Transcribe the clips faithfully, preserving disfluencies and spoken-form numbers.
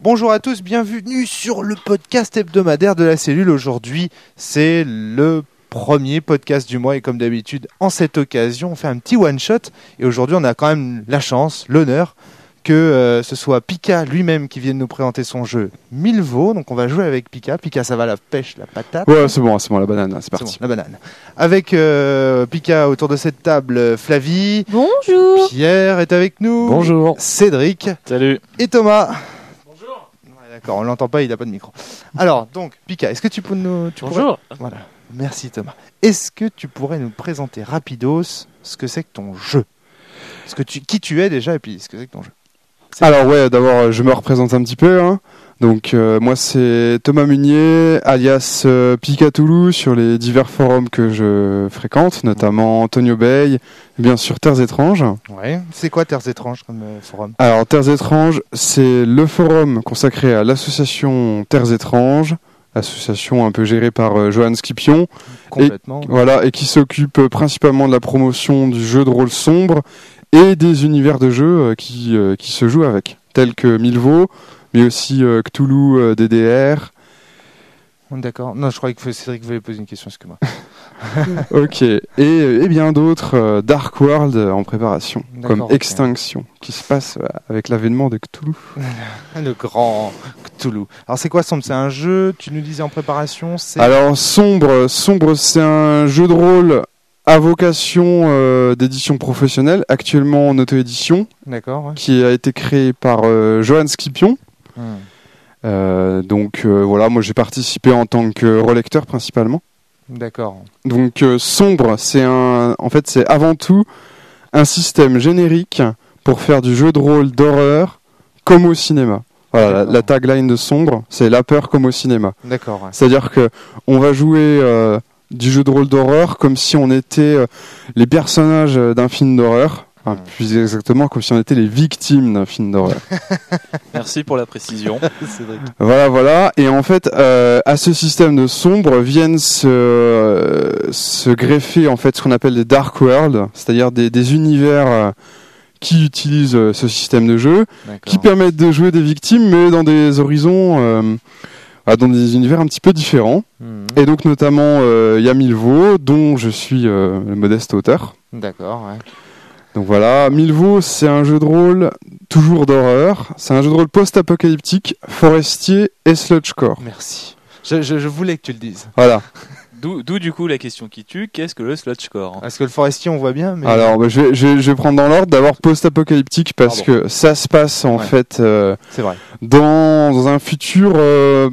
Bonjour à tous, bienvenue sur le podcast hebdomadaire de la cellule. Aujourd'hui, c'est le premier podcast du mois et comme d'habitude, en cette occasion, on fait un petit one-shot. Et aujourd'hui, on a quand même la chance, l'honneur, que euh, ce soit Pika lui-même qui vienne nous présenter son jeu Milvaux. Donc on va jouer avec Pika. Pika, ça va, la pêche, la patate? Ouais, c'est bon, c'est bon, la banane, c'est parti. C'est bon, la banane. Avec euh, Pika autour de cette table, Flavie. Bonjour. Pierre est avec nous. Bonjour. Cédric. Salut. Et Thomas. Bonjour. Ouais, d'accord, on l'entend pas, il n'a pas de micro. Alors, donc, Pika, est-ce que tu peux nous... Tu Bonjour. Pourrais... Voilà, merci Thomas. Est-ce que tu pourrais nous présenter rapidos ce que c'est que ton jeu? Ce que tu... Qui tu es déjà et puis ce que c'est que ton jeu? C'est Alors ouais, d'abord je me représente un petit peu. Hein. Donc euh, moi c'est Thomas Munier, alias euh, Pika Toulouse sur les divers forums que je fréquente, notamment Antonio Bay, et bien sûr Terres Étranges. Ouais. C'est quoi Terres Étranges comme euh, forum? Alors Terres Étranges, c'est le forum consacré à l'association Terres Étranges, association un peu gérée par euh, Johan Scipion. Complètement. Et, voilà, et qui s'occupe euh, principalement de la promotion du jeu de rôle sombre et des univers de jeux euh, qui, euh, qui se jouent avec, tels que Milvaux, mais aussi euh, Cthulhu euh, D D R. D'accord. Non, je croyais que Cédric voulait poser une question, excuse-moi. Ok. Et, et bien d'autres, euh, Dark World euh, en préparation, D'accord, comme ok. Extinction, qui se passe euh, avec l'avènement de Cthulhu. Le grand Cthulhu. Alors c'est quoi Sombre? C'est un jeu, tu nous disais en préparation, c'est... Alors, Sombre, Sombre, c'est un jeu de rôle à vocation euh, d'édition professionnelle, actuellement en auto-édition, D'accord, ouais. qui a été créé par euh, Johan Scipion. Hmm. Euh, donc euh, voilà, moi j'ai participé en tant que relecteur principalement. D'accord. Donc euh, Sombre, c'est un, en fait c'est avant tout un système générique pour faire du jeu de rôle d'horreur comme au cinéma. Voilà, la, D'accord. la tagline de Sombre, c'est la peur comme au cinéma. D'accord, ouais. C'est-à-dire que on va jouer euh, du jeu de rôle d'horreur comme si on était euh, les personnages d'un film d'horreur. Enfin, Hmm. plus exactement comme si on était les victimes d'un film d'horreur. Merci pour la précision. Cédric. Voilà, voilà. Et en fait, euh, à ce système de sombre viennent se, euh, se greffer en fait ce qu'on appelle des dark worlds, c'est-à-dire des, des univers euh, qui utilisent euh, ce système de jeu, D'accord. qui permettent de jouer des victimes, mais dans des horizons, euh, bah, dans des univers un petit peu différents. Hmm. Et donc notamment, euh, il y a Milvaux, dont je suis euh, le modeste auteur. D'accord, ouais. Donc voilà, Milvaux, c'est un jeu de rôle toujours d'horreur. C'est un jeu de rôle post-apocalyptique, forestier et sludgecore. Merci. Je, je, je voulais que tu le dises. Voilà. D'où, d'où du coup la question qui tue, qu'est-ce que le sludgecore? Parce que le forestier, on voit bien, mais... Alors, bah, je, vais, je, vais, je vais prendre dans l'ordre. D'abord post-apocalyptique parce Pardon. que ça se passe en Ouais. fait euh, C'est vrai. dans, dans un futur euh,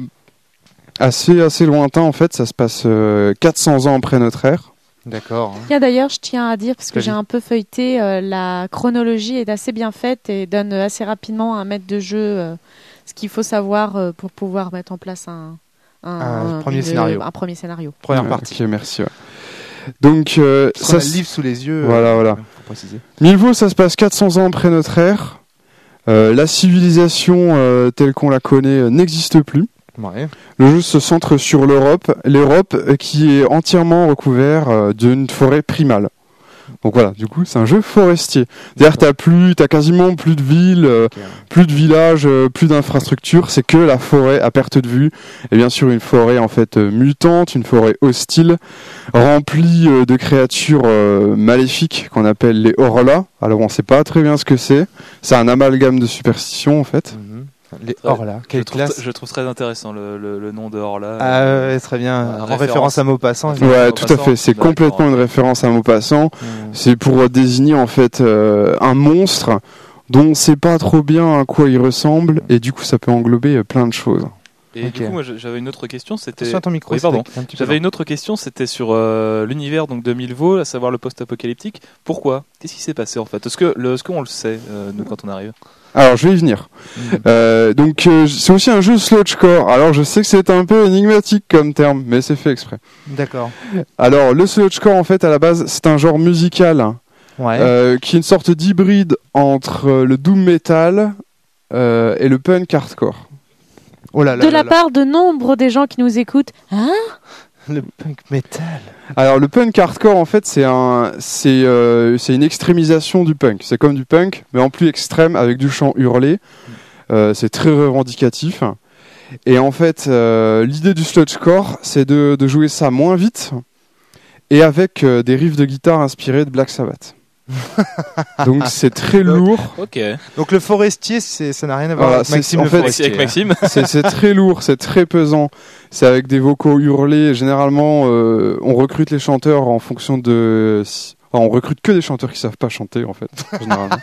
assez assez lointain. En fait, ça se passe euh, quatre cents ans après notre ère. D'accord. hein. Tiens, d'ailleurs, je tiens à dire, parce que Vas-y. j'ai un peu feuilleté, euh, la chronologie est assez bien faite et donne assez rapidement un maître de jeu euh, ce qu'il faut savoir euh, pour pouvoir mettre en place un, Un premier une- scénario. Un premier scénario. Première Ouais, partie. Ok, merci. Ouais. Donc euh, Parce qu'on ça, a le livre sous les yeux. Voilà, euh, voilà. Pour préciser. Milvaux, ça se passe quatre cents ans après notre ère. Euh, la civilisation euh, telle qu'on la connaît euh, n'existe plus. Ouais. Le jeu se centre sur l'Europe, l'Europe euh, qui est entièrement recouvert euh, d'une forêt primale. Donc voilà, du coup, c'est un jeu forestier. C'est-à-dire, t'as plus, t'as quasiment plus de villes, euh, Ok. plus de villages, euh, plus d'infrastructures. C'est que la forêt à perte de vue. Et bien sûr, une forêt en fait euh, mutante, une forêt hostile, remplie euh, de créatures euh, maléfiques qu'on appelle les Horla. Alors, on sait pas très bien ce que c'est. C'est un amalgame de superstitions en fait. Mhm. Les Très- Horla, Je quelle trouve, classe. je trouve très intéressant le, le, le nom de Horla. Ah ouais, très bien. Euh, en référence. référence à Maupassant. Ouais. évidemment. Ouais, en tout à passant, fait. C'est d'accord, complètement ok. une référence à Maupassant. Mhm. C'est pour désigner en fait euh, un monstre dont on sait pas trop bien à quoi il ressemble et du coup ça peut englober euh, plein de choses. Et Ok. du coup, moi j'avais une autre question, c'était... Attention à ton micro. Oui, pardon. Cédric, un petit peu J'avais loin. une autre question, c'était sur euh, l'univers donc de Milvaux, à savoir le post-apocalyptique. Pourquoi? Qu'est-ce qui s'est passé en fait? Est-ce que le, est-ce qu'on le sait euh, nous quand on arrive? Alors je vais y venir. Mhm. Euh, donc euh, c'est aussi un jeu sludgecore. Alors je sais que c'est un peu énigmatique comme terme, mais c'est fait exprès. D'accord. Alors le sludgecore en fait à la base c'est un genre musical Ouais. euh, qui est une sorte d'hybride entre euh, le doom metal euh, et le punk hardcore. Oh là là De là la là. part de nombre des gens qui nous écoutent. Hein? Le punk metal. Alors le punk hardcore en fait c'est un c'est euh, c'est une extrémisation du punk. C'est comme du punk mais en plus extrême avec du chant hurlé. Euh, c'est très revendicatif. Et en fait, euh, l'idée du sludgecore, c'est de, de jouer ça moins vite et avec euh, des riffs de guitare inspirés de Black Sabbath. Donc c'est très lourd. Ok. Donc le forestier, c'est, ça n'a rien à voir Voilà, avec c'est- Maxime en le fait, forestier. Avec Maxime. C'est, c'est très lourd, c'est très pesant. C'est avec des vocaux hurlés. Généralement, euh, on recrute les chanteurs en fonction de... Enfin, on recrute que des chanteurs qui savent pas chanter, en fait, généralement.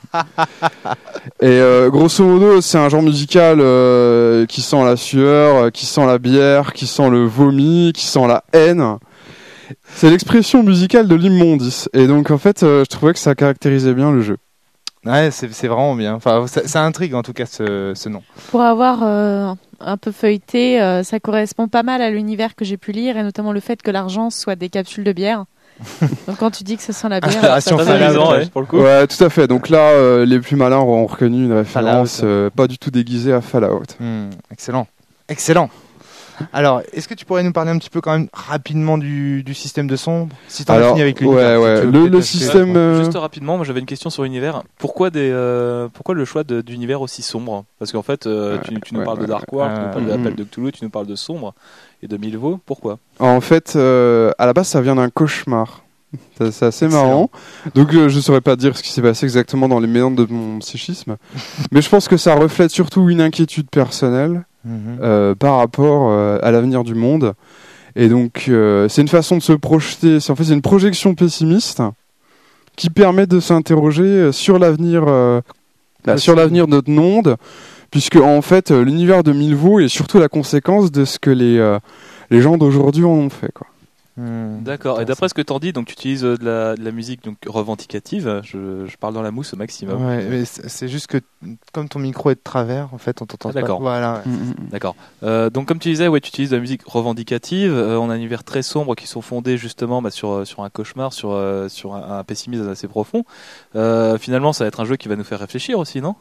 Et euh, grosso modo, c'est un genre musical euh, qui sent la sueur, euh, qui sent la bière, qui sent le vomi, qui sent la haine. C'est l'expression musicale de l'immondice. Et donc, en fait, euh, je trouvais que ça caractérisait bien le jeu. Ouais, c'est, c'est vraiment bien. Enfin, ça, ça intrigue en tout cas ce, ce nom. Pour avoir euh, un peu feuilleté, euh, ça correspond pas mal à l'univers que j'ai pu lire, et notamment le fait que l'argent soit des capsules de bière. Donc quand tu dis que ce sent la bière, Inspiration ça- Très Fallout, amusant, ouais. ouais, pour le coup. Ouais, tout à fait. Donc là, euh, les plus malins auront reconnu une référence Fallout. euh, pas du tout déguisée à Fallout. Hmm, excellent. Excellent. Alors, est-ce que tu pourrais nous parler un petit peu quand même rapidement du, du système de son, si t'en as Alors, fini avec l'univers. ouais, si ouais. tu veux Le- peut-être le acheter- système, euh, Juste rapidement, moi j'avais une question sur l'univers. Pourquoi des, euh, pourquoi le choix de- d'univers aussi sombre? Parce qu'en fait, euh, Ouais, tu, tu nous ouais, parles de ouais, Dark World, tu ouais. nous parles de Euh, l'appel de Cthulhu, tu nous parles de sombre et de Milvaux. Pourquoi? En fait, euh, à la base, ça vient d'un cauchemar. Ça, C'est assez Excellent. marrant. Donc, euh, je saurais pas dire ce qui s'est passé exactement dans les méandres de mon psychisme. Mais je pense que ça reflète surtout une inquiétude personnelle Mhm. euh, par rapport euh, à l'avenir du monde. Et donc, euh, c'est une façon de se projeter. C'est, en fait, c'est une projection pessimiste qui permet de s'interroger euh, sur l'avenir, euh, bah, sur l'avenir de notre monde, puisque en fait, euh, l'univers de Milvaux est surtout la conséquence de ce que les euh, les gens d'aujourd'hui en ont fait, quoi. Hmm. D'accord. Et d'après ce que t'en dis, donc tu utilises euh, de la, de la musique donc revendicative. Je, je parle dans la mousse au maximum. Ouais, mais c'est c'est juste que comme ton micro est de travers, en fait, on t'entend Ah, pas. d'accord. Voilà. ouais. D'accord. Euh, donc comme tu disais, ouais, tu utilises de la musique revendicative. Euh, on a un univers très sombre qui sont fondés justement bah, sur euh, sur un cauchemar, sur euh, sur un, un pessimisme assez profond. Euh, finalement, ça va être un jeu qui va nous faire réfléchir aussi, non?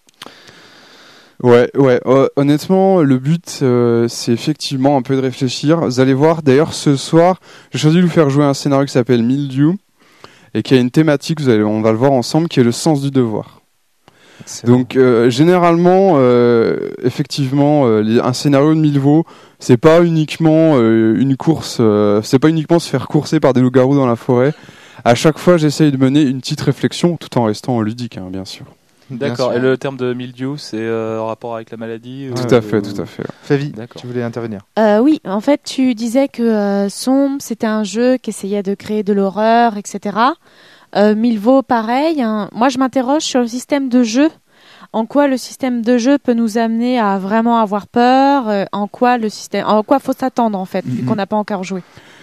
Ouais, ouais. euh, honnêtement, le but, euh, c'est effectivement un peu de réfléchir. Vous allez voir, d'ailleurs, ce soir, j'ai choisi de vous faire jouer un scénario qui s'appelle Mildew et qui a une thématique, vous allez, on va le voir ensemble, qui est le sens du devoir. Excellent. Donc, euh, généralement, euh, effectivement, euh, les- un scénario de Milvaux, c'est pas uniquement euh, une course, euh, c'est pas uniquement se faire courser par des loups-garous dans la forêt. À chaque fois, j'essaye de mener une petite réflexion, tout en restant ludique, hein, bien sûr. Bien D'accord. sûr. Et le terme de mildiou, c'est euh, en rapport avec la maladie? Tout Ouais, à fait, ou- tout à fait. Flavie, D'accord. tu voulais intervenir. Euh, oui, en fait, tu disais que euh, Sombre, c'était un jeu qui essayait de créer de l'horreur, et cetera. Euh, Milvaux, pareil. Hein. Moi, je m'interroge sur le système de jeu. En quoi le système de jeu peut nous amener à vraiment avoir peur euh, En quoi le système, en quoi faut s'attendre en fait, vu Mhm. qu'on n'a pas encore joué.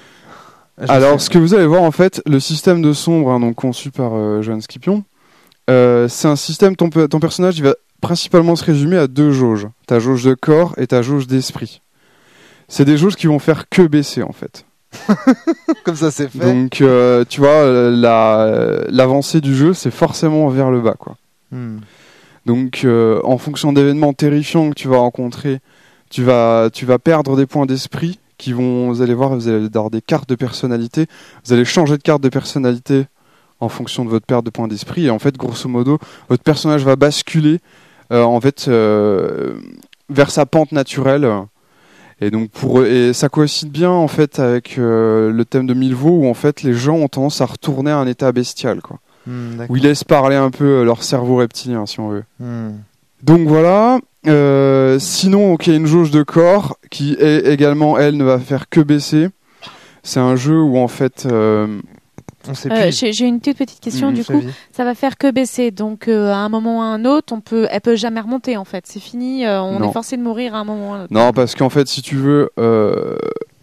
Je Alors, sais. ce que vous allez voir, en fait, le système de sombre, hein, donc conçu par euh, Johan Scipion, euh, c'est un système, ton, pe- ton personnage, il va principalement se résumer à deux jauges. Ta jauge de corps et ta jauge d'esprit. C'est des jauges qui vont faire que baisser, en fait. Comme ça, c'est fait. Donc, euh, tu vois, euh, la, l'avancée du jeu, c'est forcément vers le bas, quoi. Hmm. Donc, euh, en fonction d'événements terrifiants que tu vas rencontrer, tu vas, tu vas perdre des points d'esprit qui vont, vous allez voir, vous allez avoir des cartes de personnalité. Vous allez changer de carte de personnalité en fonction de votre perte de points d'esprit. Et en fait, grosso modo, votre personnage va basculer euh, en fait euh, vers sa pente naturelle. Et donc, pour et ça coïncide bien en fait avec euh, le thème de Milvaux où en fait les gens ont tendance à retourner à un état bestial, quoi. Hmm, d'accord. Où ils laissent parler un peu euh, leur cerveau reptilien, si on veut. Hmm. Donc voilà. Euh, sinon, donc, il y a une jauge de corps qui est également, elle, ne va faire que baisser. C'est un jeu où en fait, euh, On sait Euh, plus. j'ai, j'ai une toute petite question Mhm. du coup. Flavie. Ça va faire que baisser, donc euh, à un moment ou à un autre, on peut, elle peut jamais remonter en fait. C'est fini, euh, on Non. est forcé de mourir à un moment ou à un autre. non, parce qu'en fait, si tu veux, euh,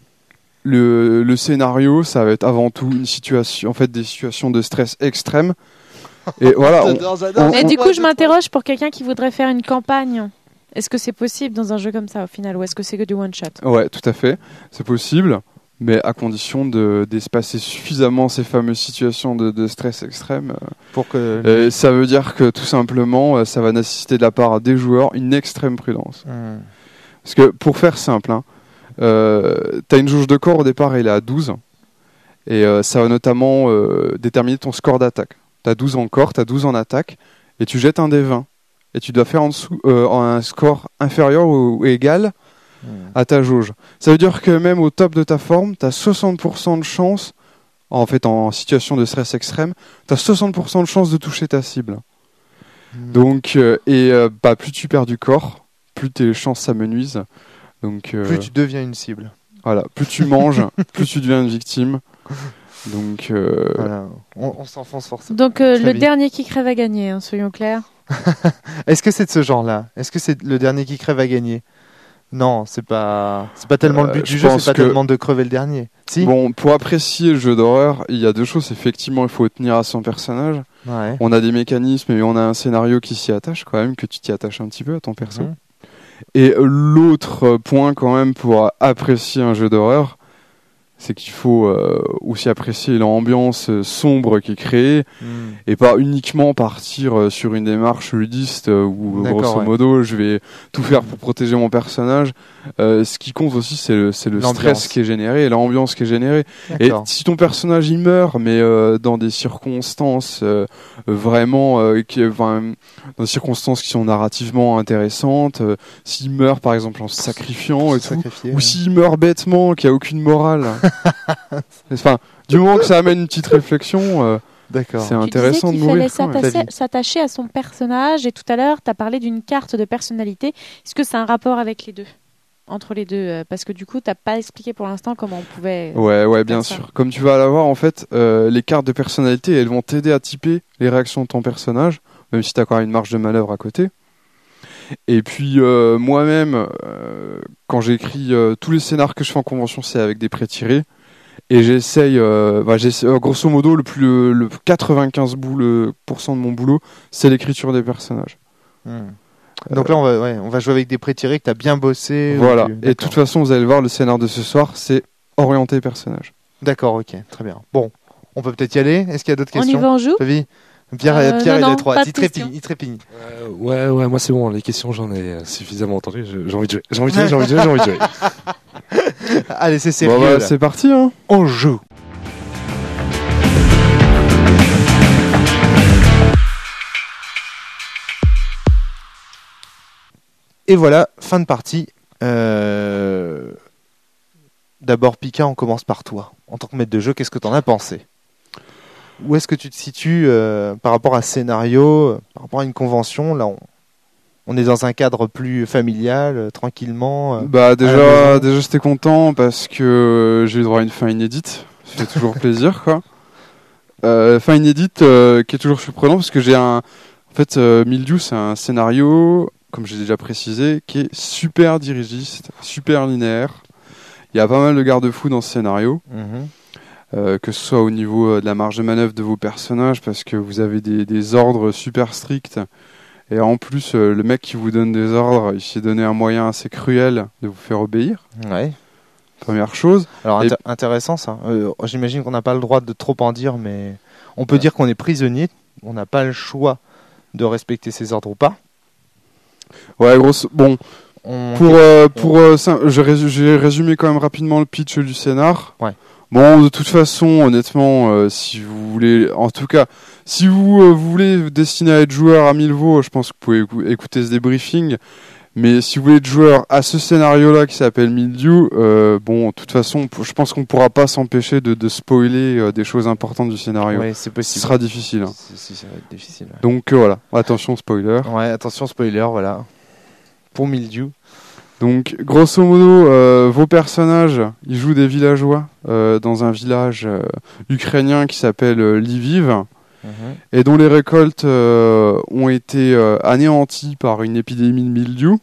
le, le scénario, ça va être avant tout une situation, en fait, des situations de stress extrême. Et voilà. on- J'adore, j'adore. on- Mais on- du coup, je m'interroge pour quelqu'un qui voudrait faire une campagne. Est-ce que c'est possible dans un jeu comme ça au final, ou est-ce que c'est que du one shot? Ouais, tout à fait, c'est possible, mais à condition de d'espacer suffisamment ces fameuses situations de, de stress extrême. Pour que. Euh, ça veut dire que tout simplement, euh, ça va nécessiter de la part des joueurs une extrême prudence. Hmm. Parce que pour faire simple, hein, euh, t'as une jauge de corps au départ, elle est à douze, et euh, ça va notamment euh, déterminer ton score d'attaque. T'as douze en corps, t'as douze en attaque, et tu jettes un dé vingt. et tu dois faire en dessous euh, un score inférieur ou, ou égal mmh. à ta jauge. Ça veut dire que même au top de ta forme, tu as soixante pour cent de chance, en fait en situation de stress extrême, tu as soixante pour cent de chance de toucher ta cible. Mmh. Donc, euh, et euh, bah, plus tu perds du corps, plus tes chances s'amenuisent. Donc, euh, plus tu deviens une cible. Voilà, plus tu manges, plus tu deviens une victime. Donc, euh... voilà. on, on s'enfonce forcément. Donc, euh, le dernier qui crève a gagné, hein, soyons clairs. Est-ce que c'est de ce genre-là ? Est-ce que c'est le dernier qui crève à gagner ? Non, c'est pas, c'est pas tellement euh, le but du jeu, c'est pas que... tellement de crever le dernier. Si ? Bon, pour apprécier le jeu d'horreur, il y a deux choses. Effectivement, il faut tenir à son personnage. Ouais. On a des mécanismes et on a un scénario qui s'y attache quand même, que tu t'y attaches un petit peu à ton perso. Mmh. Et l'autre point quand même pour apprécier un jeu d'horreur, c'est qu'il faut euh, aussi apprécier l'ambiance euh, sombre qui est créée mmh. et pas uniquement partir euh, sur une démarche ludiste euh, où D'accord, grosso ouais. modo je vais tout faire pour protéger mon personnage. Euh, ce qui compte aussi c'est le, c'est le stress qui est généré et l'ambiance qui est générée. D'accord. Et si ton personnage il meurt mais euh, dans des circonstances euh, vraiment euh, qui, enfin, dans des circonstances qui sont narrativement intéressantes, euh, s'il meurt par exemple en se sacrifiant et tout, ou ouais. s'il meurt bêtement qu'il n'y a aucune morale. Enfin, du moment que ça amène une petite réflexion, euh, D'accord. c'est intéressant tu disais de mourir. Il fallait s'attacher, s'attacher à son personnage, et tout à l'heure, tu as parlé d'une carte de personnalité. Est-ce que c'est un rapport avec les deux ? Entre les deux euh, Parce que du coup, tu n'as pas expliqué pour l'instant comment on pouvait. Euh, ouais, ouais, bien ça. sûr. Comme tu vas l'avoir, en fait, euh, les cartes de personnalité, elles vont t'aider à typer les réactions de ton personnage, même si tu as encore une marge de manœuvre à côté. Et puis euh, moi-même, euh, quand j'écris euh, tous les scénars que je fais en convention, c'est avec des prétirés. Et j'essaye, euh, bah, j'essaye euh, grosso modo, le, plus, le, le quatre-vingt-quinze pour cent de mon boulot, c'est l'écriture des personnages. Mmh. Donc là, on va, ouais, on va jouer avec des prétirés que tu as bien bossé. Voilà. Tu... Et de toute façon, vous allez le voir, le scénar de ce soir, c'est orienté personnage. D'accord, ok, très bien. Bon, on peut peut-être y aller. Est-ce qu'il y a d'autres questions ? On y va, on joue ? Flavie ? Pierre, euh, Pierre non, il non, est trop hâte, il trépigne, il trépigne. Euh, ouais, ouais, moi c'est bon, les questions j'en ai suffisamment entendu, j'ai envie de jouer, j'ai envie de jouer, j'ai envie de jouer, j'ai envie de jouer. Allez, c'est sérieux. Bon, bah, c'est parti, hein. On joue. Et voilà, fin de partie. Euh... D'abord, Pika, on commence par toi. En tant que maître de jeu, qu'est-ce que tu en as pensé ? Où est-ce que tu te situes euh, par rapport à un scénario, euh, par rapport à une convention ? Là, on, on est dans un cadre plus familial, euh, tranquillement. Euh, bah déjà, déjà j'étais content parce que euh, j'ai eu droit à une fin inédite. Ça fait toujours plaisir, quoi. Euh, fin inédite euh, qui est toujours surprenant parce que j'ai un... En fait, euh, Mildiou, c'est un scénario, comme j'ai déjà précisé, qui est super dirigiste, super linéaire. Il y a pas mal de garde-fous dans ce scénario. Mm-hmm. Euh, que ce soit au niveau de la marge de manœuvre de vos personnages, parce que vous avez des, des ordres super stricts, et en plus, euh, le mec qui vous donne des ordres, il s'est donné un moyen assez cruel de vous faire obéir. Ouais. Première chose. Alors, et... inter- intéressant ça. Euh, j'imagine qu'on n'a pas le droit de trop en dire, mais on peut ouais. dire qu'on est prisonnier, on n'a pas le choix de respecter ses ordres ou pas. Ouais, grosse... Bon... On... Pour, euh, pour, euh, ça, j'ai, résumé, j'ai résumé quand même rapidement le pitch du scénar. Ouais. Bon, de toute façon, honnêtement, euh, si vous voulez, en tout cas, si vous, euh, vous voulez vous destiner à être joueur à Milvaux, je pense que vous pouvez écouter ce débriefing. Mais si vous voulez être joueur à ce scénario-là qui s'appelle Mildiou, euh, bon, de toute façon, je pense qu'on ne pourra pas s'empêcher de, de spoiler euh, des choses importantes du scénario. Oui, c'est possible. Ce sera difficile. Hein. C'est, c'est, ça va être difficile. Ouais. Donc euh, voilà, attention spoiler. Ouais, attention spoiler, voilà. Pour Mildiou. Donc, grosso modo, euh, vos personnages, ils jouent des villageois euh, dans un village euh, ukrainien qui s'appelle euh, Lviv, mmh. et dont les récoltes euh, ont été euh, anéanties par une épidémie de mildiou.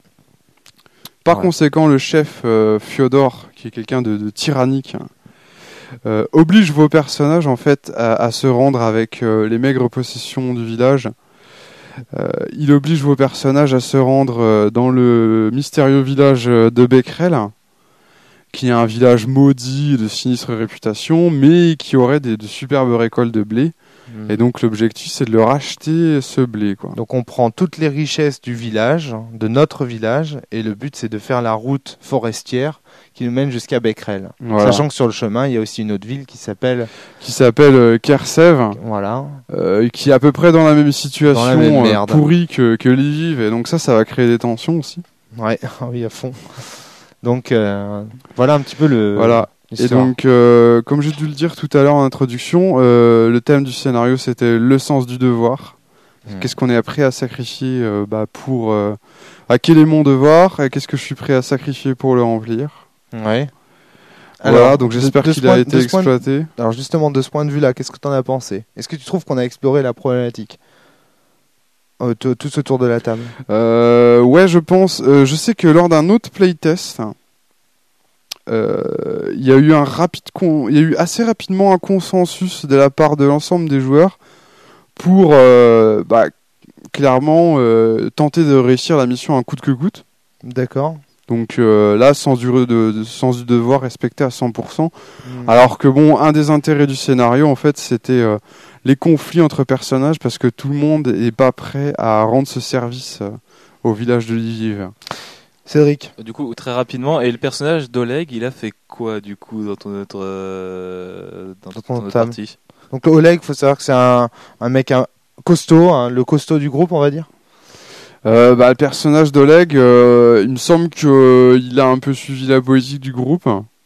Par ouais. conséquent, le chef euh, Fyodor, qui est quelqu'un de, de tyrannique, euh, oblige vos personnages en fait à, à se rendre avec euh, les maigres possessions du village. Euh, il oblige vos personnages à se rendre euh, dans le mystérieux village de Becquerel, qui est un village maudit de sinistre réputation, mais qui aurait des, de superbes récoltes de blé. Mmh. Mm. Et donc l'objectif c'est de le racheter ce blé quoi. Donc on prend toutes les richesses du village, de notre village, et le but c'est de faire la route forestière qui nous mène jusqu'à Becquerel. Voilà. Sachant que sur le chemin, il y a aussi une autre ville qui s'appelle... Qui s'appelle euh, Kersève, Voilà. euh, qui est à peu près dans la même situation, Dans la même euh, merde. pourrie que, que Lviv, et donc ça, ça va créer des tensions aussi. Ouais, oui, à fond. Donc euh, voilà un petit peu le... Voilà. Et l'histoire. donc, euh, comme j'ai dû le dire tout à l'heure en introduction, euh, le thème du scénario, c'était le sens du devoir. Hmm. Qu'est-ce qu'on est prêt à sacrifier euh, bah, pour... Euh, à quel est mon devoir et qu'est-ce que je suis prêt à sacrifier pour le remplir. Ouais. Voilà, donc j'espère de- de ce qu'il a point- été de ce point de- exploité. Alors justement, de ce point de vue-là, qu'est-ce que tu en as pensé? Est-ce que tu trouves qu'on a exploré la problématique euh, t- tous autour de la table? Euh, ouais, je pense. Euh, je sais que lors d'un autre playtest, euh, il y a eu un rapide, con- il y a eu assez rapidement un consensus de la part de l'ensemble des joueurs pour, euh, bah, clairement euh, tenter de réussir la mission un coûte que coûte. D'accord. Donc euh, là, sens du, re- de, de- sens du devoir respecté à cent pour cent. Hmm. Alors que bon, un des intérêts du scénario, en fait, c'était euh, les conflits entre personnages parce que tout le monde n'est pas prêt à rendre ce service euh, au village de Lviv. Cédric. Du coup, très rapidement, et le personnage d'Oleg, il a fait quoi du coup dans ton autre, euh, dans Dans ton ton autre table. partie? Donc Oleg, faut savoir que c'est un, un mec un, costaud, hein, le costaud du groupe, on va dire. Euh, bah, le personnage d'Oleg, euh, il me semble qu'il a un peu suivi la politique du groupe.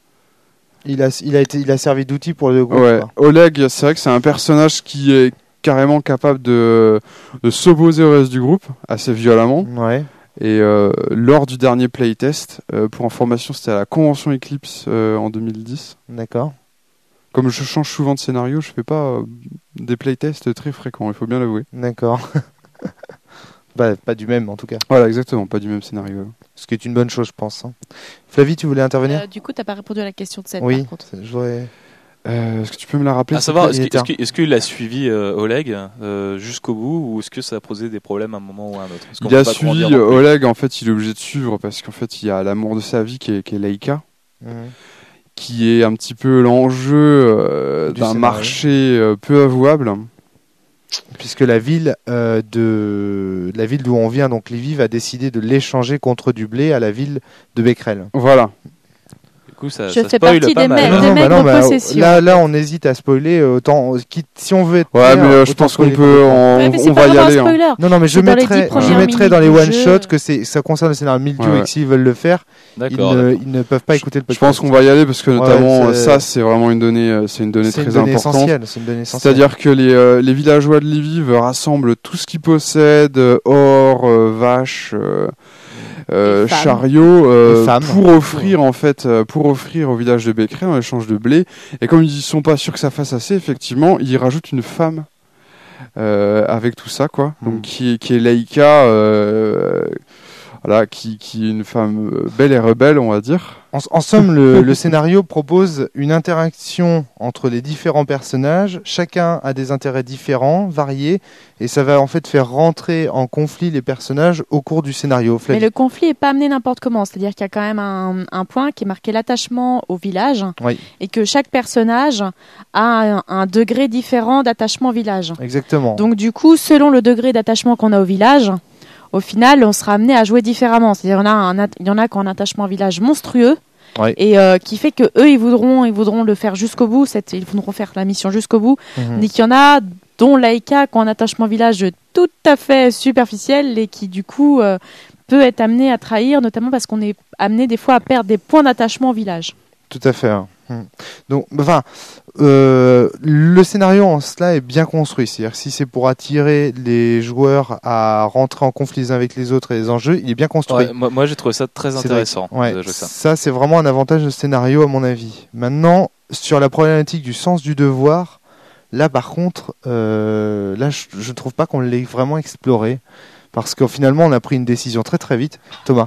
Il a, il a, été, il a servi d'outil pour le groupe. Ouais. quoi. Oleg, c'est vrai que c'est un personnage qui est carrément capable de, de s'opposer au reste du groupe assez violemment. Ouais. Et euh, lors du dernier playtest, euh, pour information, c'était à la convention Eclipse euh, en deux mille dix. D'accord. Comme je change souvent de scénario, je fais pas euh, des playtests très fréquents, il faut bien l'avouer. D'accord. bah, pas du même en tout cas. Voilà, exactement, pas du même scénario. Ce qui est une bonne chose, je pense. hein. Flavie, tu voulais intervenir? Euh, du coup, t'as pas répondu à la question de Seth, Oui. par contre. c'est- je voudrais- Euh, est-ce que tu peux me la rappeler À savoir, est-ce il que- était est-ce que- est-ce qu'il a suivi euh, Oleg euh, jusqu'au bout ou est-ce que ça a posé des problèmes à un moment ou à un autre? Parce qu'on Il a peut pas trop en suivi dire non plus. Oleg, en fait, il est obligé de suivre parce qu'en fait, il y a l'amour de sa vie qui est, qui est Laïka, Mhm. qui est un petit peu l'enjeu euh, Du d'un scénario. marché euh, peu avouable. Puisque la ville euh, de la ville d'où on vient, donc Lviv, a décidé de l'échanger contre du blé à la ville de Becquerel. Voilà. Du coup, ça, Je ça fais spoil partie pas des mal. mecs- Non, des non, bah non, de bah, possession. là, là, on hésite à spoiler. Autant, quitte- si on veut être Ouais, clair, mais euh, je autant pense qu'on spoiler peut, complètement. on, Ouais, mais c'est on pas va y vraiment un aller. hein. spoiler. Non, non, mais je C'est dans les mettrai, dix je premières mettrai dans les minutes one du shots jeu. que c'est, ça concerne le scénario Mildiou Ouais, et ouais. que s'ils veulent le faire, ils D'accord. ne, d'accord. ils ne peuvent pas écouter le Je podcast. pense qu'on va y aller parce que notamment Ouais, c'est- ça, c'est vraiment une donnée, euh, c'est une donnée c'est très une donnée importante. essentielle. C'est une donnée essentielle. C'est-à-dire que les, euh, les villageois de Lviv rassemblent tout ce qu'ils possèdent, euh, or, euh, vaches, euh, euh, Et femmes. chariots, euh, Et femmes. pour offrir en fait, euh, pour offrir au village de Becquerel en échange de blé. Et comme ils sont pas sûrs que ça fasse assez, effectivement, ils rajoutent une femme euh, avec tout ça, quoi. Donc Mm. qui est qui est Laïka, euh, voilà, qui qui est une femme euh, belle et rebelle, on va dire. En, en somme, le, le scénario propose une interaction entre les différents personnages. Chacun a des intérêts différents, variés, et ça va en fait faire rentrer en conflit les personnages au cours du scénario. Mais Flavie. le conflit est pas amené n'importe comment. C'est-à-dire qu'il y a quand même un, un point qui est marqué l'attachement au village Oui. et que chaque personnage a un, un degré différent d'attachement au village. Exactement. Donc du coup, selon le degré d'attachement qu'on a au village, au final, on sera amené à jouer différemment. C'est-à-dire il y en a, un at- il y en a qui ont un attachement au village monstrueux. Ouais. Et euh, qui fait que eux ils voudront ils voudront le faire jusqu'au bout, cette, ils voudront faire la mission jusqu'au bout. Mhm. Et qu'il y en a dont Laïka qui ont un attachement village tout à fait superficiel et qui du coup euh, peut être amené à trahir, notamment parce qu'on est amené des fois à perdre des points d'attachement au village. Tout à fait. hein. Hmm. Donc, enfin, euh, le scénario en cela est bien construit. C'est-à-dire que si c'est pour attirer les joueurs à rentrer en conflit les uns avec les autres et les enjeux, il est bien construit. Ouais, moi, moi, j'ai trouvé ça très C'est intéressant. Ouais, de jouer ça. ça c'est vraiment un avantage de scénario à mon avis. Maintenant, sur la problématique du sens du devoir, là par contre, euh, là je, je trouve pas qu'on l'ait vraiment exploré parce que finalement on a pris une décision très très vite. Thomas.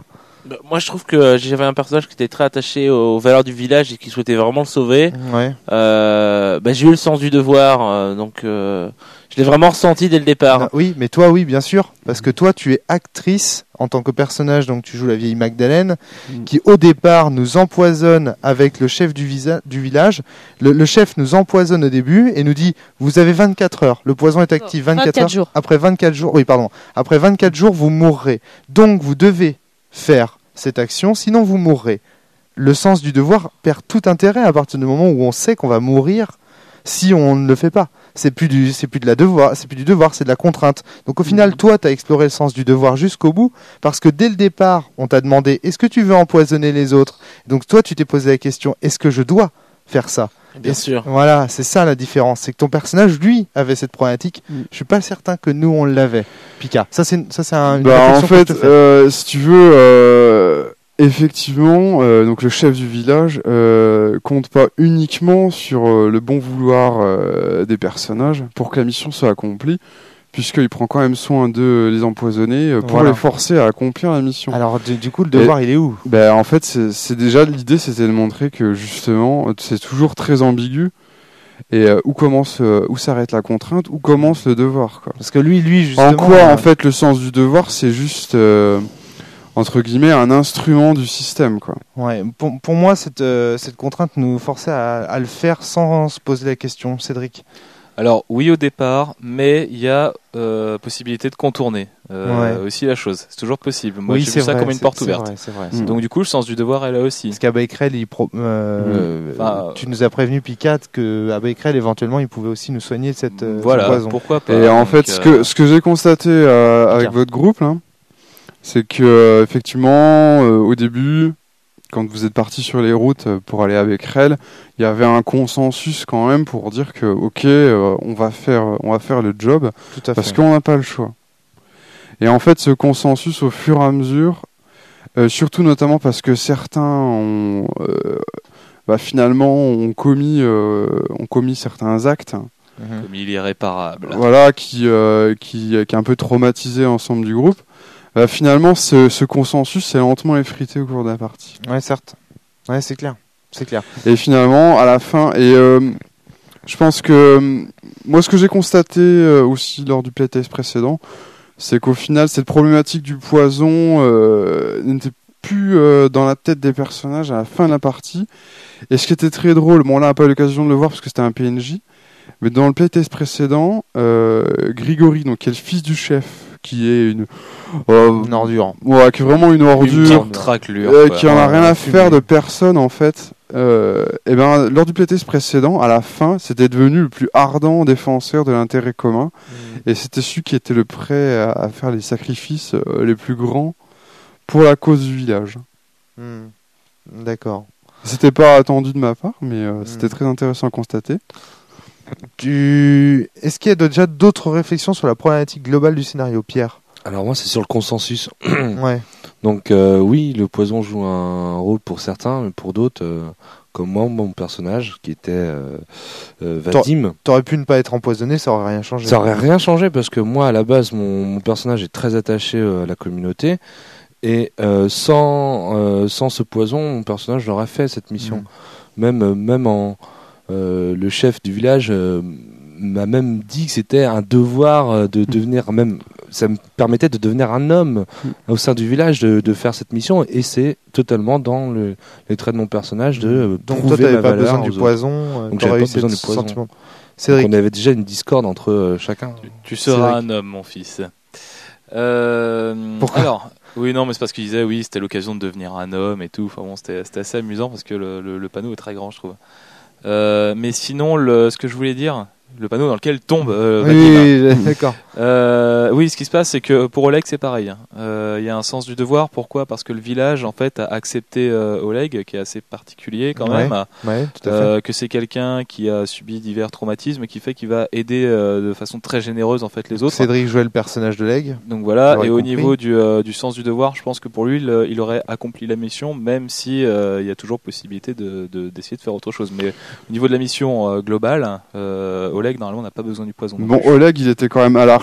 Bah, moi, je trouve que j'avais un personnage qui était très attaché aux valeurs du village et qui souhaitait vraiment le sauver. Ouais. Euh, bah, j'ai eu le sens du devoir, euh, donc euh, je l'ai vraiment ressenti dès le départ. Non, oui, mais toi, oui, bien sûr, parce que toi, tu es actrice en tant que personnage, donc tu joues la vieille Magdalene, Mm. qui au départ nous empoisonne avec le chef du, visa- du village. Le, le chef nous empoisonne au début et nous dit vous avez vingt-quatre heures. Le poison est actif vingt-quatre, vingt-quatre heures. jours. Après vingt-quatre jours, oui, pardon. Après vingt-quatre jours, vous mourrez. Donc vous devez faire cette action, sinon vous mourrez. Le sens du devoir perd tout intérêt à partir du moment où on sait qu'on va mourir si on ne le fait pas. C'est plus du, c'est plus de la devoir, c'est plus du devoir, c'est de la contrainte. Donc au final, toi, tu as exploré le sens du devoir jusqu'au bout, parce que dès le départ, on t'a demandé est-ce que tu veux empoisonner les autres. Donc toi, tu t'es posé la question est-ce que je dois faire ça. Bien Et sûr. Voilà, c'est ça la différence, c'est que ton personnage, lui, avait cette problématique. Mm. Je suis pas certain que nous on l'avait. Pika, ça c'est, ça c'est un, une Bah, en réflexion que fait, je te fais. euh, si tu veux, euh, effectivement, euh, donc le chef du village euh, compte pas uniquement sur euh, le bon vouloir euh, des personnages pour que la mission soit accomplie, puisqu'il prend quand même soin de les empoisonner euh, pour Voilà. les forcer à accomplir la mission. Alors du, du coup, le devoir, il est où? Ben, en fait, c'est c'est déjà l'idée, c'était de montrer que justement, c'est toujours très ambigu. Et euh, où commence, euh, où s'arrête la contrainte, où commence le devoir, quoi. Parce que lui, lui, justement. En quoi, euh, en fait, le sens du devoir, c'est juste, euh, entre guillemets, un instrument du système, quoi. Ouais, pour, pour moi, cette, euh, cette contrainte nous forçait à, à le faire sans se poser la question. Cédric. Alors oui au départ, mais il y a euh, possibilité de contourner euh, Ouais. aussi la chose. C'est toujours possible. Moi oui, j'ai c'est vu ça vrai, comme une c'est- porte c'est ouverte. vrai, c'est vrai. Mm. Donc du coup le sens du devoir est là aussi. Parce qu'à Becquerel, il pro- euh, Enfin, tu nous as prévenu, Picat, que à Becquerel, éventuellement, il pouvait aussi nous soigner de cette euh, Voilà, ce poison. pourquoi pas. Et en Donc, fait, ce euh, que, ce que j'ai constaté euh, avec Bien. votre groupe, là, c'est que, euh, effectivement, euh, au début, quand vous êtes parti sur les routes euh, pour aller avec Rel, il y avait un consensus quand même pour dire que, ok, euh, on va faire, on va faire le job Tout à parce fait. qu'on n'a pas le choix. Et en fait, ce consensus, au fur et à mesure, euh, surtout notamment parce que certains ont, euh, bah, finalement, ont commis, euh, ont commis certains actes. Mhm. comme il est irréparable. Voilà, qui, euh, qui, qui a un peu traumatisé l'ensemble du groupe. Euh, finalement, ce, ce consensus s'est lentement effrité au cours de la partie. Ouais, certes. Ouais, c'est clair. C'est clair. Et finalement, à la fin, et euh, je pense que euh, moi, ce que j'ai constaté euh, aussi lors du playtest précédent, c'est qu'au final, cette problématique du poison euh, n'était plus euh, dans la tête des personnages à la fin de la partie. Et ce qui était très drôle, bon là, on n'a pas eu l'occasion de le voir parce que c'était un P N J, mais dans le playtest précédent, euh, Grigory, donc qui est le fils du chef, qui est une, euh, Une ordure. ouais, qui est vraiment une Une ordure, petite raclure, euh, quoi. qui en a Ouais, rien à fumée. faire de personne en fait. Euh, et ben lors du playtest précédent, à la fin, c'était devenu le plus ardent défenseur de l'intérêt commun, et c'était celui qui était le prêt à, à faire les sacrifices euh, les plus grands pour la cause du village. Hmm. D'accord. C'était pas attendu de ma part, mais euh, c'était Mm. très intéressant à constater. Tu... Est-ce qu'il y a déjà d'autres réflexions sur la problématique globale du scénario, Pierre? Alors moi, c'est sur le consensus. Ouais. Donc euh, oui, le poison joue un rôle pour certains, mais pour d'autres, euh, comme moi, mon personnage, qui était euh, euh, Vadim, T'aurais pu ne pas être empoisonné, ça aurait rien changé. ça aurait rien changé parce que moi, à la base, mon, mon personnage est très attaché euh, à la communauté. Et euh, sans, euh, sans ce poison, mon personnage n'aurait fait cette mission. Mm. Même, euh, même en, euh, le chef du village euh, m'a même dit que c'était un devoir euh, de devenir même. Ça me permettait de devenir un homme au sein du village, de, de faire cette mission, et c'est totalement dans le, les traits de mon personnage de euh, Donc toi, prouver t'avais ma pas valeur besoin aux du autres. poison. euh, Donc t'aurais j'avais eu pas besoin ce du poison. sentiment. Donc Cédric. on avait déjà une discorde entre euh, chacun. Tu seras Cédric. un homme, mon fils. Euh, Pourquoi alors, oui, non, mais c'est parce qu'il disait, oui, c'était l'occasion de devenir un homme et tout. Enfin bon, c'était, c'était assez amusant parce que le, le, le panneau est très grand, je trouve. Euh, mais sinon, le, ce que je voulais dire, le panneau dans lequel tombe euh, Vadim. Oui, oui, d'accord. Euh, oui, ce qui se passe, c'est que pour Oleg, c'est pareil. Euh, Il y a un sens du devoir. Pourquoi ? Parce que le village, en fait, a accepté euh, Oleg, qui est assez particulier quand Ouais. même, a- Ouais, tout à fait. euh, que c'est quelqu'un qui a subi divers traumatismes, qui fait qu'il va aider euh, de façon très généreuse en fait les autres. Cédric jouait le personnage de Leg. Donc voilà. J'aurais Et au compris. niveau du, euh, du sens du devoir, je pense que pour lui, il, euh, il aurait accompli la mission, même si euh, il y a toujours possibilité de, de- d'essayer de faire autre chose. Mais au niveau de la mission euh, globale, euh, Oleg normalement n'a pas besoin du poison. non Bon, plus. Oleg, il était quand même à la recherche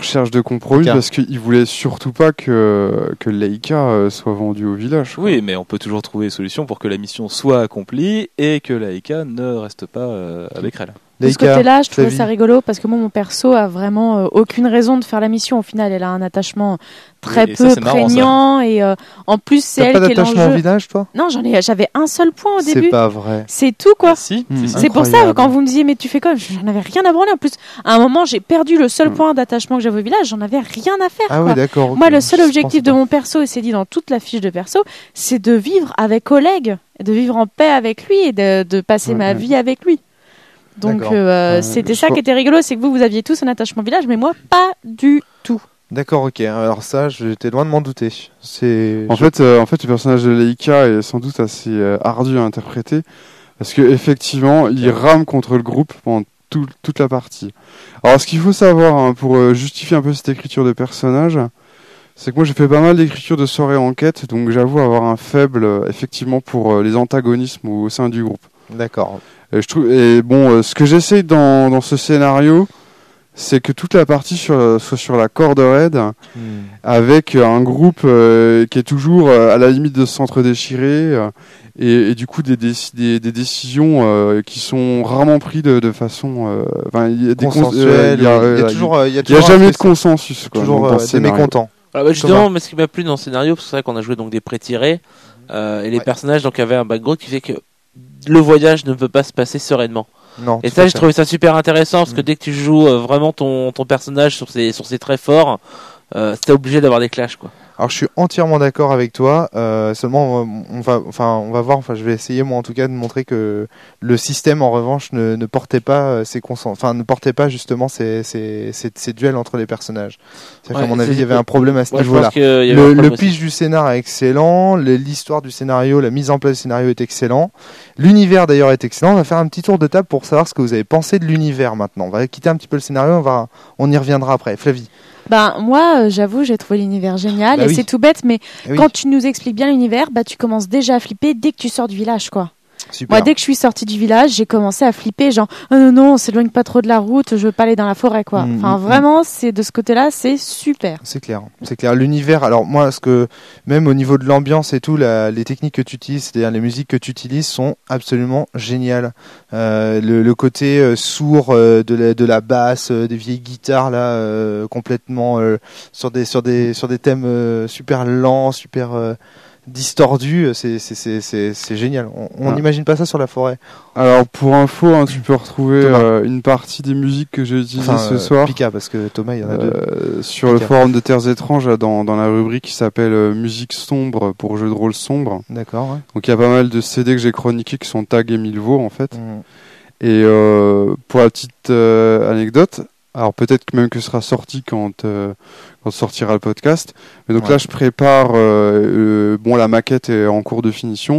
recherche de compromis Leica. parce qu'ils voulaient surtout pas que, que Leica euh, soit vendu au village. quoi. Oui, mais on peut toujours trouver des solutions pour que la mission soit accomplie et que la Leica ne reste pas euh, avec elle. De ce Leica, côté-là, je trouvais Flavie. ça rigolo parce que moi, mon perso a vraiment euh, aucune raison de faire la mission. Au final, elle a un attachement très Et- et ça, peu c'est marrant, ça. prégnant et euh, en plus, c'est T'as elle pas qui est d'attachement au l'enjeu. village, toi? Non, j'en ai, j'avais un seul point au C'est début. pas vrai. C'est tout quoi. Ah, si, Hmm. si, si. C'est pour ça Incroyable. quand vous me disiez mais tu fais quoi, j'en avais rien à branler. En plus, à un moment, j'ai perdu le seul Mm. point d'attachement que j'avais au village. J'en avais rien à faire. Ah quoi. oui, d'accord. ok. Moi, le seul Je objectif pensais de mon perso, et c'est dit dans toute la fiche de perso, c'est de vivre avec Oleg, de vivre en paix avec lui et de, de passer Ouais, ma ouais. vie avec lui. Donc D'accord. euh, Ouais, c'était je ça crois- qui était rigolo, c'est que vous, vous aviez tous un attachement village, mais moi, pas du tout. D'accord, ok. Alors ça, j'étais loin de m'en douter. C'est. En je- fait, euh, en fait, le personnage de Leica est sans doute assez euh, ardu à interpréter parce que effectivement, il rame contre le groupe pendant tout- toute la partie. Alors, ce qu'il faut savoir hein, pour euh, justifier un peu cette écriture de personnage, c'est que moi, j'ai fait pas mal d'écriture de soirée enquête, donc j'avoue avoir un faible euh, effectivement pour euh, les antagonismes au sein du groupe. D'accord. Et je trouve, et bon, euh, ce que j'essaye dans, dans ce scénario, c'est que toute la partie sur, euh, soit sur la corde raide, Hmm. avec euh, un groupe euh, qui est toujours euh, à la limite de s'entre-déchirer, euh, et, et du coup des, déci- des, des décisions euh, qui sont rarement prises de, de façon... euh, enfin, il y a des cons- euh, Consensuel. il y a, Il y a euh, toujours. euh, Il y a, il y a toujours un jamais de fait- consensus. Quoi, Toujours dans- dans euh, ce des scénario. mécontents. Ah bah justement, mais ce qui m'a plu dans le scénario, parce que c'est vrai qu'on a joué donc des pré-tirés, euh, et les Ouais. personnages donc avaient un background qui fait que le voyage ne peut pas se passer sereinement. Non. Et tout ça, à j'ai fait. trouvé ça super intéressant parce que Mm. dès que tu joues euh, vraiment ton, ton personnage sur ses, sur ses traits forts, euh, t'es obligé d'avoir des clashs quoi. Alors je suis entièrement d'accord avec toi. Euh, seulement on on va, enfin on va voir. Enfin je vais essayer moi en tout cas de montrer que le système en revanche ne, ne portait pas euh, ses consens, enfin ne portait pas justement ces, ces, ces, ces duels entre les personnages. C'est-à-dire Ouais, qu'à mon c'est- avis il y avait un problème à ce Moi, je niveau-là. pense qu'il y avait un Le, problème le aussi. pitch du scénar est excellent, le- l'histoire du scénario, la mise en place du scénario est excellent, l'univers d'ailleurs est excellent. On va faire un petit tour de table pour savoir ce que vous avez pensé de l'univers maintenant. On va quitter un petit peu le scénario, on va, on y reviendra après. Flavie. Ben moi, euh, j'avoue, j'ai trouvé l'univers génial Bah et oui. c'est tout bête, mais Eh oui, quand tu nous expliques bien l'univers, bah tu commences déjà à flipper dès que tu sors du village quoi. super. Moi, dès que je suis sortie du village, j'ai commencé à flipper, genre oh non non, on s'éloigne pas trop de la route, je veux pas aller dans la forêt quoi. Mm, Enfin mm, vraiment, c'est de ce côté-là, c'est super. C'est clair, c'est clair. L'univers, alors moi, ce que même au niveau de l'ambiance et tout, la- les techniques que tu utilises, c'est-à-dire les musiques que tu utilises, sont absolument géniales. Euh, le, le côté euh, sourd euh, de, la, de la basse, euh, des vieilles guitares là, euh, complètement euh, sur des sur des sur des thèmes euh, super lents, super euh, distordus, c'est c'est c'est c'est c'est génial. On on Ah. n'imagine pas ça sur la forêt. Alors, pour info, hein, tu peux retrouver Thomas. euh, une partie des musiques que j'ai utilisées Enfin, ce euh, soir. Pika, parce que Thomas, il y en a deux. Euh, sur le Pika. forum de Terres étranges, là, dans, dans la rubrique qui s'appelle euh, Musique sombre pour jeux de rôle sombre. D'accord. Ouais. Donc il y a pas mal de C D que j'ai chroniqués qui sont tagués Milvaux en fait. Mm. Et euh, pour la petite euh, anecdote, alors peut-être que même que ce sera sorti quand, euh, quand sortira le podcast. Mais donc Ouais. là je prépare, euh, euh, bon la maquette est en cours de finition.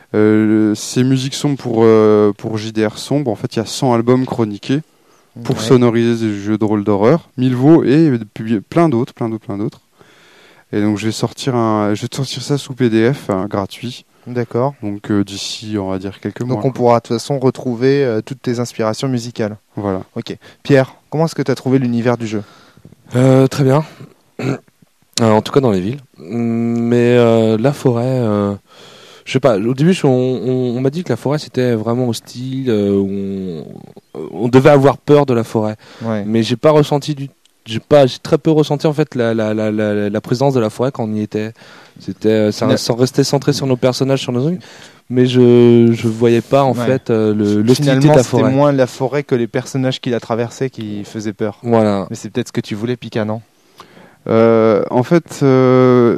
Euh, ces musiques sombres pour, euh, pour J D R sombre, en fait il y a cent albums chroniqués pour Ouais. sonoriser des jeux de rôle d'horreur, Milvaux et puis plein d'autres, plein d'autres, plein d'autres. Et donc je vais sortir un, je vais sortir ça sous P D F hein, gratuit. D'accord. Donc euh, d'ici on va dire quelques mois. Donc on pourra de toute façon retrouver euh, toutes tes inspirations musicales. Voilà. Pierre, comment est-ce que tu as trouvé l'univers du jeu? Euh, très bien. Euh, en tout cas dans les villes. Mais euh, la forêt, euh, je sais pas. Au début, je- on, on- on m'a dit que la forêt c'était vraiment hostile. euh, on, on devait avoir peur de la forêt. Ouais. Mais j'ai pas ressenti du, j'ai pas, j'ai très peu ressenti en fait la la la la, la présence de la forêt quand on y était. C'était, euh, ça, Ne- ça restait centré sur nos personnages, sur nos trucs. Mais je je voyais pas en Ouais. fait euh, le l'hostilité de Finalement, la c'était forêt. moins la forêt que les personnages qui la traversaient qui faisaient peur. Voilà. Mais c'est peut-être ce que tu voulais, Pika, non? Euh, en fait, euh,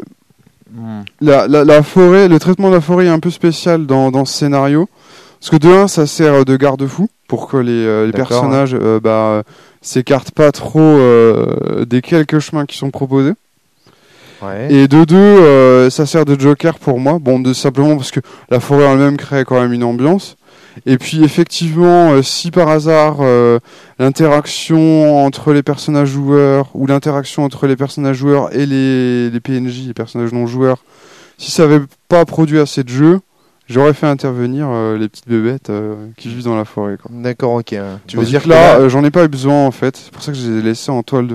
la, la, la forêt, le traitement de la forêt est un peu spécial dans, dans ce scénario. Parce que de un, ça sert de garde-fou pour que les, euh, les D'accord, personnages euh, bah, s'écartent pas trop euh, des quelques chemins qui sont proposés. Ouais. Et de deux, euh, ça sert de joker pour moi. Bon, de, simplement parce que la forêt en elle-même crée quand même une ambiance. Et puis effectivement, euh, si par hasard euh, l'interaction entre les personnages joueurs ou l'interaction entre les personnages joueurs et les, les P N J, les personnages non joueurs, si ça avait pas produit assez de jeux, j'aurais fait intervenir euh, les petites bébêtes euh, qui vivent dans la forêt. Quoi. D'accord, ok. euh, Tu veux Tandis dire que que là, là, euh, j'en ai pas eu besoin en fait. C'est pour ça que je les ai laissés en toile de fond.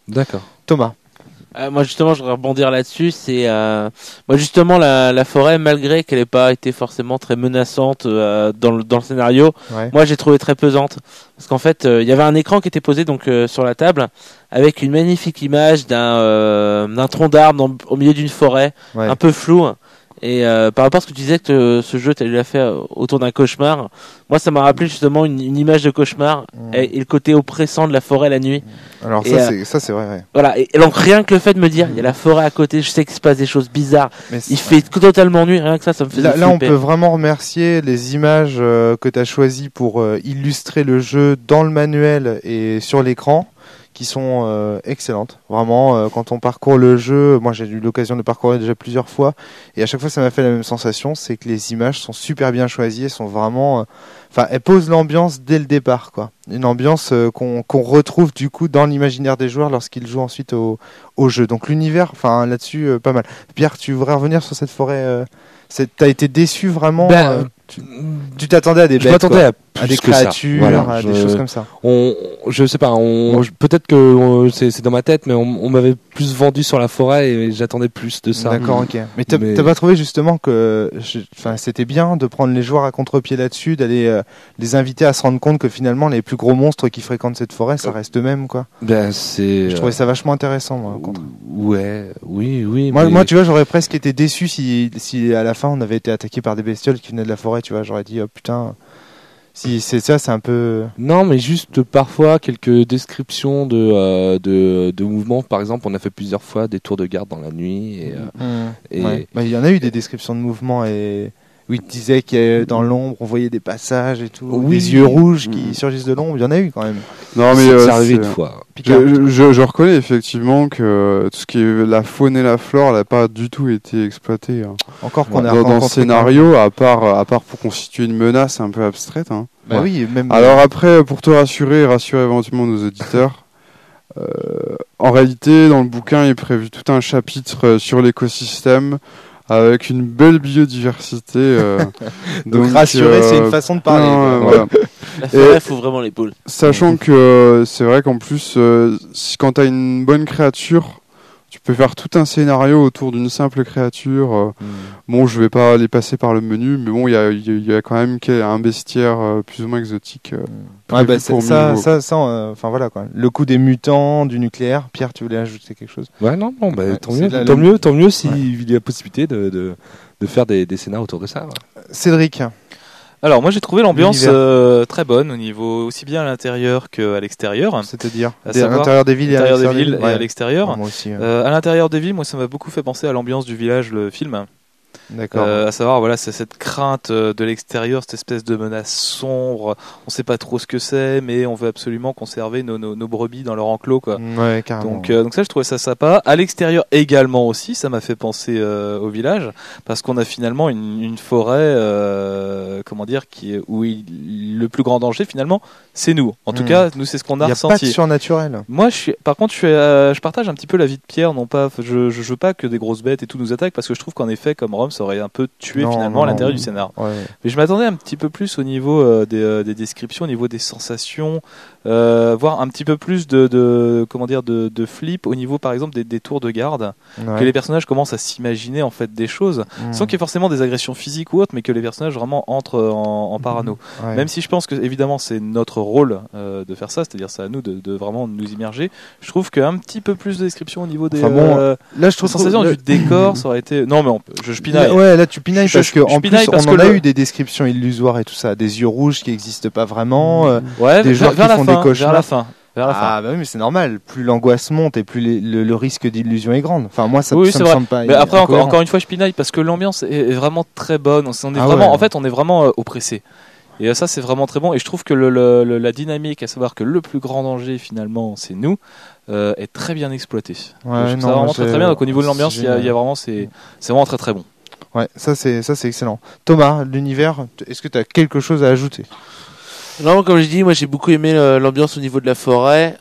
D'accord. Thomas. Euh, moi justement, je voudrais rebondir là-dessus. C'est euh, moi justement la, la forêt, malgré qu'elle n'ait pas été forcément très menaçante euh, dans le dans le scénario, Ouais. moi j'ai trouvé très pesante parce qu'en fait il euh, y avait un écran qui était posé donc euh, sur la table avec une magnifique image d'un euh, d'un tronc d'arbre dans- au milieu d'une forêt, Ouais. un peu flou. Et euh, par rapport à ce que tu disais que euh, ce jeu, tu l'as fait euh, autour d'un cauchemar, moi ça m'a rappelé justement une, une image de cauchemar Mm. et, et le côté oppressant de la forêt la nuit. Alors Et, ça, euh, c'est ça, c'est vrai. Ouais. Voilà, et, et donc rien que le fait de me dire, il y a la forêt à côté, je sais qu'il se passe des choses bizarres, Mais il c'est- fait totalement nuit, rien que ça, ça me faisait Là, là, on flipper. peut vraiment remercier les images euh, que tu as choisies pour euh, illustrer le jeu dans le manuel et sur l'écran, qui sont euh, excellentes. Vraiment, euh, quand on parcourt le jeu, moi j'ai eu l'occasion de parcourir déjà plusieurs fois, et à chaque fois ça m'a fait la même sensation, c'est que les images sont super bien choisies, elles sont vraiment, enfin, euh, elles posent l'ambiance dès le départ, quoi. Une ambiance euh, qu'on qu'on retrouve du coup dans l'imaginaire des joueurs lorsqu'ils jouent ensuite au, au jeu. Donc l'univers, enfin là-dessus, euh, pas mal. Pierre, tu voudrais revenir sur cette forêt euh, c'est- T'as été déçu vraiment Ben, euh, tu- Tu t'attendais à des Je bêtes, m'attendais quoi. à plus à des que ça. créatures, Voilà, à je- des choses comme ça. On, je sais pas, on, je- peut-être que euh, c'est, c'est dans ma tête, mais on, on m'avait plus vendu sur la forêt et j'attendais plus de ça. D'accord, ok. Mais t'as Mais- t'as pas trouvé justement que, je- enfin, c'était bien de prendre les joueurs à contre-pied là-dessus, d'aller euh, les inviter à se rendre compte que finalement les plus gros monstres qui fréquentent cette forêt, ça reste eux-mêmes, quoi. Ben c'est. Je trouvais ça vachement intéressant, moi. au contraire. Ouais, oui, oui. Moi, mais- moi, tu vois, j'aurais presque été déçu si, si à la fin on avait été attaqué par des bestioles qui venaient de la forêt, tu vois. J'aurais dit, oh putain, si c'est ça, c'est un peu. Non, mais juste parfois quelques descriptions de, euh, de, de mouvements. Par exemple, on a fait plusieurs fois des tours de garde dans la nuit. Et, euh, et- Ouais. Bah, il y en a eu des descriptions de mouvements et où il te disait qu'il y avait dans l'ombre, on voyait des passages et tout, Oui. des yeux rouges qui Mm. surgissent de l'ombre. Il y en a eu quand même. Non, mais c'est, euh, c'est arrivé c'est- une fois. Picard. Je, je, je reconnais effectivement que tout ce qui est la faune et la flore n'a pas du tout été exploité hein. Encore qu'on a dans, dans le rencontré scénario, à part, à part pour constituer une menace un peu abstraite. Hein. quand même- Bah oui, même. Alors après, pour te rassurer et rassurer éventuellement nos auditeurs, euh, en réalité, dans le bouquin, il est prévu tout un chapitre euh, sur l'écosystème avec une belle biodiversité. euh, donc, rassurer, euh, c'est une façon de parler. non, quoi. voilà. La forêt fout vraiment les poules. Sachant que euh, c'est vrai qu'en plus, euh, si, quand tu as une bonne créature, tu peux faire tout un scénario autour d'une simple créature. euh, Mm. Bon, je vais pas les passer par le menu, mais bon, il y a, il y a- il y a quand même quel- un bestiaire euh, plus ou moins exotique. euh, Ouais, prévu bah, c'est- pour ça, Milvo. ça, ça, euh, enfin voilà quoi. Le coup des mutants, du nucléaire. Pierre, tu voulais ajouter quelque chose? Ouais, non, non, bah, Ouais, tant, c'est mieux, de la- tant mieux, tant mieux s'il Ouais. y a la possibilité de, de, de faire des, des scénars autour de ça. Ouais. Cédric. Alors moi j'ai trouvé l'ambiance L'univers. euh, très bonne au niveau aussi bien à l'intérieur qu'à l'extérieur. C'est-à-dire À des- à savoir, l'intérieur des villes et À à l'intérieur des l'extérieur villes et à l'extérieur. Moi aussi. euh, Euh, à l'intérieur des villes, moi ça m'a beaucoup fait penser à l'ambiance du village, le film. D'accord. Euh, à savoir, voilà, c'est cette crainte euh, de l'extérieur, cette espèce de menace sombre. On sait pas trop ce que c'est, mais on veut absolument conserver nos, nos, nos brebis dans leur enclos, quoi. Ouais, carrément. Donc, euh, donc ça, je trouvais ça sympa. À l'extérieur également aussi, ça m'a fait penser euh, au village, parce qu'on a finalement une, une forêt, euh, comment dire, qui est, où il- le plus grand danger finalement, c'est nous. En tout Mm. cas, nous, c'est ce qu'on Il a n'y a pas de ressenti. surnaturel. Moi, je suis, par contre, je, suis, euh, je partage un petit peu l'avis de Pierre. Non pas, je, je veux pas que des grosses bêtes et tout nous attaquent, parce que je trouve qu'en effet, comme Rome, ça aurait un peu tué Non, finalement non, à l'intérieur non. du scénar. Ouais. Mais je m'attendais un petit peu plus au niveau euh, des, euh, des descriptions, au niveau des sensations, euh, voir un petit peu plus de, de comment dire, de, de flip au niveau, par exemple, des, des tours de garde, Ouais. que les personnages commencent à s'imaginer en fait des choses, Mm. sans qu'il y ait forcément des agressions physiques ou autres, mais que les personnages vraiment entrent en, en parano. Ouais. Même si je pense que évidemment c'est notre rôle euh, de faire ça, c'est-à-dire c'est à nous de, de vraiment nous immerger. Je trouve qu'un petit peu plus de description au niveau des Enfin bon, euh, Là, je trouve sensations le- du décor, ça aurait été. Non mais on peut- je, je pinaille. Ouais, là tu pinailles Je- parce je- que je en pinaille plus parce on en que a le- eu des descriptions illusoires et tout ça, des yeux rouges qui n'existent pas vraiment. euh, Ouais, des vers, joueurs vers qui la font fin, des cauchemars. vers la fin, vers la fin. Ah bah oui, mais c'est normal. Plus l'angoisse monte et plus les- le, le risque d'illusion est grande. Enfin moi ça, Oui, ça c'est me vrai. semble pas. Mais après encore, incohérent. encore une fois je pinaille parce que l'ambiance est, est vraiment très bonne. On, s- on est Ah vraiment, ouais. en fait, on est vraiment euh, oppressé. Et euh, ça c'est vraiment très bon. Et je trouve que le, le- le- la dynamique, à savoir que le plus grand danger finalement c'est nous, euh, est très bien exploitée. Ouais, je trouve non, ça vraiment moi, très c'est- très bien. Donc au niveau de l'ambiance, c'est il y, a- il y a génial. vraiment c'est c'est vraiment très très bon. Ouais, ça c'est ça c'est excellent. Thomas, l'univers, t- est-ce que tu as quelque chose à ajouter? Non, comme je dis, moi j'ai beaucoup aimé euh, l'ambiance au niveau de la forêt,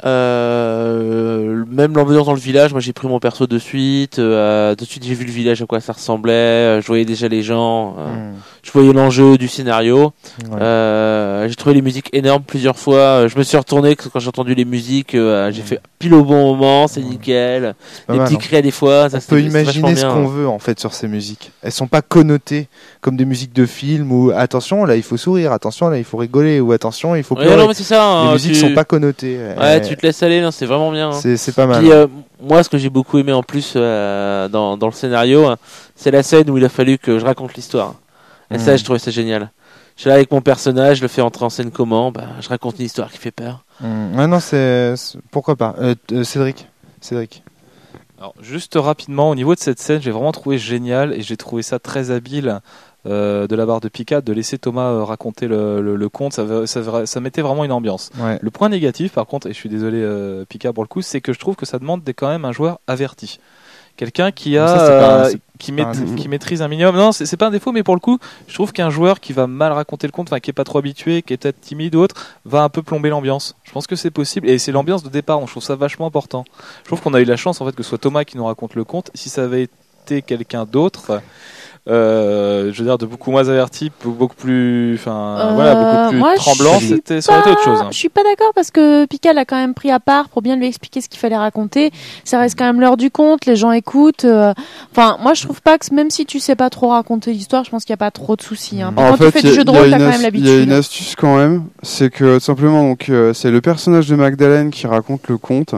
euh, même l'ambiance dans le village. Moi j'ai pris mon perso de suite, euh, de suite j'ai vu le village à quoi ça ressemblait, euh, je voyais déjà les gens, euh, Mm. je voyais l'enjeu du scénario. Ouais. Euh, j'ai trouvé les musiques énormes plusieurs fois. Je me suis retourné quand j'ai entendu les musiques, euh, j'ai Mm. fait pile au bon moment, c'est nickel. Pas Des mal, petits hein. cris à des fois, ça On c'était peut c'était vachement imaginer ce bien. qu'on veut en fait sur ces musiques. Elles sont pas connotées comme des musiques de film où attention là il faut sourire, attention là il faut rigoler ou attention il faut Ouais, pleurer. non mais c'est ça. Les hein, musiques tu... sont pas connotées. Ouais, Euh, tu te laisses aller, non, c'est vraiment bien. hein. c'est c'est pas mal. Puis euh, moi, ce que j'ai beaucoup aimé en plus euh, dans, dans le scénario, hein, c'est la scène où il a fallu que je raconte l'histoire. Et Mm. ça, je trouvais ça génial. Je suis là avec mon personnage, je le fais entrer en scène comment bah, je raconte une histoire qui fait peur. Mm. Ouais, non c'est c'est- pourquoi pas. Euh, euh, Cédric. Cédric. Alors, juste rapidement, au niveau de cette scène, j'ai vraiment trouvé génial et j'ai trouvé ça très habile euh, de la part de Pika de laisser Thomas euh, raconter le, le, le conte. Ça, va- ça, va- ça mettait vraiment une ambiance. Ouais. Le point négatif, par contre, et je suis désolé euh, Pika pour le coup, c'est que je trouve que ça demande des- quand même un joueur averti. Quelqu'un qui a Ça, c'est pas un- euh, c'est qui, pas un maît- défaut. qui maîtrise un minimum. Non, c'est c'est pas un défaut, mais pour le coup, je trouve qu'un joueur qui va mal raconter le conte, enfin qui est pas trop habitué, qui est peut-être timide ou autre, va un peu plomber l'ambiance. Je pense que c'est possible et c'est l'ambiance de départ. Donc je trouve ça vachement important. Je trouve qu'on a eu la chance en fait que ce soit Thomas qui nous raconte le conte. Si ça avait été quelqu'un d'autre. Euh, je veux dire de beaucoup moins averti, beaucoup plus, enfin Euh, voilà, beaucoup plus moi, je tremblant, suis c'était ça aurait été autre chose. hein. Je suis pas d'accord parce que Pika l'a quand même pris à part pour bien lui expliquer ce qu'il fallait raconter. Ça reste quand même l'heure du conte, les gens écoutent. euh, Enfin, moi je trouve pas que même si tu sais pas trop raconter l'histoire, je pense qu'il y a pas trop de soucis. Hein. Puis En quand tu fait, fais il y du a- jeu de il y a rôle, t'as une quand as- même il y a une l'habitude. astuce quand même, c'est que tout simplement donc euh, c'est le personnage de Magdalene qui raconte le conte.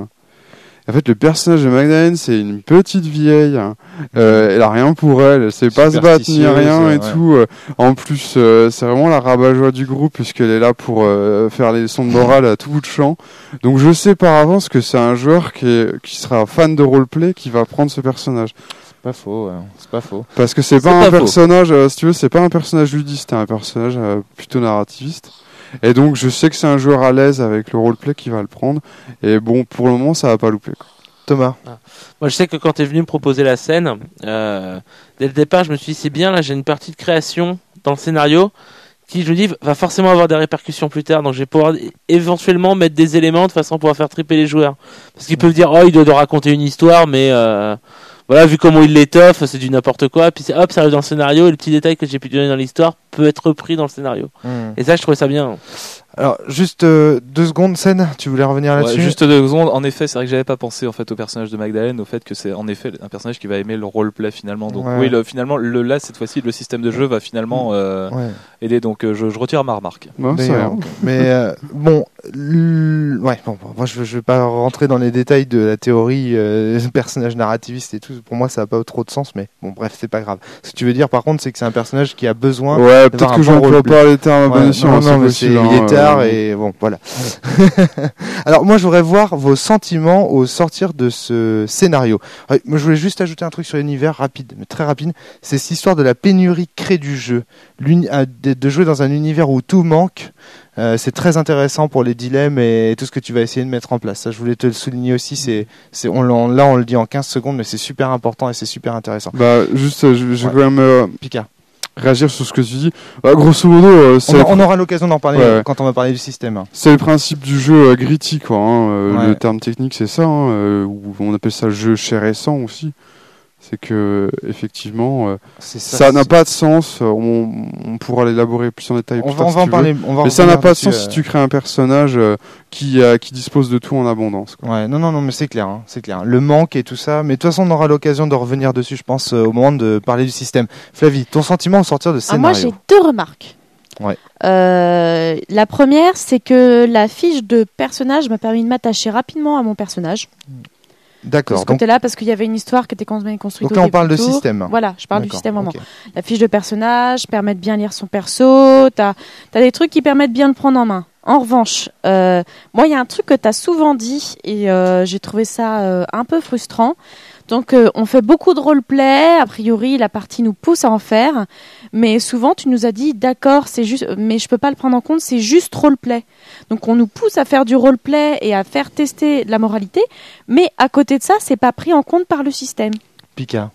En fait, le personnage de Magdalene, c'est une petite vieille. Euh, elle a rien pour elle, elle sait pas se battre ni Superstitieuse, rien et ouais. tout. Euh, En plus, euh, c'est vraiment la rabat-joie du groupe puisqu'elle est là pour euh, faire les leçons de morale à tout bout de champ. Donc, je sais par avance que c'est un joueur qui, est, qui sera fan de roleplay qui va prendre ce personnage. C'est pas faux. ouais. C'est pas faux. Parce que c'est C'est pas un pas faux. personnage, euh, si tu veux, c'est pas un personnage ludiste, c'est un personnage euh, plutôt narrativiste. Et donc, je sais que c'est un joueur à l'aise avec le roleplay qui va le prendre. Et bon, pour le moment, ça va pas louper. quoi. Thomas. Moi, je sais que quand tu es venu me proposer la scène, euh, dès le départ, je me suis dit, c'est bien, là, j'ai une partie de création dans le scénario qui, je me dis, va forcément avoir des répercussions plus tard. Donc, je vais pouvoir é- éventuellement mettre des éléments de façon à pouvoir faire triper les joueurs. Parce qu'ils peuvent dire, oh, il doit doit raconter une histoire, mais euh, voilà, vu comment il l'étoffe, c'est du n'importe quoi. Puis, c'est, hop, ça arrive dans le scénario et le petit détail que j'ai pu donner dans l'histoire peut être repris dans le scénario. Mm. Et ça, je trouvais ça bien. Alors juste euh, deux secondes, Sen, tu voulais revenir Ouais, là-dessus. juste deux secondes. En effet, c'est vrai que j'avais pas pensé en fait au personnage de Magdalene, au fait que c'est en effet un personnage qui va aimer le roleplay finalement. Donc Ouais. oui, le, finalement, le, là cette fois-ci, le système de jeu va finalement euh, Ouais. aider. Donc euh, je, je retire ma remarque. Bon, Mais, ça euh, va. mais euh, bon, l- ouais, bon, bon, moi je, je vais pas rentrer dans les détails de la théorie euh, personnage narrativiste et tout. Pour moi, ça a pas trop de sens, mais bon, bref, c'est pas grave. Ce que tu veux dire, par contre, c'est que c'est un personnage qui a besoin. Ouais, d'avoir peut-être un que bon j'emploie roleplay. pas les termes à bon Ouais, escient. non, hein, non, c'est mais possible, c'est- il hein, est tard euh, et bon, voilà. Alors moi, je voudrais voir vos sentiments au sortir de ce scénario. Ouais, moi, je voulais juste ajouter un truc sur l'univers rapide, mais très rapide. C'est cette histoire de la pénurie crée du jeu, L'uni- euh, de, de jouer dans un univers où tout manque. Euh, c'est très intéressant pour les dilemmes et tout ce que tu vas essayer de mettre en place. Ça, je voulais te le souligner aussi. C'est, c'est, on, l'en- là, on le dit en quinze secondes, mais c'est super important et c'est super intéressant. Bah, juste, euh, je, je Ouais. vais quand même euh, Picard. réagir sur ce que tu dis. Bah, grosso modo, euh, c'est On, le a- on aura l'occasion d'en parler Ouais, euh, ouais. quand on va parler du système. hein. C'est le principe du jeu euh, gritty, quoi. Hein. Euh, Ouais. Le terme technique, c'est ça. Hein, euh, ou on appelle ça jeu cher et sang aussi. C'est que, effectivement, euh, C'est ça n'a c'est- pas de sens. euh, On, on pourra l'élaborer plus en détail. On plus va, tard, on si va en tu veux. parler. On va Mais ça revenir n'a pas de dessus, sens euh, si tu crées un personnage euh, qui, euh, qui dispose de tout en abondance. quoi. Ouais, non, non, non, mais c'est clair, hein, c'est clair. Le manque et tout ça. Mais de toute façon, on aura l'occasion de revenir dessus, je pense, euh, au moment de parler du système. Flavie, ton sentiment au sortir de Ah, moi, scénario. j'ai deux remarques. Ouais. Euh, la première, c'est que la fiche de personnage m'a permis de m'attacher rapidement à mon personnage. De D'accord. ce Donc, côté-là, parce qu'il y avait une histoire qui était quand même construite donc au là, on début parle de du tour. système. Voilà, je parle du D'accord, système vraiment. ok. La fiche de personnage permet de bien lire son perso. T'as as des trucs qui permettent bien de le prendre en main. En revanche, euh, moi, il y a un truc que tu as souvent dit et euh, j'ai trouvé ça euh, un peu frustrant. Donc, euh, on fait beaucoup de roleplay. A priori, la partie nous pousse à en faire. Mais souvent, tu nous as dit, d'accord, c'est juste, mais je peux pas le prendre en compte, c'est juste roleplay. Donc, on nous pousse à faire du roleplay et à faire tester la moralité. Mais à côté de ça, c'est pas pris en compte par le système. Pika.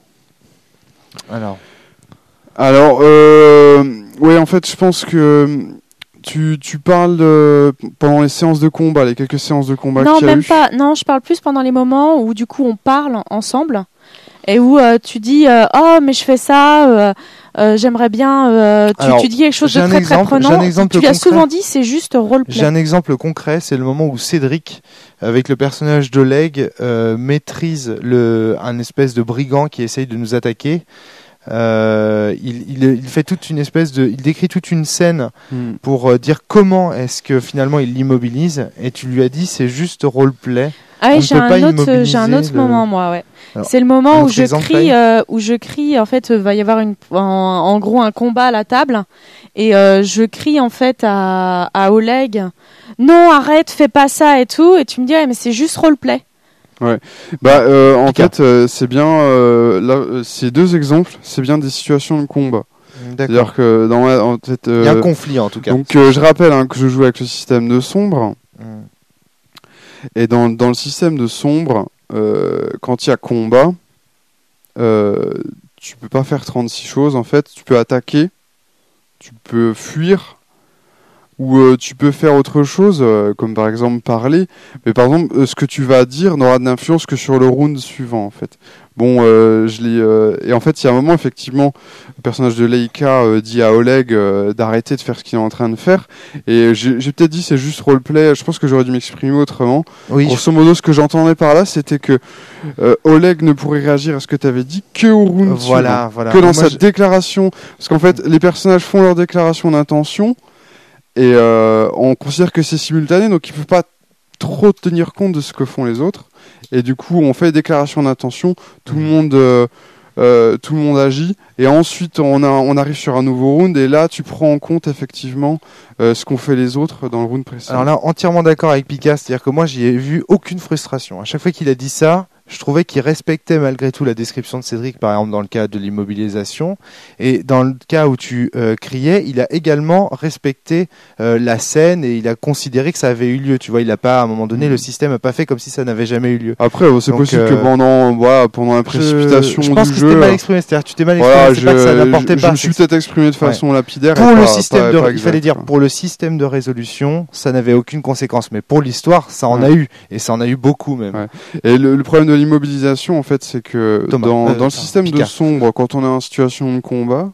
Alors. Alors, euh, ouais, en fait, je pense que tu, tu parles de, pendant les séances de combat, les quelques séances de combat Non, qu'il y a même eu. pas. Non, je parle plus pendant les moments où du coup on parle ensemble et où euh, tu dis euh, oh mais je fais ça, euh, euh, j'aimerais bien. Euh, tu, Alors, tu dis quelque chose j'ai de un très exemple- très j'ai prenant. un exemple tu l'as concret. souvent dit, c'est juste roleplay. J'ai un exemple concret, c'est le moment où Cédric, avec le personnage d'Oleg, euh, maîtrise le, un espèce de brigand qui essaye de nous attaquer. Euh, il, il, il fait toute une espèce de, il décrit toute une scène Hmm. pour euh, dire comment est-ce que finalement il l'immobilise. Et tu lui as dit c'est juste roleplay. Ah On oui, ne j'ai peut un pas autre, euh, j'ai un immobiliser autre le- moment moi, ouais. Alors, C'est le un moment où autre je exemple, crie, Faye euh, où je crie. En fait, euh, va y avoir une, en, en gros un combat à la table, et euh, je crie en fait à, à Oleg, non arrête, fais pas ça et tout. Et tu me dis ouais, mais c'est juste roleplay. Bah, euh, en Picard. fait, euh, c'est bien, euh, là, euh, ces deux exemples, c'est bien des situations de combat. D'accord. C'est-à-dire que dans ma, en fait, Il y a un euh, conflit en tout cas. donc euh, je rappelle hein, que je joue avec le système de sombre. Hmm. Et dans, dans le système de sombre, euh, quand il y a combat, euh, tu peux pas faire trente-six choses. En fait, tu peux attaquer, tu peux fuir, ou euh, tu peux faire autre chose, euh, comme par exemple parler. Mais par exemple, euh, ce que tu vas dire n'aura d'influence que sur le round suivant, en fait. Bon, euh, je l'ai. Euh, et en fait, il y a un moment, effectivement, le personnage de Leica euh, dit à Oleg euh, d'arrêter de faire ce qu'il est en train de faire. Et j'ai, j'ai peut-être dit c'est juste roleplay. Je pense que j'aurais dû m'exprimer autrement. Oui, Grosso modo, ce que j'entendais par là, c'était que euh, Oleg ne pourrait réagir à ce que tu avais dit que au round suivant. voilà, voilà. Que dans Moi, sa je- déclaration. Parce qu'en fait, les personnages font leur déclaration d'intention. Et euh, on considère que c'est simultané, donc il ne peut pas trop tenir compte de ce que font les autres. Et du coup, on fait déclaration d'intention, tout le monde, euh, euh, tout le monde agit, et ensuite on, a, on arrive sur un nouveau round, et là tu prends en compte effectivement euh, ce qu'ont fait les autres dans le round précédent. Alors là, entièrement d'accord avec Pika, c'est-à-dire que moi, j'y ai vu aucune frustration. À chaque fois qu'il a dit ça, je trouvais qu'il respectait malgré tout la description de Cédric, par exemple dans le cas de l'immobilisation. Et dans le cas où tu euh, criais, il a également respecté euh, la scène et il a considéré que ça avait eu lieu. Tu vois, il a pas, à un moment donné, le système n'a pas fait comme si ça n'avait jamais eu lieu. Après, euh, c'est Donc, possible euh, que pendant, voilà, pendant la précipitation je, je pense du que jeu, c'était mal exprimé, c'est-à-dire que tu t'es mal exprimé, voilà, c'est je, pas que ça n'apportait je, pas. je me suis c'est- peut-être exprimé de façon lapidaire. et Pour le pas- système pas- de, pas il fallait exact, dire quoi. pour le système de résolution, ça n'avait aucune conséquence, mais pour l'histoire, ça en Ouais. a eu et ça en a eu beaucoup même. Ouais. Et le, le problème de l'immobilisation, en fait, c'est que Thomas, dans, euh, dans le système de Picard. sombre, quand on est en situation de combat,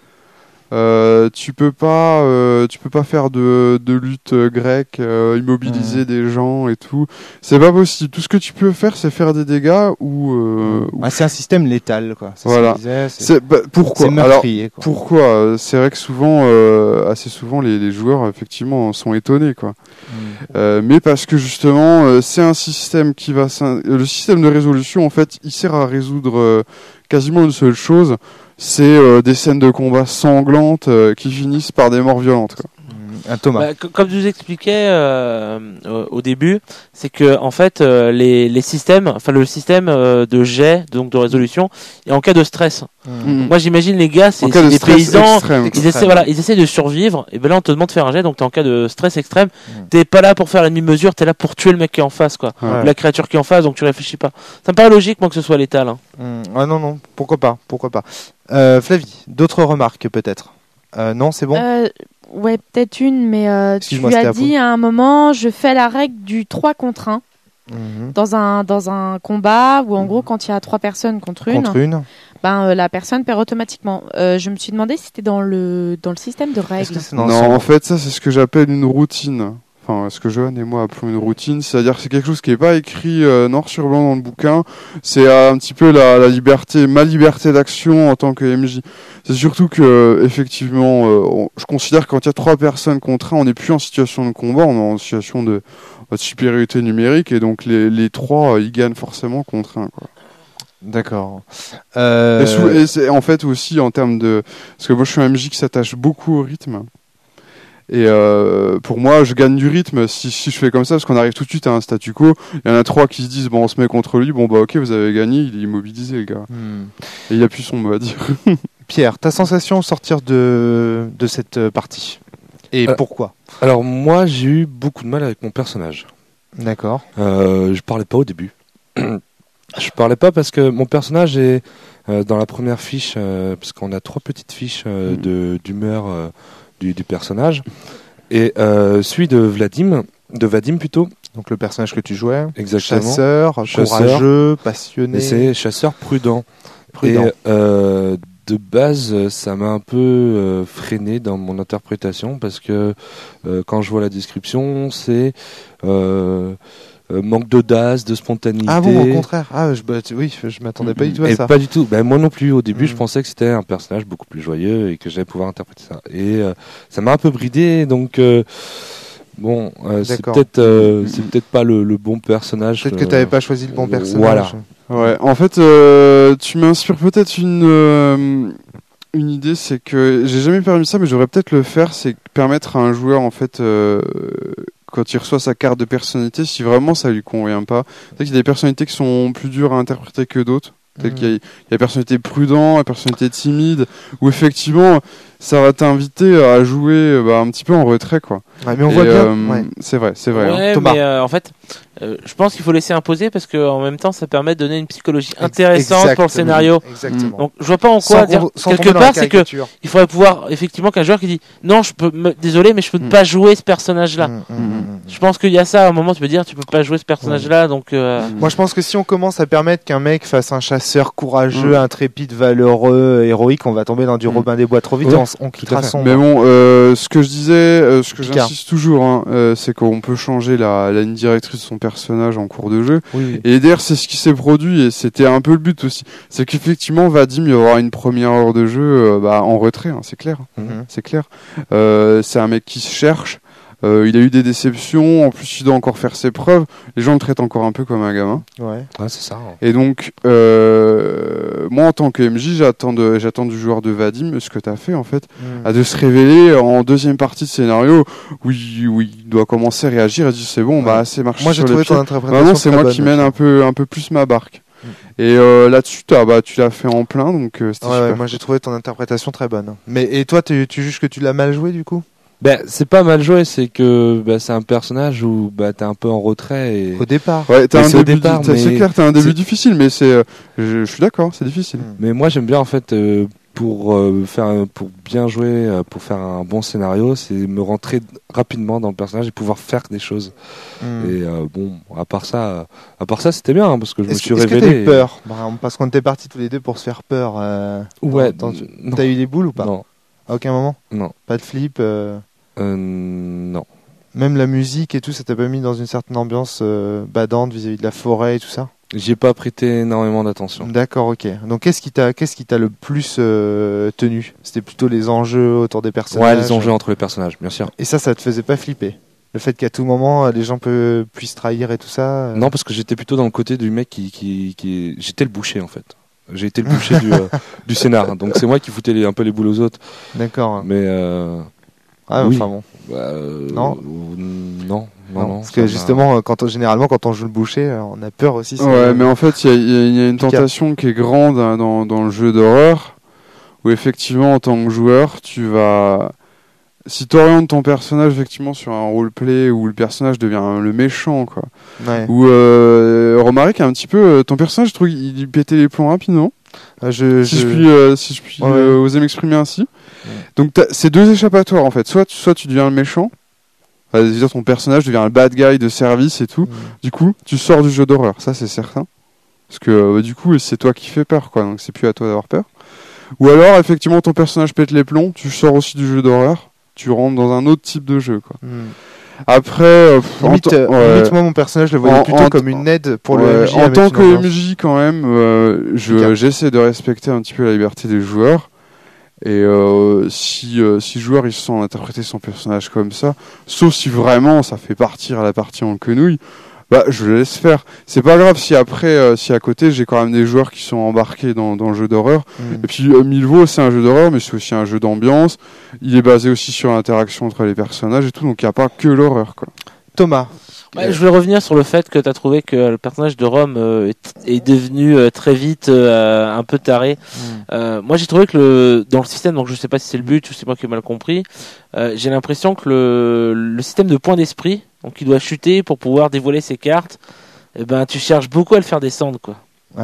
euh, tu peux pas, euh, tu peux pas faire de, de lutte euh, grecque, euh, immobiliser Mmh. des gens et tout. C'est pas possible. Tout ce que tu peux faire, c'est faire des dégâts ou. Euh, ou- Ah, c'est un système létal, quoi. C'est ce Voilà. qu'il disait, c'est- C'est bah, pourquoi c'est Alors meurtrier, quoi. pourquoi Euh, C'est vrai que souvent, euh, assez souvent, les, les joueurs effectivement sont étonnés, quoi. Mm. Euh, mais parce que justement, euh, c'est un système qui va. s'in- Le système de résolution, en fait, il sert à résoudre euh, quasiment une seule chose. C'est euh, des scènes de combat sanglantes euh, qui finissent par des morts violentes, quoi. Un Thomas. Bah, co- comme je vous expliquais euh, au au début, c'est que en fait euh, les, les systèmes, enfin le système euh, de jet, donc de résolution, est en cas de stress. Mm. Mm. Moi j'imagine les gars, En c'est cas c'est de des stress paysans, extrême. ils Extrême. essaient voilà, ils essaient de survivre. Et ben là on te demande de faire un jet, donc t'es en cas de stress extrême. Mm. T'es pas là pour faire la demi-mesure, t'es là pour tuer le mec qui est en face, quoi, Ouais. ou la créature qui est en face, donc tu réfléchis pas. Ça me paraît logique moi que ce soit létal. Hein. Mm. Ah non, non, pourquoi pas, pourquoi pas. Euh, Flavie, d'autres remarques peut-être euh, Non, c'est bon. Euh, ouais, peut-être une, mais euh, tu Excuse-moi, c'était as à dit à un moment, je fais la règle du trois contre un Mhm. dans un, dans un combat où en gros, quand il y a trois personnes contre une, Contre une. ben, euh, la personne perd automatiquement. Euh, je me suis demandé si c'était dans le, dans le système de Est-ce règles. que c'est Non, dans le sombre en fait, ça, c'est ce que j'appelle une routine. Enfin, ce que Johan et moi appelons une routine, c'est-à-dire que c'est quelque chose qui n'est pas écrit euh, noir sur blanc dans le bouquin. C'est euh, un petit peu la, la liberté, ma liberté d'action en tant que M J. C'est surtout que, euh, effectivement, euh, on- je considère que quand il y a trois personnes contre un, on n'est plus en situation de combat, on est en situation de, de supériorité numérique, et donc les, les trois, euh, ils gagnent forcément contre un, quoi. D'accord. Euh, Et, sous- et c'est en fait aussi en termes de, parce que moi je suis un M J qui s'attache beaucoup au rythme. Et euh, pour moi, je gagne du rythme si, si je fais comme ça, parce qu'on arrive tout de suite à un statu quo. Il y en a trois qui se disent, bon, on se met contre lui, bon, bah ok, vous avez gagné, il est immobilisé, le gars. hmm. Et il a plus son mot à dire. Pierre, ta sensation au sortir de, de cette euh, partie Et Euh. pourquoi Alors moi j'ai eu beaucoup de mal avec mon personnage. D'accord. Euh, je parlais pas au début. Je parlais pas parce que mon personnage est euh, dans la première fiche, euh, parce qu'on a trois petites fiches euh, Mhm. de d'humeur euh, du, du personnage. Et euh, celui de Vladim, de Vadim plutôt. Donc le personnage que tu jouais. Exactement. Chasseur, Chasseur. courageux, passionné. Et c'est chasseur prudent. Prudent. Et euh, de base, ça m'a un peu euh, freiné dans mon interprétation parce que euh, quand je vois la description, c'est euh, euh, manque d'audace, de spontanéité. Ah bon, au contraire. Ah, je, bah, tu- oui, je m'attendais pas du tout à Et ça. pas du tout. Ben, moi non plus. Au début, Mm. je pensais que c'était un personnage beaucoup plus joyeux et que j'allais pouvoir interpréter ça. Et euh, ça m'a un peu bridé. Donc euh, bon, euh, c'est D'accord. peut-être, euh, c'est peut-être pas le, le bon personnage. Peut-être que euh, tu n'avais pas choisi le bon personnage. Voilà. Ouais, en fait, euh, tu m'inspires peut-être une euh, une idée, c'est que j'ai jamais permis ça, mais je devrais peut-être le faire, c'est permettre à un joueur, en fait, euh, quand il reçoit sa carte de personnalité, si vraiment ça lui convient pas, c'est qu'il y a des personnalités qui sont plus dures à interpréter que d'autres. Peut-être Mhm. qu'il y a, il y a la personnalité prudente, la personnalité timide, où effectivement, ça va t'inviter à jouer bah, un petit peu en retrait, quoi. Ouais, mais on Et, voit bien. euh, Ouais. C'est vrai, c'est vrai. hein. Ouais, Thomas. mais euh, en fait, euh, je pense qu'il faut laisser imposer parce qu'en même temps, ça permet de donner une psychologie intéressante pour le Exactement. scénario. Exactement. Donc, je vois pas en quoi Sans dire tomber- sans quelque tomber dans la part, c'est que caricature. il faudrait pouvoir effectivement qu'un joueur qui dit non, je peux, me- désolé, mais je peux Mm. pas jouer ce personnage-là. Mm, mm, mm, mm. Je pense qu'il y a ça. À un moment, tu peux dire, tu peux pas jouer ce personnage-là, donc. euh, Moi, je pense que si on commence à permettre qu'un mec fasse un chasseur courageux, Mm. intrépide, valeureux, héroïque, on va tomber dans du Mm. Robin des Bois trop vite. Ouais, et on, s- on quittera fait. son. Mais bon, euh, ce que je disais, euh, ce que Picard. j'insiste toujours, hein, euh, c'est qu'on peut changer la, la ligne directrice de son personnage en cours de jeu. Oui, oui. Et d'ailleurs, c'est ce qui s'est produit et c'était un peu le but aussi. C'est qu'effectivement, Vadim, il y aura une première heure de jeu euh, bah, en retrait, hein, c'est clair. Mhm. C'est clair. Euh, c'est un mec qui se cherche. Euh, il a eu des déceptions. En plus, il doit encore faire ses preuves. Les gens le traitent encore un peu comme un gamin. Ouais. Ouais, c'est ça. hein. Et donc, euh, moi, en tant que M J, j'attends, de, j'attends du joueur de Vadim ce que tu as fait, en fait, Mm. à de se révéler en deuxième partie de scénario où il, où il doit commencer à réagir et dire c'est bon, Ouais. bah c'est marché Moi, j'ai sur les trouvé pieds. ton interprétation. Maintenant, c'est très moi bonne, qui mène aussi. un peu, un peu plus ma barque. Mm. Et euh, là-dessus, t'as, bah, tu l'as fait en plein, donc euh, c'était Ouais, super. ouais, moi, j'ai trouvé ton interprétation très bonne. Mais et toi, tu, tu juges que tu l'as mal joué du coup Ben, c'est pas mal joué, c'est que bah, c'est un personnage où bah, t'es un peu en retrait. Et... au départ. Ouais, t'as Mais un c'est au début, départ, t'as- c'est mais clair, t'as un début c'est- difficile, mais c'est, euh, je, je suis d'accord, c'est difficile. Mm. Mais moi, j'aime bien en fait euh, pour euh, faire, un- pour bien jouer, euh, pour faire un bon scénario, c'est me rentrer rapidement dans le personnage et pouvoir faire des choses. Mm. Et euh, bon, à part ça, à part ça, c'était bien hein, parce que je me Est-ce suis que est-ce que révélé. t'as eu peur Par exemple, parce qu'on était partis tous les deux pour se faire peur. euh, Ouais. dans- dans- non. T'as eu des boules ou pas Non. À aucun moment Non. Pas de flip euh, Euh, non. Même la musique et tout, ça t'a pas mis dans une certaine ambiance euh, badante vis-à-vis de la forêt et tout ça J'ai pas prêté énormément d'attention. D'accord, ok. Donc qu'est-ce qui t'a qu'est-ce qui t'a le plus euh, tenu C'était plutôt les enjeux autour des personnages. Ouais, les enjeux entre les personnages, bien sûr. Et ça, ça te faisait pas flipper Le fait qu'à tout moment euh, les gens peut, puissent trahir et tout ça. euh, Non, parce que j'étais plutôt dans le côté du mec qui, qui, qui... j'étais le boucher en fait. J'ai été le boucher du, euh, du scénar. Donc c'est moi qui foutais les, un peu les boules aux autres. D'accord. Mais euh, Ah, oui. enfin bon. bah, euh, Non. euh, non, non, Non, non, parce ça que m'a- justement, euh, quand on, généralement, quand on joue le boucher, euh, on a peur aussi. c'est- Ouais, mais en fait, il y a, il y a- il y a une Picard. tentation qui est grande hein, dans, dans le jeu d'horreur, où effectivement, en tant que joueur, tu vas... Si tu orientes ton personnage effectivement sur un roleplay où le personnage devient le méchant, quoi. Ouais. Ou euh, Romaric, un petit peu, euh, ton personnage, je trouve, il, il pétait les plombs rapidement. Euh, je, Si je- je puis, euh, si je puis Ouais, euh, ouais. oser m'exprimer ainsi. Ouais. Donc t'as- c'est deux échappatoires en fait. Soit, tu- soit tu deviens le méchant, enfin, c'est-à-dire ton personnage devient le bad guy de service et tout. Mm. Du coup, tu sors du jeu d'horreur, ça c'est certain. Parce que euh, du coup, c'est toi qui fais peur, quoi. Donc c'est plus à toi d'avoir peur. Ou alors, effectivement, ton personnage pète les plombs, tu sors aussi du jeu d'horreur, tu rentres dans un autre type de jeu, quoi. Mm. Après, euh, pff, en Limite, tant- euh, ouais. limite, moi, mon personnage, je le voyais En- plutôt en- comme une aide pour Ouais, le M J. à en mettre tant une que ambiance. M J, quand même, euh, je- Picard. j'essaie de respecter un petit peu la liberté des joueurs. Et euh, si, euh, si le joueur il se sent interpréter son personnage comme ça, sauf si vraiment ça fait partir la partie en quenouille, bah je le laisse faire. C'est pas grave si après, euh, si à côté j'ai quand même des joueurs qui sont embarqués dans, dans le jeu d'horreur. Mm. Et puis euh, Milvaux c'est un jeu d'horreur, mais c'est aussi un jeu d'ambiance. Il est basé aussi sur l'interaction entre les personnages et tout, donc il n'y a pas que l'horreur, quoi. Thomas. Ouais, je voulais revenir sur le fait que tu as trouvé que le personnage de Rome euh, est, est devenu euh, très vite euh, un peu taré. Mm. Euh, moi, j'ai trouvé que le, dans le système, donc je sais pas si c'est le but ou c'est moi qui ai mal compris, euh, j'ai l'impression que le, le système de points d'esprit, donc il doit chuter pour pouvoir dévoiler ses cartes, eh ben, tu cherches beaucoup à le faire descendre, quoi. Alors,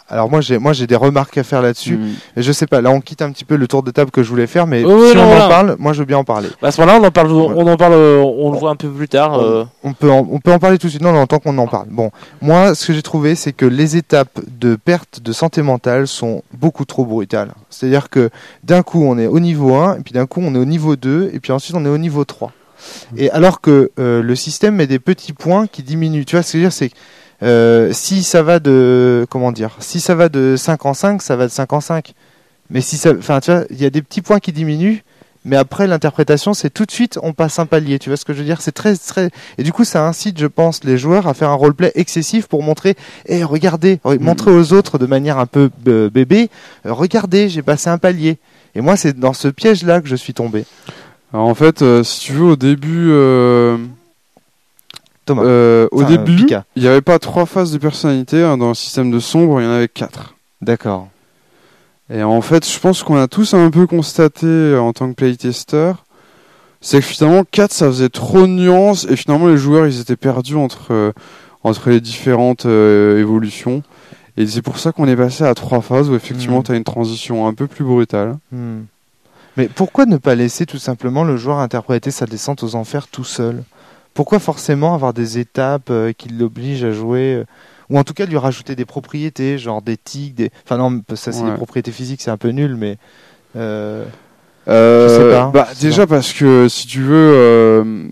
Alors moi j'ai moi j'ai des remarques à faire là-dessus. Mm. Et je sais pas, là on quitte un petit peu le tour de table que je voulais faire, mais Oh, oui, si non, on voilà. en parle, moi je veux bien en parler. Bah, à ce moment-là, on en parle, Ouais. on en parle, euh, on le voit un peu plus tard. euh. On peut en, on peut en parler tout de suite. Non, non, tant qu'on en parle. Bon, moi ce que j'ai trouvé, c'est que les étapes de perte de santé mentale sont beaucoup trop brutales. C'est-à-dire que d'un coup on est au niveau un, et puis d'un coup on est au niveau deux, et puis ensuite on est au niveau trois. Et alors que euh, le système met des petits points qui diminuent. Tu vois ce que je veux dire, c'est que euh, si ça va de comment dire, si ça va de cinq en cinq, ça va de cinq en cinq. Mais si ça, enfin tu vois, il y a des petits points qui diminuent, mais après l'interprétation, c'est tout de suite on passe un palier. Tu vois ce que je veux dire, c'est très très et du coup ça incite, je pense, les joueurs à faire un roleplay excessif pour montrer, eh regardez, re- montrer aux autres de manière un peu euh, bébé, euh, regardez, j'ai passé un palier. Et moi c'est dans ce piège-là que je suis tombé. Alors, en fait, euh, si tu veux, au début, euh, Thomas. euh, au Enfin, début, Pika. il n'y avait pas trois phases de personnalité hein, dans le système de sombre, il y en avait quatre. D'accord. Et en fait, je pense qu'on a tous un peu constaté euh, en tant que playtester, c'est que finalement quatre ça faisait trop de nuances et finalement les joueurs ils étaient perdus entre euh, entre les différentes euh, évolutions. Et c'est pour ça qu'on est passé à trois phases où effectivement Mm. tu as une transition un peu plus brutale. Hmm. Mais pourquoi ne pas laisser tout simplement le joueur interpréter sa descente aux enfers tout seul? Pourquoi forcément avoir des étapes euh, qui l'obligent à jouer euh, ou en tout cas lui rajouter des propriétés, genre des tics, des... Enfin non, ça c'est Ouais. des propriétés physiques, c'est un peu nul, mais... Euh... Euh, Je sais pas. Bah, Je sais déjà parce que si tu veux, euh,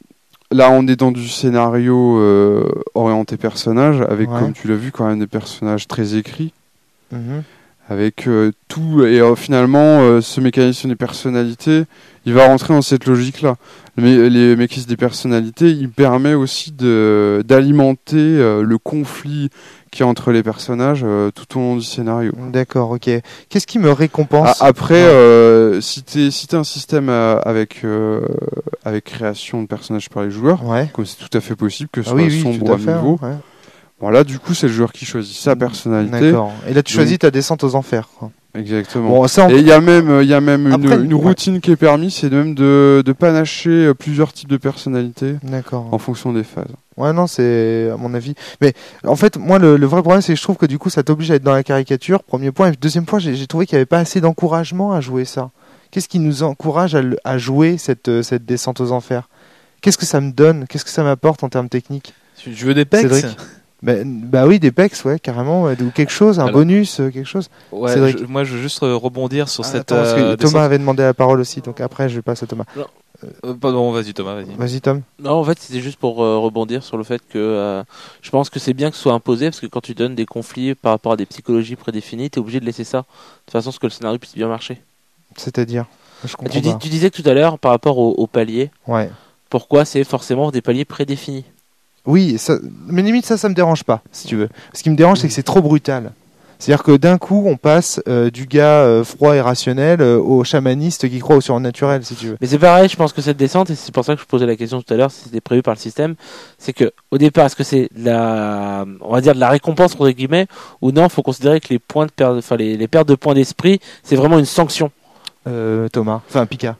là on est dans du scénario euh, orienté personnage, avec Ouais. comme tu l'as vu quand même des personnages très écrits. mhm. Avec euh, tout et euh, finalement euh, ce mécanisme des personnalités il va rentrer dans cette logique là mais les mécanismes des personnalités il permet aussi de d'alimenter euh, le conflit qui est entre les personnages euh, tout au long du scénario. D'accord, ok. Qu'est-ce qui me récompense? Ah, après Ouais. euh, si t'es si t'as un système euh, avec euh, avec création de personnages par les joueurs Ouais. comme c'est tout à fait possible que ce Ah soit oui, oui, sombre tout à à fait. nouveau, ouais. bon là du coup c'est le joueur qui choisit sa personnalité. D'accord. Et là tu Donc- choisis ta descente aux enfers, quoi. Exactement. Bon, ça, on- Et il y a même, il y a même une, Après, une ouais. routine qui est permise, c'est même de, de panacher euh, plusieurs types de personnalités D'accord. en fonction des phases. Ouais, non, c'est à mon avis. Mais en fait, moi, le, le vrai problème, c'est que je trouve que du coup, ça t'oblige à être dans la caricature. Premier point. Et deuxième point, j'ai j'ai trouvé qu'il n'y avait pas assez d'encouragement à jouer ça. Qu'est-ce qui nous encourage à, le- à jouer cette, euh, cette descente aux enfers? Qu'est-ce que ça me donne? Qu'est-ce que ça m'apporte en termes techniques? Tu tu veux des pecs? Cédric. bah, bah oui, des pecs, ouais, carrément. ouais, ou quelque chose, un Alors- bonus, euh, quelque chose. Ouais, Cédric. je- moi je veux juste euh, rebondir sur Ah, cette. attends, parce que euh, Thomas descente- avait demandé la parole aussi, donc après, je passe à Thomas. Euh, pardon, vas-y Thomas, vas-y. Vas-y, Tom. Non, en fait, c'était juste pour euh, rebondir sur le fait que euh, je pense que c'est bien que ce soit imposé parce que quand tu donnes des conflits par rapport à des psychologies prédéfinies, t'es obligé de laisser ça de façon à ce que le scénario puisse bien marcher. C'est-à-dire, je comprends Tu, dis, pas. tu disais que tout à l'heure par rapport au, au palier, Ouais. pourquoi c'est forcément des paliers prédéfinis. Oui, ça, mais limite ça, ça me dérange pas, si tu veux. Ce qui me dérange, c'est que c'est trop brutal. C'est-à-dire que d'un coup, on passe euh, du gars euh, froid et rationnel euh, au chamaniste qui croit au surnaturel, si tu veux. Mais c'est pareil, je pense que cette descente, et c'est pour ça que je posais la question tout à l'heure, si c'était prévu par le système, c'est que au départ, est-ce que c'est la, on va dire de la récompense entre guillemets, ou non, faut considérer que les points de perte, enfin les, les pertes de points d'esprit, c'est vraiment une sanction. Euh, Thomas, enfin Pika.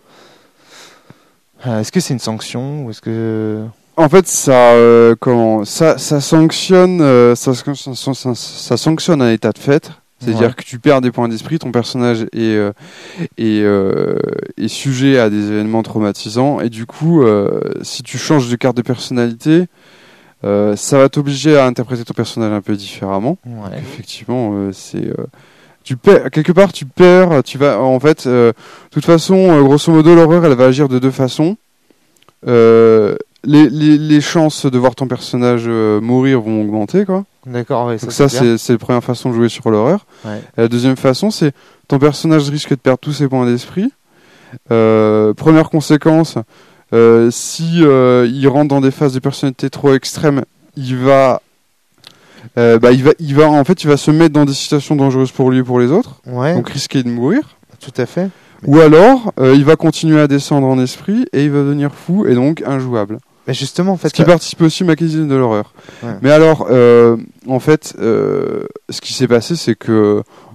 Euh, est-ce que c'est une sanction ou est-ce que En fait, ça, euh, comment, ça, ça sanctionne, euh, ça, ça, ça- ça- ça sanctionne un état de fait. C'est-à-dire Ouais. que tu perds des points d'esprit, ton personnage est, euh, est, euh, est sujet à des événements traumatisants, et du coup, euh, si tu changes de carte de personnalité, euh, ça va t'obliger à interpréter ton personnage un peu différemment. Ouais. Donc, effectivement, euh, c'est euh, tu perds quelque part, tu perds, tu vas en fait, euh, de toute façon, euh, grosso modo, l'horreur, elle va agir de deux façons. Euh, les, les, les chances de voir ton personnage euh, mourir vont augmenter, quoi. D'accord, ouais, Donc ça, clair. c'est c'est la première façon de jouer sur l'horreur. Ouais. Et la deuxième façon, c'est ton personnage risque de perdre tous ses points d'esprit. Euh, première conséquence, euh, si euh, il rentre dans des phases de personnalité trop extrêmes, il va, euh, bah, il va, il va, en fait, il va se mettre dans des situations dangereuses pour lui et pour les autres, Ouais, donc risquer de mourir. tout à fait. Ou alors, euh, il va continuer à descendre en esprit et il va devenir fou et donc injouable. Mais justement, en fait, Ce qui ça- participe aussi au mécanisme de l'horreur. Ouais. Mais alors, euh, en fait, euh, ce qui s'est passé, c'est que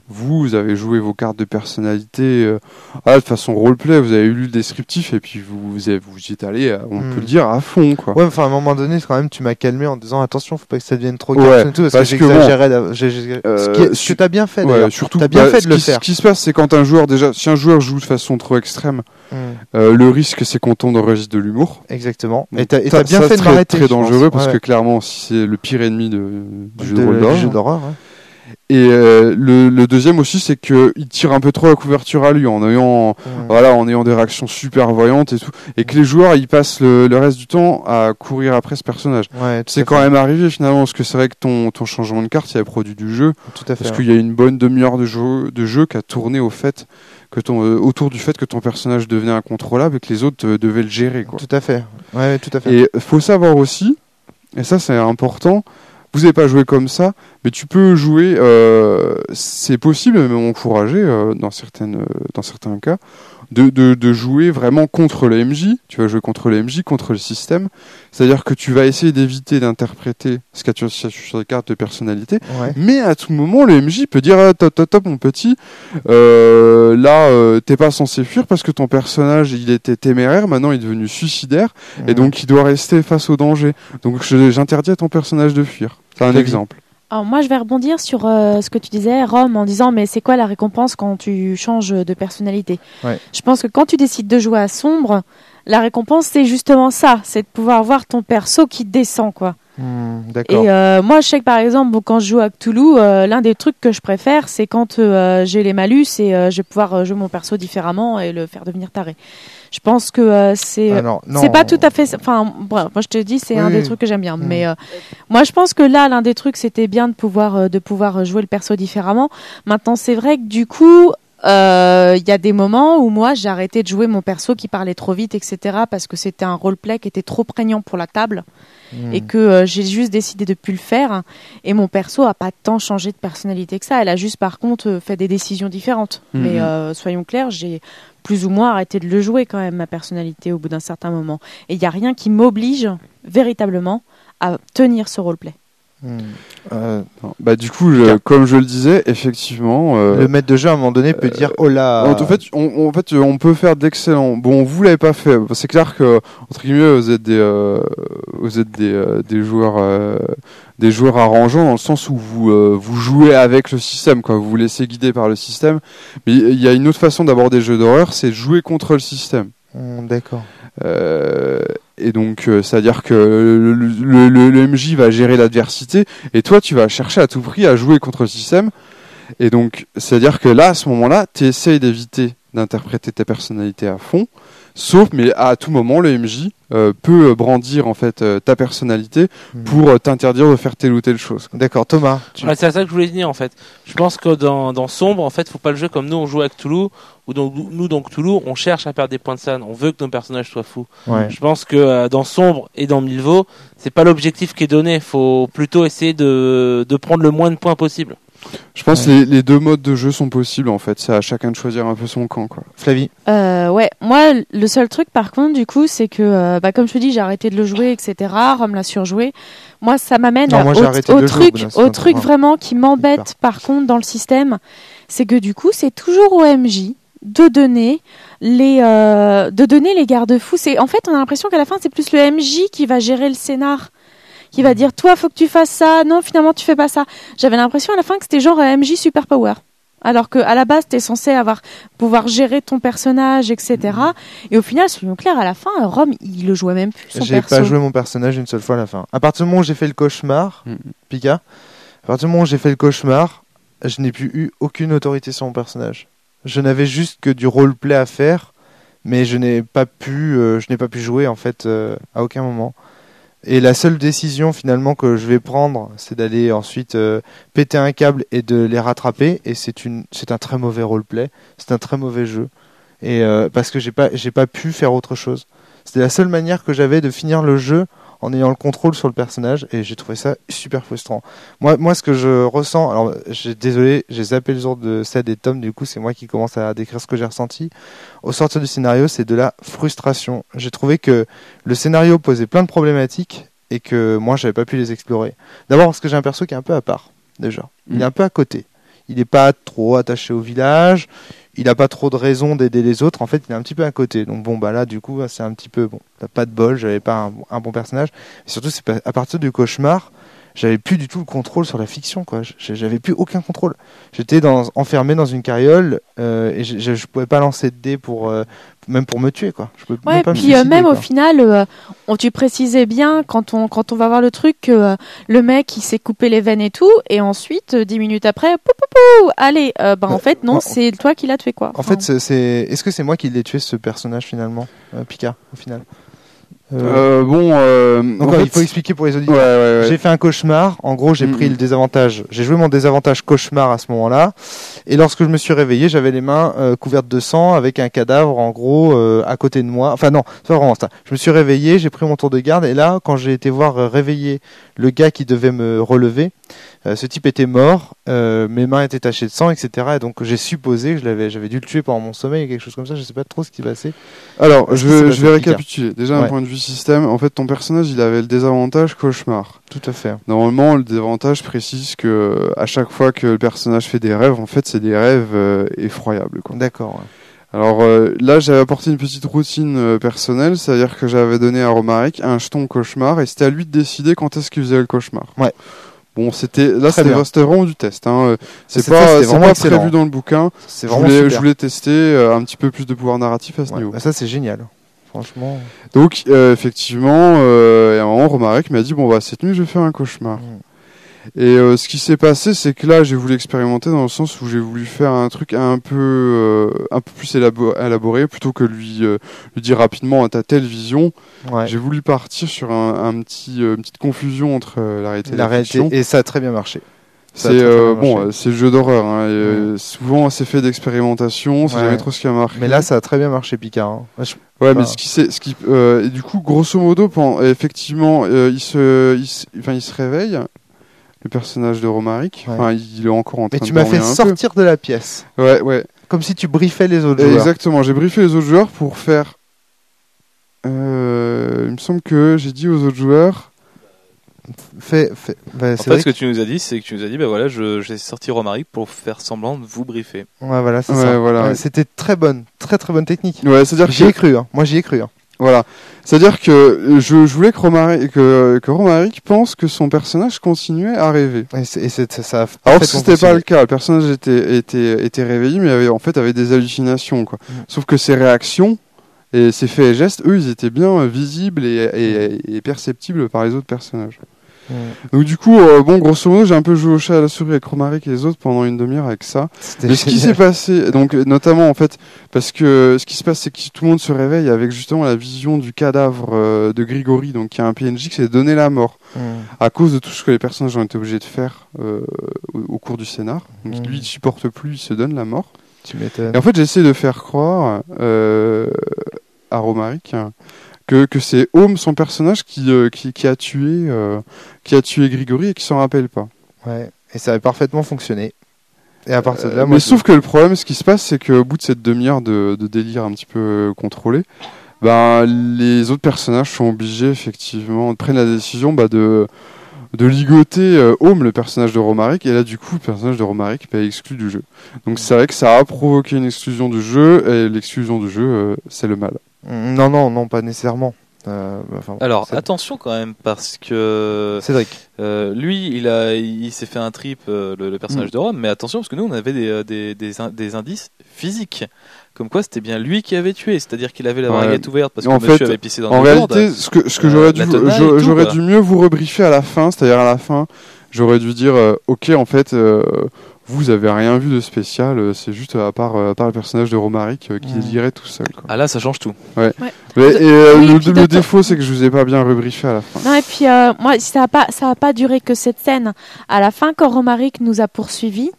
vous, vous avez joué vos cartes de personnalité euh, ah, de façon roleplay, vous avez lu le descriptif et puis vous vous, avez, vous y êtes allé, on Mm. peut le dire, à fond, quoi. Ouais, enfin à un moment donné, quand même, tu m'as calmé en disant attention, faut pas que ça devienne trop Ouais, cartoon et tout, parce, parce que que j'exagérais. la- j'ai- j'ai- Euh, ce qui est- ce su- que t'as bien fait, Ouais, d'ailleurs. surtout, T'as bien bah, fait ce de le qui- faire. Ce qui se passe, c'est quand un joueur, déjà, si un joueur joue de façon trop extrême, Mm. euh, le risque, c'est qu'on tombe dans le registre de l'humour. Exactement. Et Donc, t'as, et ça- t'as bien ça, fait de très- m'arrêter. très je pense. dangereux parce Ouais. que clairement, si c'est le pire ennemi de, du jeu de, De- rôle du d'horreur. jeu d'horreur. ouais. Et euh, le, le deuxième aussi, c'est que il tire un peu trop la couverture à lui en ayant, Mm. voilà, en ayant des réactions super voyantes et tout, et que les joueurs ils passent le, le reste du temps à courir après ce personnage. Ouais, tout C'est à quand fait. même arrivé finalement, parce que c'est vrai que ton, ton changement de carte, il avait produit du jeu, Tout à fait. parce ouais. qu'il y a une bonne demi-heure de jeu, de jeu qui a tourné au fait que ton, euh, autour du fait que ton personnage devenait incontrôlable et que les autres euh, devaient le gérer, quoi. Tout à fait. Ouais, tout à fait. Et faut savoir aussi, et ça c'est important, vous n'avez pas joué comme ça, mais tu peux jouer, euh, c'est possible, même encouragé euh, dans, certaines, euh, dans certains cas, de, de, de jouer vraiment contre le M J. Tu vas jouer contre le M J, contre le système. C'est-à-dire que tu vas essayer d'éviter d'interpréter ce qu'il y a sur sur les cartes de personnalité. Ouais. Mais à tout moment, le M J peut dire ah, top, top, top, mon petit, euh, là, euh, t'es pas censé fuir parce que ton personnage, il était téméraire, maintenant il est devenu suicidaire, et Mm. donc il doit rester face au danger. Donc je- j'interdis à ton personnage de fuir. C'est un Flavie. exemple. Alors moi, je vais rebondir sur euh, ce que tu disais, Rome, en disant mais c'est quoi la récompense quand tu changes de personnalité? Ouais. Je pense que quand tu décides de jouer à sombre, la récompense c'est justement ça, c'est de pouvoir voir ton perso qui descend, quoi. Mm, d'accord. Et euh, moi, je sais que par exemple, bon, quand je joue à Cthulhu, euh, l'un des trucs que je préfère, c'est quand euh, j'ai les malus et euh, je vais pouvoir euh, jouer mon perso différemment et le faire devenir taré. Je pense que euh, c'est Ah, non, non. c'est pas tout à fait. Enfin, bref, moi je te dis, c'est Oui, un des oui. trucs que j'aime bien. Mm. Mais euh, moi, je pense que là, l'un des trucs, c'était bien de pouvoir euh, de pouvoir jouer le perso différemment. Maintenant, c'est vrai que du coup, euh, il y a des moments où moi, j'ai arrêté de jouer mon perso qui parlait trop vite, et cetera, parce que c'était un roleplay qui était trop prégnant pour la table. Mm. Et que euh, j'ai juste décidé de plus le faire. Et mon perso a pas tant changé de personnalité que ça. Elle a juste par contre euh, fait des décisions différentes. Mhm. Mais euh, soyons clairs, j'ai plus ou moins arrêté de le jouer quand même, ma personnalité, au bout d'un certain moment. Et il n'y a rien qui m'oblige véritablement à tenir ce roleplay. Mm. Euh, Non. Bah du coup, je- comme je le disais, effectivement. euh, le maître de jeu à un moment donné peut dire oh là. En fait, on, en fait, on peut faire d'excellents. Bon, vous l'avez pas fait. C'est clair que entre guillemets, vous êtes des, euh, vous êtes des, euh, des joueurs, euh, des joueurs arrangeants dans le sens où vous, euh, vous jouez avec le système, quoi. Vous vous laissez guider par le système. Mais il y a une autre façon d'aborder le jeu d'horreur, c'est jouer contre le système. Mm, d'accord. Euh, et donc, euh, c'est-à-dire que le, le, le, le M J va gérer l'adversité, et toi, tu vas chercher à tout prix à jouer contre le système. Et donc, c'est-à-dire que là, à ce moment-là, tu essayes d'éviter d'interpréter ta personnalité à fond, sauf, mais à tout moment, le M J euh, peut brandir en fait euh, ta personnalité Mm. pour euh, t'interdire de faire telle ou telle chose. D'accord, Thomas. Tu... Ouais, c'est à ça que je voulais venir en fait. Je pense que dans, dans Sombre, en fait, faut pas le jouer comme nous on joue à Cthulhu, ou donc nous dans Cthulhu, on cherche à perdre des points de scène, on veut que nos personnages soient fous. Ouais. Je pense que euh, dans Sombre et dans Milvaux, c'est pas l'objectif qui est donné. Faut plutôt essayer de, de prendre le moins de points possible. Je pense Ouais. que les, les deux modes de jeu sont possibles en fait. C'est à chacun de choisir un peu son camp, quoi. Flavie. Euh, ouais, moi, le seul truc par contre, du coup, c'est que, euh, bah, comme je te dis, j'ai arrêté de le jouer, et cetera. Rome l'a surjoué. Moi, ça m'amène Non, à- moi, j'ai au, arrêté au de le jouer au truc, bout d'un au certain truc temps. vraiment qui m'embête par contre dans le système, c'est que du coup, c'est toujours au M J de donner les euh, de donner les garde-fous. C'est en fait, on a l'impression qu'à la fin, c'est plus le M J qui va gérer le scénar, qui va dire toi, faut que tu fasses ça. Non, finalement, tu fais pas ça. J'avais l'impression à la fin que c'était genre M J super power. Alors que à la base, t'es censé avoir pouvoir gérer ton personnage, et cetera. Et au final, soyons clairs, à la fin, Rome, il le jouait même plus son J'ai perso. pas joué mon personnage une seule fois à la fin. À partir du moment où j'ai fait le cauchemar, Mm. Pika, à partir du moment où j'ai fait le cauchemar, je n'ai plus eu aucune autorité sur mon personnage. Je n'avais juste que du roleplay à faire, mais je n'ai pas pu, euh, je n'ai pas pu jouer en fait euh, à aucun moment. Et la seule décision finalement que je vais prendre, c'est d'aller ensuite euh, péter un câble et de les rattraper. Et c'est une, c'est un très mauvais roleplay, c'est un très mauvais jeu. Et euh, parce que j'ai pas, j'ai pas pu faire autre chose. C'était la seule manière que j'avais de finir le jeu en ayant le contrôle sur le personnage, et j'ai trouvé ça super frustrant. Moi, moi, ce que je ressens, alors, j'ai désolé, j'ai zappé le jour de Ced et Tom, du coup, c'est moi qui commence à décrire ce que j'ai ressenti. Au sortir du scénario, c'est de la frustration. J'ai trouvé que le scénario posait plein de problématiques et que moi, j'avais pas pu les explorer. D'abord parce que j'ai un perso qui est un peu à part, déjà. Il est un peu à côté. il est pas trop attaché au village, il a pas trop de raison d'aider les autres. En fait, il est un petit peu à côté. Donc bon, bah là, du coup, c'est un petit peu bon. T'as pas de bol, j'avais pas un, un bon personnage. Et surtout, c'est pas, à partir du cauchemar, j'avais plus du tout le contrôle sur la fiction, quoi. J'avais plus aucun contrôle. J'étais dans, enfermé dans une carriole euh, et je, je, je pouvais pas lancer de dés pour euh, même pour me tuer, quoi. Je pouvais ouais, même pas me puis suicider, euh, même quoi. au final, euh, on, tu précisais bien quand on quand on va voir le truc que euh, le mec il s'est coupé les veines et tout, et ensuite euh, dix minutes après, pou, pou, pou, allez, euh, bah en Euh, fait non, en- c'est toi qui l'as tué, quoi. En fait, c'est, c'est... est-ce que c'est moi qui l'ai tué, ce personnage, finalement, euh, Picard, au final euh... Euh, bon, euh, Donc, en ouais, fait, il faut expliquer pour les ouais, auditeurs. ouais, ouais. J'ai fait un cauchemar. En gros, j'ai Mhm. pris le désavantage. J'ai joué mon désavantage cauchemar à ce moment-là. Et lorsque je me suis réveillé, j'avais les mains euh, couvertes de sang avec un cadavre, en gros, euh, à côté de moi. Enfin, non, c'est pas vraiment ça. Je me suis réveillé, j'ai pris mon tour de garde. Et là, quand j'ai été voir euh, réveiller le gars qui devait me relever, euh, ce type était mort. Euh, mes mains étaient tachées de sang, et cetera. Et donc, j'ai supposé que je l'avais, j'avais dû le tuer pendant mon sommeil, quelque chose comme ça. Je sais pas trop ce qui s'est passé. Alors, Qu'est-ce je qui s'est vais, passé, je vais Picard récapituler. Déjà, d'un Ouais. point de vue système, en fait, ton personnage, il avait le désavantage cauchemar. Tout à fait. Normalement, le désavantage précise que à chaque fois que le personnage fait des rêves, en fait, c'est des rêves euh, effroyables, quoi. D'accord. Ouais. Alors euh, là, j'avais apporté une petite routine euh, personnelle, c'est-à-dire que j'avais donné à Romaric un jeton cauchemar et c'était à lui de décider quand est-ce qu'il faisait le cauchemar. Ouais. Bon, c'était là, Très c'était, bien. c'était vraiment du test. Hein. C'est C'était- pas, c'était c'est vraiment pas excellent. prévu dans le bouquin. C'est Je vraiment voulais, super. je voulais tester euh, un petit peu plus de pouvoir narratif à ce Ouais, niveau. bah ça c'est génial. Franchement. Donc euh, effectivement, euh, et à un moment, Romaric m'a dit bon bah cette nuit je vais faire un cauchemar. Mm. Et euh, ce qui s'est passé, c'est que là j'ai voulu expérimenter dans le sens où j'ai voulu faire un truc un peu euh, un peu plus élabo- élaboré plutôt que lui euh, lui dire rapidement t'as telle vision. Ouais. J'ai voulu partir sur un, un petit euh, une petite confusion entre euh, la réalité et La la, réalité fiction. et ça a très bien marché. Ça a C'est très, très euh, bien bon, marché. euh, c'est le jeu d'horreur. Hein, et, euh, Souvent c'est fait d'expérimentation, c'est Ouais. jamais trop ce qui a marqué. Mais là ça a très bien marché Picard. Hein. Moi, je- Ouais, Enfin, mais ce qui, c'est, ce qui, euh, et du coup, grosso modo, pendant, effectivement, euh, il se, il se, enfin, il se réveille, le personnage de Romaric. Ouais. Enfin, il est encore en train Mais de tu m'as fait dormir un peu. sortir de la pièce, Ouais, ouais. comme si tu briefais les autres joueurs. Exactement. J'ai briefé les autres joueurs pour faire. Euh, il me semble que j'ai dit aux autres joueurs. Fais, fais... Bah, En c'est fait, vrai ce que tu nous as dit, c'est que tu nous as dit, bah voilà, je- j'ai sorti Romaric pour faire semblant de vous briefer. que- Ouais, voilà, c'est Ouais, ça. voilà, Ouais, ouais. C'était très bonne, très très bonne technique. Ouais, c'est-à-dire J'y ai que, cru. Hein. Moi j'y ai cru. Hein. voilà. C'est-à-dire que je, je voulais que Romaric, que, que Romaric pense que son personnage continuait à rêver. Et, c'est, et c'est, ça, ça a Alors que parfaitement c'était pas fonctionné. le cas, le personnage était, était, était réveillé, mais avait, en fait avait des hallucinations, quoi. Mm. Sauf que ses réactions et ses faits et gestes, eux, ils étaient bien euh, visibles et, et, et perceptibles par les autres personnages. Mm. Donc du coup, euh, bon, grosso modo, j'ai un peu joué au chat à la souris avec Romaric et les autres pendant une demi-heure avec ça. C'était Mais ce qui s'est génial. passé, donc euh, notamment en fait, parce que ce qui se passe, c'est que tout le monde se réveille avec justement la vision du cadavre euh, de Grigory, donc qui a un P N J qui s'est donné la mort Mm. à cause de tout ce que les personnages ont été obligés de faire euh, au, au cours du scénar. Donc Mm. lui, il supporte plus, il se donne la mort. Tu m'étonnes. Et en fait, j'essaie de faire croire euh, à Romaric que, que c'est Home, son personnage, qui, euh, qui, qui a tué euh, qui a tué Grigory et qui s'en rappelle pas. Ouais. Et ça avait parfaitement fonctionné. Et à partir de là, Euh, moi, mais je- sauf que le problème, ce qui se passe, c'est qu'au bout de cette demi-heure de, de délire un petit peu euh, contrôlé, ben, les autres personnages sont obligés, effectivement, de prendre la décision bah, de, de ligoter euh, Home, le personnage de Romaric, et là, du coup, le personnage de Romaric bah, est exclu du jeu. Donc c'est vrai que ça a provoqué une exclusion du jeu, et l'exclusion du jeu, euh, c'est le mal. Mm, non, non, non, pas nécessairement. Euh, enfin, Alors, c'est- attention quand même, parce que Cédric. euh, lui, il, a, il s'est fait un trip, euh, le, le personnage Mm. de Rome, mais attention, parce que nous, on avait des, euh, des, des, in- des indices physiques. Comme quoi, c'était bien lui qui avait tué, c'est-à-dire qu'il avait la Ouais. braguette ouverte parce que En le monsieur fait, avait pissé dans En le réalité, board. ce que, ce que Euh, j'aurais dû, la tenaille j'aurais- et tout, j'aurais quoi. dû mieux vous rebriefer à la fin, c'est-à-dire à la fin, j'aurais dû dire, euh, ok, en fait, euh, vous avez rien vu de spécial, euh, c'est juste à part, euh, à part le personnage de Romaric euh, qui Mm. délirait tout seul. Quoi. Ah là, ça change tout. Mais, et euh, Oui, le, et puis le d'autant- défaut, c'est que je vous ai pas bien rebriefé à la fin. Non, et puis euh, moi, ça a pas, ça a pas duré que cette scène. À la fin, quand Romaric nous a poursuivis,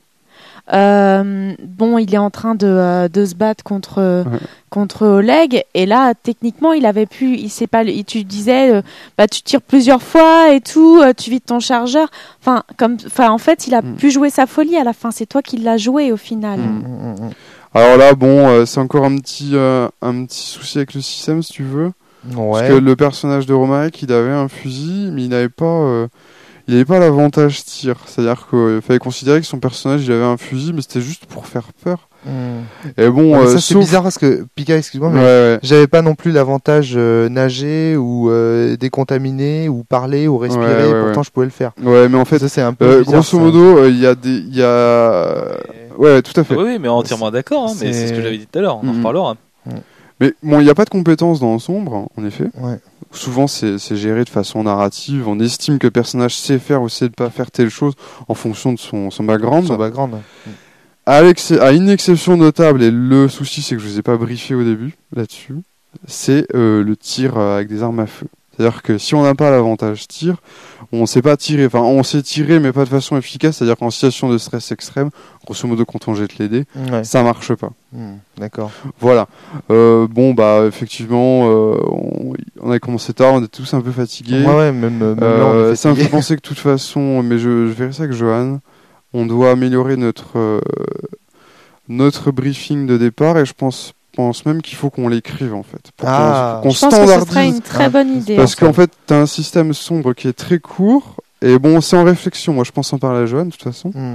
euh, bon, il est en train de, euh, de se battre contre Ouais. contre Oleg, et là, techniquement, il avait pu, il sait pas, il- tu disais, euh, bah, tu tires plusieurs fois et tout, euh, tu vides ton chargeur. Enfin, comme, enfin, en fait, il a Mm. pu jouer sa folie à la fin. C'est toi qui l'as joué au final. Mm. Mm, mm, mm. Alors là, bon, euh, c'est encore un petit, euh, un petit souci avec le système, si tu veux. Parce Ouais. que le personnage de Romaric, il avait un fusil, mais il n'avait pas, euh, il n'avait pas l'avantage tir. C'est-à-dire qu'il fallait considérer que son personnage, il avait un fusil, mais c'était juste pour faire peur. Mmh. Et bon, Ouais, mais euh, ça c'est sauf- bizarre parce que Pika, excuse-moi, mais Ouais, ouais. j'avais pas non plus l'avantage euh, nager ou euh, décontaminer ou parler ou respirer. Ouais, ouais, pourtant ouais. je pouvais le faire. Ouais, mais en fait, Ça c'est un peu euh, bizarre, grosso ça. modo, euh, il y a des, il y a, ouais, tout à fait. Ah oui, mais entièrement d'accord, hein, mais c'est- c'est ce que j'avais dit tout à l'heure, on en Mhm. reparlera. Mais bon, il n'y a pas de compétences dans Sombre, en effet. Ouais. Souvent, c'est c'est géré de façon narrative. On estime que le personnage sait faire ou sait ne pas faire telle chose en fonction de son, son background. Son background. À, l'exce- à une exception notable, et le souci c'est que je vous ai pas briefé au début là-dessus, c'est euh, le tir euh, avec des armes à feu. C'est-à-dire que si on n'a pas l'avantage tir, on sait pas tirer. Enfin, on sait tirer, mais pas de façon efficace. C'est-à-dire qu'en situation de stress extrême, grosso modo, quand on jette les dés, Ouais. ça marche pas. Mmh, D'accord. Voilà. Euh, bon, bah, effectivement, euh, on, on a commencé tard, on est tous un peu fatigués. Ouais, ouais, même, même là on Euh, est ça me fait fatigué. penser que de toute façon, mais je, je verrai ça avec Johan, on doit améliorer notre, euh, notre briefing de départ et je pense, pense même qu'il faut qu'on l'écrive en fait. Pour Ah. qu'on, qu'on Je pense que ce serait standardise. une très Ah, bonne idée. Parce en qu'en fait. fait, tu as un système sombre qui est très court et bon, c'est en réflexion. Moi, je pense en parler à Johan de toute façon. Mmh.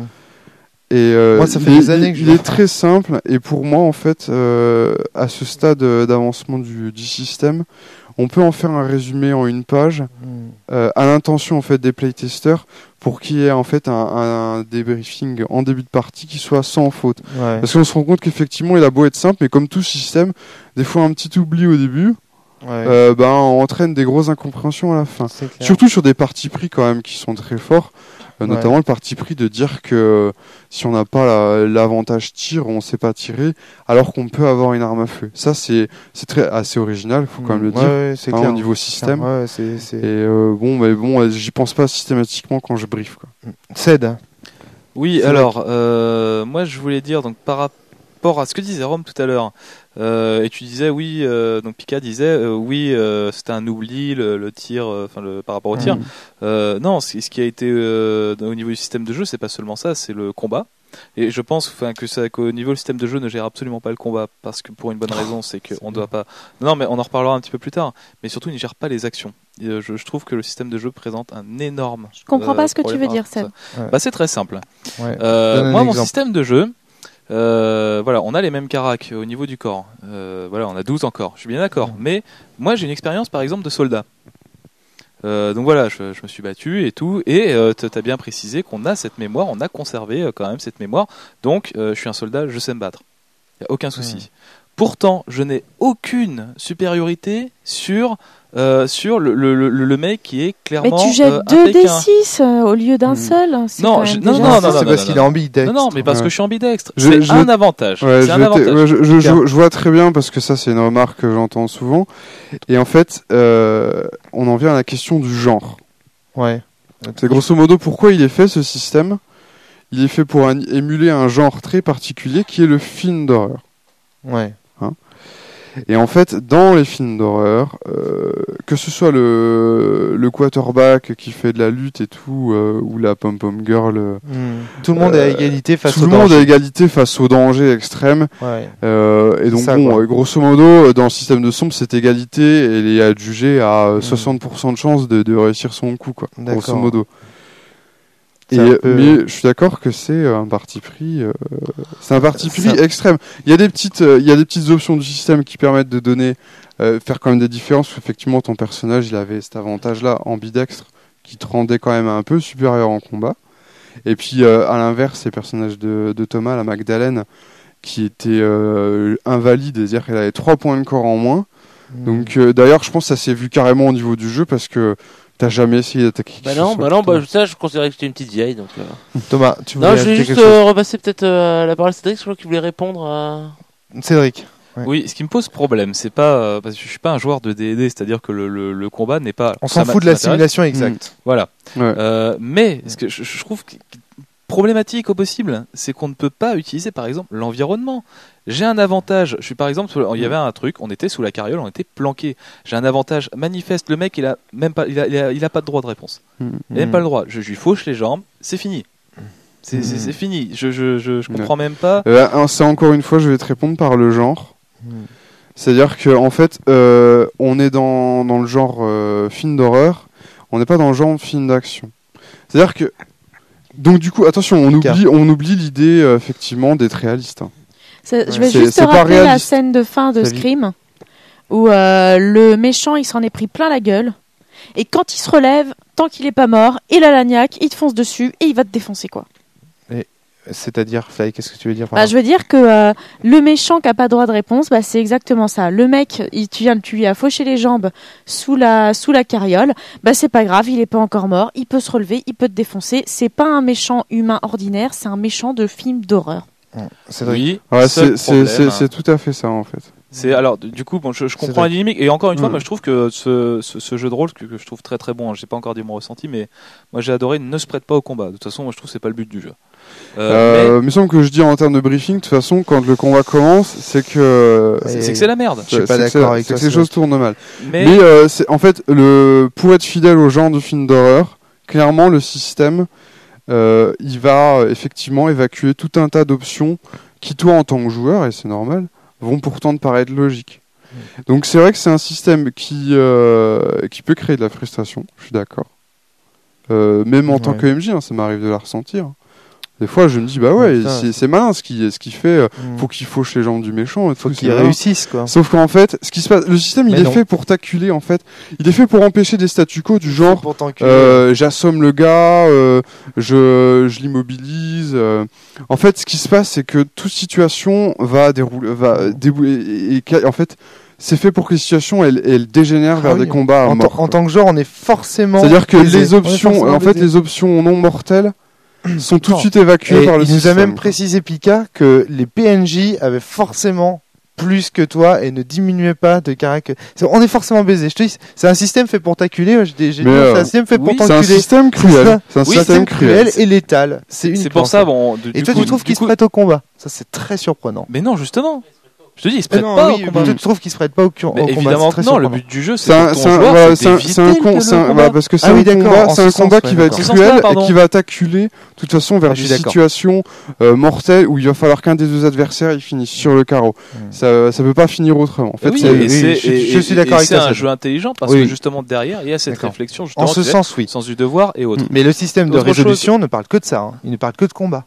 Et euh, Moi, ça fait il, des années il- que je il le est fais. très simple et pour moi en fait euh, à ce stade euh, d'avancement du, du système, on peut en faire un résumé en une page Mmh. euh, à l'intention en fait des playtesters pour qu'il y ait en fait un, un débriefing en début de partie qui soit sans faute. Ouais. Parce qu'on se rend compte qu'effectivement il a beau être simple, mais comme tout système, des fois un petit oubli au début, Ouais. euh, ben entraîne des grosses incompréhensions à la fin. C'est clair. Surtout sur des partis pris quand même qui sont très forts. Euh, Ouais. Notamment le parti pris de dire que euh, si on n'a pas la- l'avantage tir, on sait pas tirer, alors qu'on peut avoir une arme à feu. Ça c'est c'est très assez original, faut quand même le Ouais, dire, ouais, c'est hein, clair. au niveau système. Ouais, ouais, c'est c'est Et euh, bon, mais bon, euh, j'y pense pas systématiquement quand je brief. Quoi. Ced. Oui, C'est alors, euh, moi je voulais dire, donc par rapport à ce que disait Rome tout à l'heure, euh, et tu disais, oui, euh, donc Pika disait, euh, oui, euh, c'était un oubli, le, le tir, euh, enfin, le, par rapport au tir. Mm. Euh, non, ce, ce qui a été euh, au niveau du système de jeu, c'est pas seulement ça, c'est le combat. Et je pense enfin, que ça, qu'au niveau du système de jeu ne gère absolument pas le combat, parce que pour une bonne raison, c'est qu'on ne doit pas. Non, mais on en reparlera un petit peu plus tard. Mais surtout, il ne gère pas les actions. Et, euh, je, je trouve que le système de jeu présente un énorme. Je comprends euh, pas ce que tu problème veux par dire, rapport à Seb. ça. Ouais. Bah, c'est très simple. Ouais. Euh, Donne un moi, mon exemple. système de jeu, euh, voilà, on a les mêmes caracs au niveau du corps. Euh, voilà, on a douze encore. Je suis bien d'accord. Mhm. Mais moi, j'ai une expérience, par exemple, de soldat. Euh, donc voilà, je, je me suis battu et tout, et euh, tu as bien précisé qu'on a cette mémoire, on a conservé euh, quand même cette mémoire. Donc, euh, je suis un soldat, je sais me battre. Il n'y a aucun souci. Mhm. Pourtant, je n'ai aucune supériorité sur euh, sur le, le, le, le mec qui est Mais clairement tu jettes euh, un deux D Pékin. six euh, au lieu d'un Hmm. seul. c'est Non, quand je- même non, déjà non, ça. non, c'est non, parce non, qu'il est non. ambidextre. Non, non, mais parce Ouais. que je suis ambidextre. Je- C'est je- un avantage. Ouais, c'est je, un vais avantage. te- ouais, je, je- Tiens. je- je vois très bien parce que ça c'est une remarque que j'entends souvent. Et en fait, euh, on en vient à la question du genre. Ouais. C'est grosso modo pourquoi il est fait ce système. Il est fait pour un- émuler un genre très particulier qui est le film d'horreur. Ouais. Et en fait, dans les films d'horreur, euh, que ce soit le, le quarterback qui fait de la lutte et tout, euh, ou la pom-pom girl, euh, Hmm. Tout le monde est à Euh, égalité face tout au le monde danger. a égalité face au danger extrême. Ouais. Euh, et donc Ça, bon, quoi. euh, grosso modo, dans le système de sombre, cette égalité, elle est adjugée à euh, Mm. soixante pour cent de chance de, de réussir son coup, quoi. Grosso D'accord. modo. C'est Et, un peu- Mais je suis d'accord que c'est euh, un parti pris, euh, c'est un parti pris Ça- extrême. Il y a des petites, euh, il y a des petites options du système qui permettent de donner, euh, faire quand même des différences. Effectivement, ton personnage, il avait cet avantage-là, ambidextre, qui te rendait quand même un peu supérieur en combat. Et puis euh, à l'inverse, les personnages de, de Thomas, la Magdalene, qui était euh, invalide, c'est-à-dire qu'elle avait trois points de corps en moins. Hmm. Donc euh, d'ailleurs, je pense que ça s'est vu carrément au niveau du jeu parce que t'as jamais essayé d'attaquer. qui Bah que ce non, soit, bah non, Thomas. bah ça, je considérais que j'étais une petite vieille. Donc, euh. Thomas, tu voulais Non, je vais ajouter juste quelque chose euh, repasser peut-être euh, la parole à Cédric, je crois qu'il voulait répondre à. Cédric. Ouais. Oui, ce qui me pose problème, c'est pas euh, parce que je suis pas un joueur de D and D, c'est-à-dire que le, le, le combat n'est pas. On ça s'en m'a- fout de ça la m'intéresse. simulation exacte. Voilà. Ouais. Euh, mais ce que je, je trouve que- problématique au possible, c'est qu'on ne peut pas utiliser par exemple l'environnement. J'ai un avantage, je suis par exemple, il y avait un truc, on était sous la carriole, on était planqué. J'ai un avantage manifeste, le mec il a même pas, il a, il a, il a pas de droit de réponse. Mm. Il a même Mm. pas le droit. Je, je lui fauche les jambes, c'est fini. C'est c'est- Mm. c'est fini. Je, je, je, je comprends même pas. Euh, un- c'est encore une fois, je vais te répondre par le genre. Hmm. C'est-à-dire que en fait, euh, on est dans, dans le genre euh, film d'horreur, on n'est pas dans le genre film d'action. C'est-à-dire que donc du coup, attention, on oublie, on oublie l'idée euh, effectivement d'être réaliste. Hein. C'est- Je vais C'est- juste te c'est pas rappeler la réaliste. scène de fin de Ça vit. Scream où euh, le méchant il s'en est pris plein la gueule et quand il se relève, tant qu'il est pas mort, il a la niaque, il te fonce dessus et il va te défoncer quoi. C'est-à-dire, Fly, qu'est-ce que tu veux dire par Bah, là je veux dire que euh, le méchant qui a pas droit de réponse, bah, c'est exactement ça. Le mec, il, tu, viens, tu lui as fauché les jambes sous la, sous la carriole, bah, c'est pas grave, il est pas encore mort, il peut se relever, il peut te défoncer. C'est pas un méchant humain ordinaire, c'est un méchant de film d'horreur. C'est vrai. Oui, Ouais, seul c'est, c'est, problème, c'est, hein. c'est tout à fait ça en fait. C'est alors du coup bon je, je C'est comprends la vrai. dynamique et encore une fois Mm. moi je trouve que ce, ce, ce jeu de rôle que, que je trouve très très bon, hein, j'ai pas encore dit mon ressenti mais moi j'ai adoré, ne se prête pas au combat. De toute façon moi je trouve que c'est pas le but du jeu. Euh, Euh, il me semble que je dis en termes de briefing, de toute façon, quand le combat commence, c'est que mais c'est c'est que c'est la merde. Je suis pas c'est que d'accord ça- avec c'est toi, que ces c'est choses tournent mal. Mais, Mais euh, c'est, en fait, le, pour être fidèle au genre de film d'horreur, clairement, le système, euh, il va euh, effectivement évacuer tout un tas d'options qui, toi, en tant que joueur, et c'est normal, vont pourtant te paraître logiques. Donc c'est vrai que c'est un système qui, euh, qui peut créer de la frustration, je suis d'accord. Euh, même en tant Ouais. que M J, hein, ça m'arrive de la ressentir. Des fois, je me dis, bah ouais, Ouais, putain, c'est, c'est malin ce qu'il ce qu'il fait. euh, Mm. Faut qu'il fauche les jambes du méchant. Et Faut tout, qu'ils c'est malin. réussissent, quoi. Sauf qu'en fait, ce qui se passe, le système, il Mais est non. fait pour t'acculer, en fait. Il est fait pour empêcher des statu quo du genre, Pour t'enculer. euh, j'assomme le gars, euh, je, je l'immobilise. euh. En fait, ce qui se passe, c'est que toute situation va dérouler, va débouler, et, et- et en fait, c'est fait pour que les situations, elles, elles dégénèrent Ah vers oui. des combats à en, mort. tant- en quoi. tant que joueur, on est forcément. C'est-à-dire que baisé. les On est options, forcément en fait, baisé. les options non mortelles sont tout de Non. suite évacuées Et par le il nous système. a même précisé, Pika, que les P N J avaient forcément plus que toi et ne diminuaient pas de caractère. C'est- On est forcément baisé. Je te dis, c'est un système fait pour t'acculer. J'ai dit, j'ai Mais, dit, euh, c'est un système fait oui, pour C'est un t'enculer. système C'est cruel. ça. C'est un Oui, système cruel. et létal. C'est c'est uniquement pour ça bon. de- Et du toi, coup, tu trouves du qu'il se coup- prête au combat. Ça, c'est très surprenant. Mais non justement. Je te dis il se Mais prête non, pas oui, au combat. Tu trouves qu'il se prête pas au, cu- au Mais combat. évidemment c'est que très non, le surprenant. but du jeu c'est C'est pour un, ton c'est un, joueur, voilà, c'est c'est un, d'éviter c'est un que con, le c'est un- combat- voilà, parce que c'est Ah un oui, d'accord, combat, en c'est ce un sens, combat ouais, qui va être d'accord. En ce sens-là, cruel et pardon. qui va t'acculer, de toute façon, vers Ah, des je suis d'accord. situations euh, mortelles où il va falloir qu'un des deux adversaires il finisse sur le carreau. Mm. Ça, ça peut pas finir autrement. En fait, oui, c'est- et oui, c'est- je suis- et- je suis et- d'accord et avec c'est toi, un Seb. jeu intelligent parce Oui. que justement derrière il y a cette D'accord. réflexion En justement ce tu sais, sens, oui. sens du devoir et autres. Mais le système de Autre résolution ne parle que de ça. hein. Il ne parle que de combat.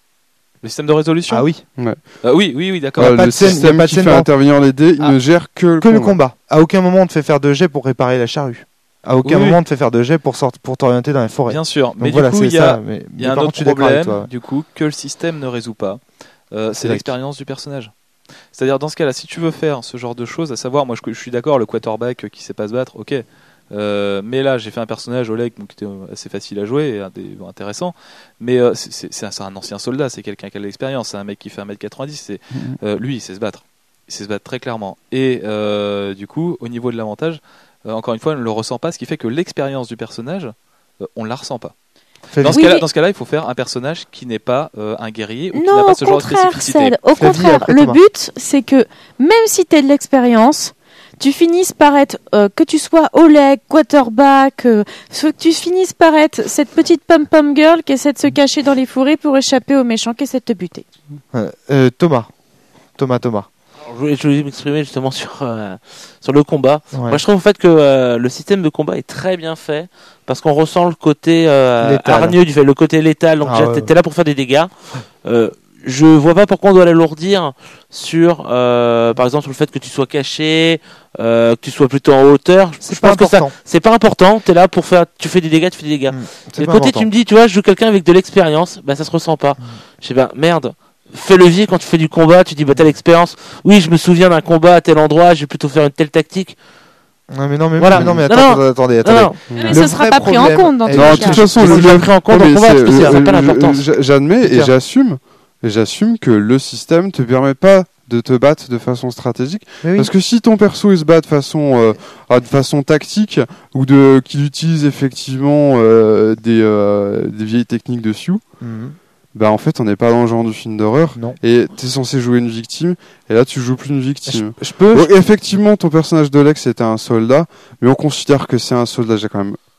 Le système de résolution. Ah oui. Euh, oui, oui, oui, d'accord. y a euh, pas le de scène- y a système pas de qui scène fait dans- intervenir les dés, il Ah. ne gère que le Que le combat. combat. À aucun moment on te fait faire de jet pour réparer la charrue. À aucun Oui, moment oui. on te fait faire de jet pour sort- pour t'orienter dans la forêt. Bien sûr. Donc Mais voilà, du coup, c'est il y a, ça. Mais, il y a mais un par autre contre, je suis d'accord avec problème, toi. du coup, que le système ne résout pas. Euh, c'est vrai. l'expérience du personnage. C'est-à-dire, dans ce cas-là, si tu veux faire ce genre de choses, à savoir, moi je, je suis d'accord, le quarterback qui sait pas se battre, ok. Euh, mais là, j'ai fait un personnage, Oleg, donc, qui était assez facile à jouer et un des- bon, intéressant. Mais euh, c'est, c'est- c'est un, c'est un ancien soldat, c'est quelqu'un qui a de l'expérience, c'est un mec qui fait un mètre quatre-vingt-dix. C'est, euh, lui, il sait se battre. Il sait se battre très clairement. Et euh, du coup, au niveau de l'avantage, euh, encore une fois, on ne le ressent pas, ce qui fait que l'expérience du personnage, euh, on ne la ressent pas. Fais Dans ce, Oui, cas-là, mais- dans ce cas-là, il faut faire un personnage qui n'est pas euh, un guerrier ou qui n'a Non, pas au ce genre de contraire, spécificité. Ced, au Flavie, contraire, après le Thomas. but, c'est que même si tu as de l'expérience, tu finisses par être, euh, que tu sois Oleg, quarterback, euh, soit que tu finisses par être cette petite pom-pom girl qui essaie de se cacher dans les fourrés pour échapper aux méchants qui essaient de te buter. Euh, euh, Thomas. Thomas, Thomas. Alors, je voulais, je voulais m'exprimer justement sur, euh, sur le combat. Ouais. Moi, je trouve en fait que euh, le système de combat est très bien fait parce qu'on ressent le côté euh, Létal. hargneux du fait, le côté létal. Donc, Ah déjà, ouais, t'es ouais. t'es là pour faire des dégâts. Euh, je vois pas pourquoi on doit l'alourdir sur, euh, par exemple, sur le fait que tu sois caché, euh, que tu sois plutôt en hauteur. C'est je pas pense que ça, important. c'est pas important. T'es là pour faire, tu fais des dégâts, tu fais des dégâts. Mm, c'est Et le pas côté, important. tu me dis, tu vois, je joue quelqu'un avec de l'expérience, bah ça se ressent pas. Je sais pas, merde. Fais levier quand tu fais du combat, tu dis bah t'as l'expérience. Oui, je me souviens d'un combat à tel endroit, je vais plutôt faire une telle tactique. Non mais non mais, Voilà. mais non mais Non, attends, non. attendez, Non, attendez. non. Mais Le ça vrai sera pas pris en problème compte dans est- tous Non, les de cas. toute façon, C'est le- bien pris en compte non, en mais combat, c'est- parce que ça euh, n'a pas euh, d'importance. j'a- J'admets et Peter. j'assume, et j'assume que le système te permet pas de te battre de façon stratégique. Mais oui. Parce que si ton perso il se bat de façon, euh, ah, de façon tactique ou de qu'il utilise effectivement euh, des, euh, des vieilles techniques de Sioux, Mhm. bah en fait on n'est pas dans le genre du film d'horreur. Non. Et t'es censé jouer une victime et là tu joues plus une Je, victime. je peux. Donc, effectivement ton personnage d'Oleg c'était un soldat, mais on considère que c'est un soldat déjà quand même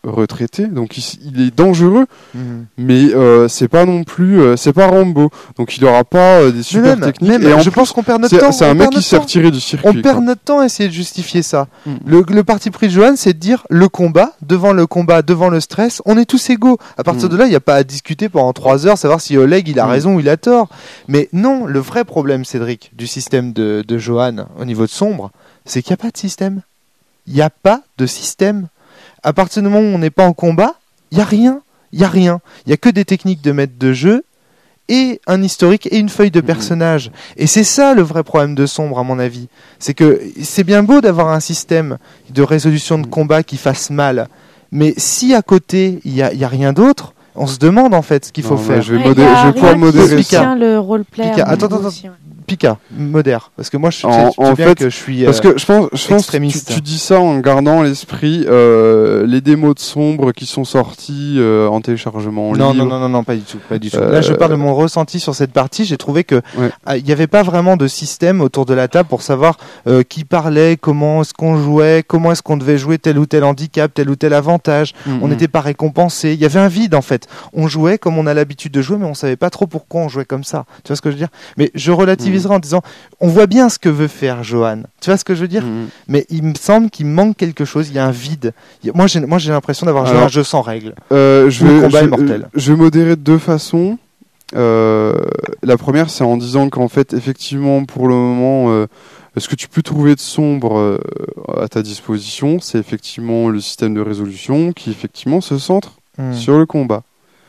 retraité, donc il, il est dangereux, Mhm. mais euh, c'est pas non plus, euh, c'est pas Rambo, donc il aura pas euh, des super même, techniques. même, et en je plus, pense qu'on perd notre c'est, temps. c'est on un mec perd qui notre s'est temps. retiré du circuit. On perd quoi. notre temps à essayer de justifier ça. Mm. Le, le parti pris de Johan, c'est de dire le combat, devant le combat, devant le stress, on est tous égaux. À partir Mm. de là, il n'y a pas à discuter pendant trois heures, savoir si Oleg il a Mm. raison ou il a tort. Mais non, le vrai problème, Cédric, du système de, de Johan au niveau de sombre, c'est qu'il n'y a pas de système. Il n'y a pas de système. À partir du moment où on n'est pas en combat, il n'y a rien. Il n'y a rien. Il n'y a que des techniques de maître de jeu et un historique et une feuille de personnage. Et c'est ça le vrai problème de Sombre, à mon avis. C'est que c'est bien beau d'avoir un système de résolution de combat qui fasse mal, mais si à côté il n'y a, il y a rien d'autre, on se demande en fait ce qu'il faut Non, faire. mais je vais, Ouais, modé- il y a je vais pouvoir rien qui modérer Pika. ça. soutient le roleplay. Pika, à mon attends, niveau attends, aussi, ouais. Pika, modère. Parce que moi, je, En- tu sais en bien fait, que je suis... Parce euh, que je pense, je pense que tu, extrémiste. tu dis ça en gardant à l'esprit euh, les démos de Sombre qui sont sorties euh, en téléchargement Non, libre. non, non, non, non, pas du tout, pas du tout. Euh, Là, je parle de mon ressenti sur cette partie. J'ai trouvé que Ouais. ah, il n'y avait pas vraiment de système autour de la table pour savoir euh, qui parlait, comment est-ce qu'on jouait, comment est-ce qu'on devait jouer tel ou tel handicap, tel ou tel avantage. Mhm. On n'était pas récompensé. Il y avait un vide en fait. On jouait comme on a l'habitude de jouer, mais on savait pas trop pourquoi on jouait comme ça. Tu vois ce que je veux dire? Mais je relativiserai en disant, on voit bien ce que veut faire Johan. Tu vois ce que je veux dire? Mhm. Mais il me semble qu'il manque quelque chose. Il y a un vide. Il y a- Moi, j'ai, moi, j'ai l'impression d'avoir joué à Alors, un jeu sans règles. Euh, je Ou le vais, combat je, est mortel. je vais modérer de deux façons. Euh, la première, c'est en disant qu'en fait, effectivement, pour le moment, euh, ce que tu peux trouver de sombre euh, à ta disposition, c'est effectivement le système de résolution qui, effectivement, se centre Hmm. sur le combat.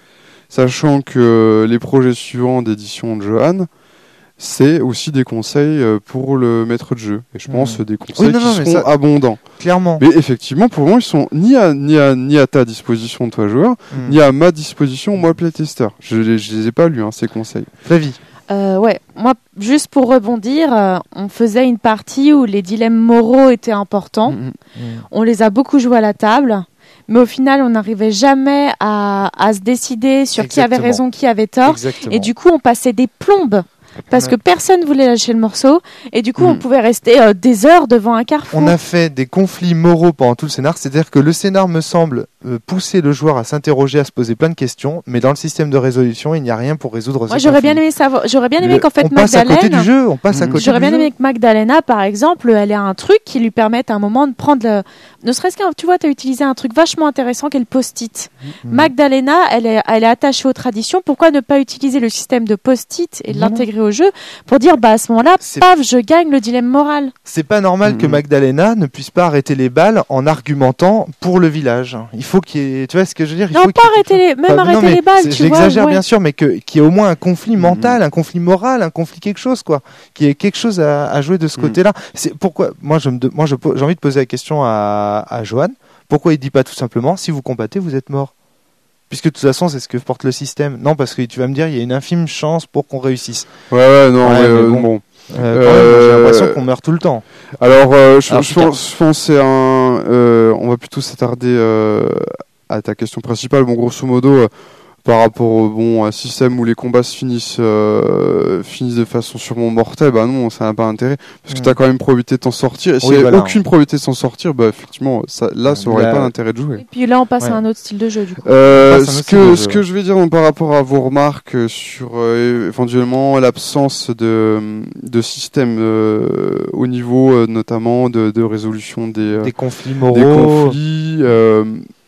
Sachant que les projets suivants d'édition de Johan, c'est aussi des conseils euh, pour le maître de jeu. Et je pense Mhm. des conseils Oui, non, qui non, mais seront ça- abondants. Clairement. Mais effectivement, pour moi, ils sont ni à, ni à, ni à ta disposition, toi joueur, Hmm. ni à ma disposition, moi playtester. Je, les- je les ai pas lus, hein, ces conseils. Flavie. Euh, ouais, moi, juste pour rebondir, euh, on faisait une partie où les dilemmes moraux étaient importants. Mhm. On les a beaucoup joués à la table, mais au final, on n'arrivait jamais à, à se décider sur qui avait Exactement. raison, qui avait tort. Exactement. Et du coup, on passait des plombes. Parce On a- que personne voulait lâcher le morceau. Et du coup, on Mm. pouvait rester euh, des heures devant un carrefour. On a fait des conflits moraux pendant tout le scénar, c'est-à-dire que le scénar me semble euh, pousser le joueur à s'interroger, à se poser plein de questions, mais dans le système de résolution, il n'y a rien pour résoudre Moi, ces j'aurais conflits. bien aimé savoir. J'aurais bien aimé Le- qu'en fait, on passe à côté Magdalene. du jeu, on passe à Mm. côté J'aurais du bien jeu. aimé que Magdalena, par exemple, elle ait un truc qui lui permette à un moment de prendre le... Ne serait-ce qu'un... Tu vois, tu as utilisé un truc vachement intéressant qui est le post-it. Mm. Magdalena, elle est, elle est attachée aux traditions. Pourquoi ne pas utiliser le système de post-it et de Non, l'intégrer au jeu pour dire, bah, à ce moment-là, C'est- paf, je gagne le dilemme moral. C'est pas normal que Mhm. Magdalena ne puisse pas arrêter les balles en argumentant pour le village. Il faut qu'il y ait... Tu vois ce que je veux dire? Il Non, faut pas qu'il y ait arrêter quelque les, chose- même Pas- arrêter non, mais les balles, c'est- tu vois. J'exagère ouais. bien sûr, mais que- qu'il y ait au moins un conflit mental, un conflit moral, un conflit quelque chose, quoi. Qu'il y ait quelque chose à, à jouer de ce Mhm. côté-là. C'est pourquoi, moi, je me, de- moi, je po- j'ai envie de poser la question à, à Johan. Pourquoi il dit pas tout simplement, si vous combattez, vous êtes mort? Puisque de toute façon, c'est ce que porte le système. Non, parce que tu vas me dire, il y a une infime chance pour qu'on réussisse. Ouais, ouais, non, Ouais, mais, mais euh, bon. bon. Euh, quand même, moi, j'ai Euh, l'impression qu'on meurt tout le temps. Alors, euh, je, Alors, je Picard. pense, je pense que c'est un. euh, on va plutôt s'attarder euh, à ta question principale. Bon, grosso modo, euh, par rapport au bon un système où les combats se finissent euh, finissent de façon sûrement mortelle, bah non, ça n'a pas intérêt parce que Mm. t'as quand même probabilité de t'en sortir. Et s'il Oui, y a voilà. aucune probabilité de s'en sortir, bah effectivement, ça, là, ça aurait Là- pas d'intérêt de jouer. Et puis là, on passe Ouais. à un autre style de jeu, du coup. Euh, On passe à un ce autre style que de ce jeu, que ouais. je vais dire donc, par rapport à vos remarques euh, sur euh, éventuellement l'absence de de système euh, au niveau euh, notamment de, de résolution des euh, Des conflits moraux. des conflits. euh,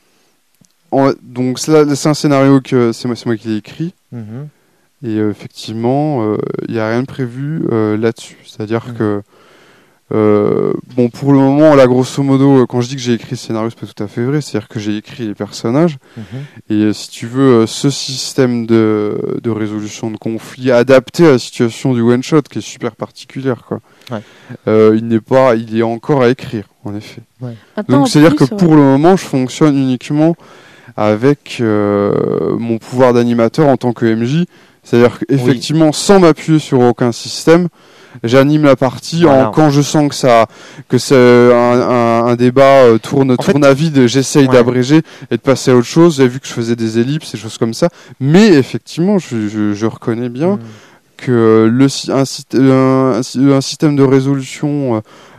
en- donc c'est là- c'est un scénario que c'est moi, c'est moi qui l'ai écrit Mhm. et euh, effectivement il n'y a rien de prévu euh, là-dessus. C'est-à-dire Mhm. que euh, bon pour le moment là grosso modo euh, quand je dis que j'ai écrit le scénario c'est pas tout à fait vrai. C'est-à-dire que j'ai écrit les personnages Mhm. et euh, si tu veux euh, ce système de, de résolution de conflits adapté à la situation du one shot qui est super particulière quoi. Ouais. Euh, il n'est pas il est encore à écrire en effet. Maintenant, en Donc c'est-à-dire que plus, ouais. pour le moment, je fonctionne uniquement avec euh, mon pouvoir d'animateur en tant que M J. C'est-à-dire qu'effectivement, sans m'appuyer sur aucun système, j'anime la partie Voilà. en, quand je sens que ça, que c'est un, un, un débat euh, tourne, En tourne fait- à vide, j'essaye Ouais. d'abréger et de passer à autre chose. J'ai vu que je faisais des ellipses, des choses comme ça. Mais effectivement, je, je, je reconnais bien Mhm. que le, sy- un, syst- un, un sy- un système de résolution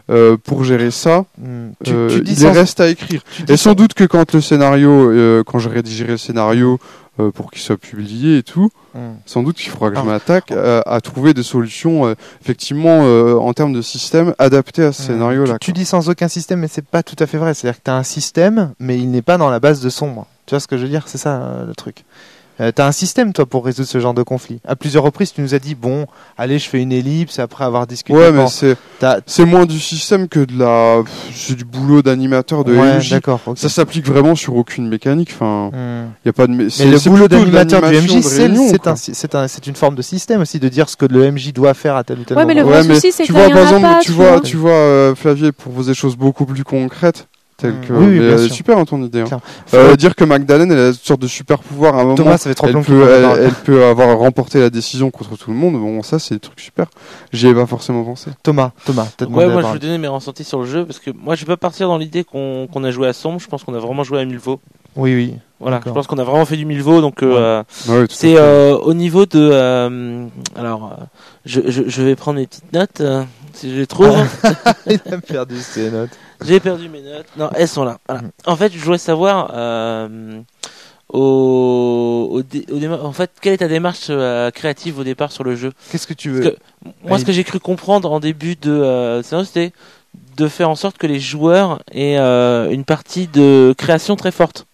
euh, pour gérer ça, Hmm. Tu, euh, tu dis il sans- reste à écrire. tu dis Et sans sans- doute que quand le scénario, euh, quand je rédigerai le scénario euh, pour qu'il soit publié et tout, Hmm. sans doute qu'il faudra que je Ah. m'attaque à, à trouver des solutions, euh, effectivement, euh, en termes de système adaptés à ce Hmm. scénario-là. Tu, tu dis sans aucun système, mais c'est pas tout à fait vrai. C'est-à-dire que tu as un système, mais il n'est pas dans la base de sombre. Tu vois ce que je veux dire? C'est ça euh, le truc. Euh, t'as un système, toi, pour résoudre ce genre de conflit. À plusieurs reprises, tu nous as dit, bon, allez, je fais une ellipse après avoir discuté. Ouais, Bon, mais c'est t'as- c'est moins du système que de la, pff, c'est du boulot d'animateur de ouais, M J. d'accord. ok. Ça s'applique vraiment sur aucune mécanique. Enfin, Hmm. y a pas de. mé- Mais c'est- le c'est boulot plutôt de d'animateur du M l'animation J, de c'est réunion, c'est quoi. un, c'est un, c'est une forme de système aussi, de dire ce que le M J doit faire à tel ou tel Ouais, mais moment. le Ouais, vrai mais souci, c'est tu qu'il y vois, en par a exemple, pas, tu tu vois, vois. tu vois, euh, Flavier propose des choses beaucoup plus concrètes, telles Mm. que. Oui, oui, mais bien elle est sûr. super, hein, ton idée. Hein. Clairement. Euh, dire que Magdalene, elle a une sorte de super pouvoir à un moment. Thomas, ça fait trop elle, longtemps peut, qu'on en elle, parle. elle peut avoir remporté la décision contre tout le monde. Bon, ça, c'est des trucs super. J'y ai pas forcément pensé. Thomas, Thomas, t'as demandé Ouais, la moi je parole. vais donner mes ressentis sur le jeu parce que moi je vais pas partir dans l'idée qu'on qu'on a joué à Sombre. Je pense qu'on a vraiment joué à Milvaux. Oui, oui. Voilà, D'accord. je pense qu'on a vraiment fait du Milvaux. Donc euh, Ouais, ouais, tout à c'est fait. euh, au niveau de. euh, alors, euh, je, je, je vais prendre mes petites notes euh, si je les trouve. Il a perdu ses notes. J'ai perdu mes notes. Non, elles sont là. Voilà. Mm. En fait, je voudrais savoir euh, au, au, dé- au déma- en fait, quelle est ta démarche euh, créative au départ sur le jeu. Qu'est-ce que tu Parce veux que moi, ce que j'ai cru comprendre en début de euh, séance, c'était de faire en sorte que les joueurs aient euh, une partie de création très forte.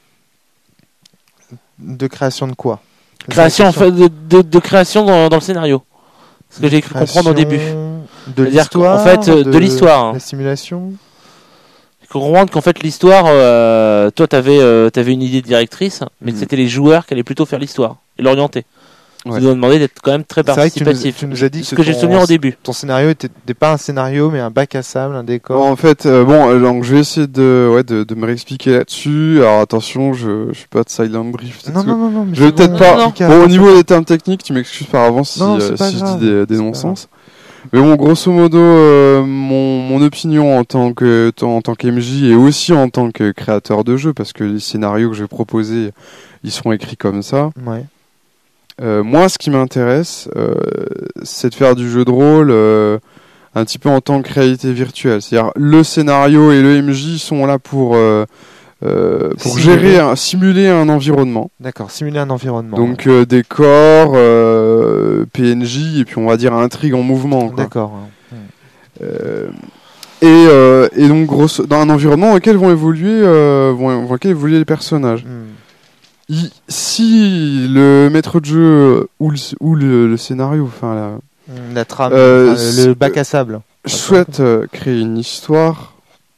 De création de quoi? Création, en fait, de, de, de création dans, dans le scénario. Ce que j'ai cru Création comprendre au début. De C'est-à-dire l'histoire. qu'en fait, euh, de l'histoire, hein. La simulation. Il faut comprendre qu'en fait, l'histoire, euh, toi, t'avais euh, t'avais une idée directrice, mais que Mhm. c'était les joueurs qui allaient plutôt faire l'histoire et l'orienter. Ouais. Ça nous a demandé d'être quand même très C'est vrai que tu nous- participatif. tu nous as dit ce que que j'ai ton- souvenir au début. Ton scénario était n'était pas un scénario, mais un bac à sable, un décor. Bon, en fait, euh, bon, euh, donc je vais essayer de, ouais, de, de me réexpliquer là-dessus. Alors attention, je, je suis pas de Silent Drift. et non, tout. non, non, non, mais Je vais c'est peut-être bon, pas. non, non. Mika, Bon, au attends, niveau c'est des termes techniques, tu m'excuses par avance si, Non, euh, c'est pas si je grave. dis des, des C'est pas non-sens. Mais bon, grosso modo, euh, mon, mon opinion en tant que en tant qu'M J et aussi en tant que créateur de jeu, parce que les scénarios que je vais proposer, ils seront écrits comme ça. pas- Ouais. Euh, moi, ce qui m'intéresse, euh, c'est de faire du jeu de rôle euh, un petit peu en tant que réalité virtuelle. C'est-à-dire, le scénario et le M J sont là pour euh, euh, pour Simuler. gérer, un, simuler un environnement. D'accord, simuler un environnement. Donc euh, décor, euh, P N J et puis on va dire intrigue en mouvement. Quoi. D'accord. Euh, et, euh, et donc grosso, dans un environnement dans lequel vont évoluer, euh, vont, dans lequel évoluer les personnages. Hmm. Il- si le maître de jeu ou le, ou le, le scénario, enfin la, Hmm, La trame, Euh, enfin, le c'est- bac à sable. souhaite euh, créer une histoire,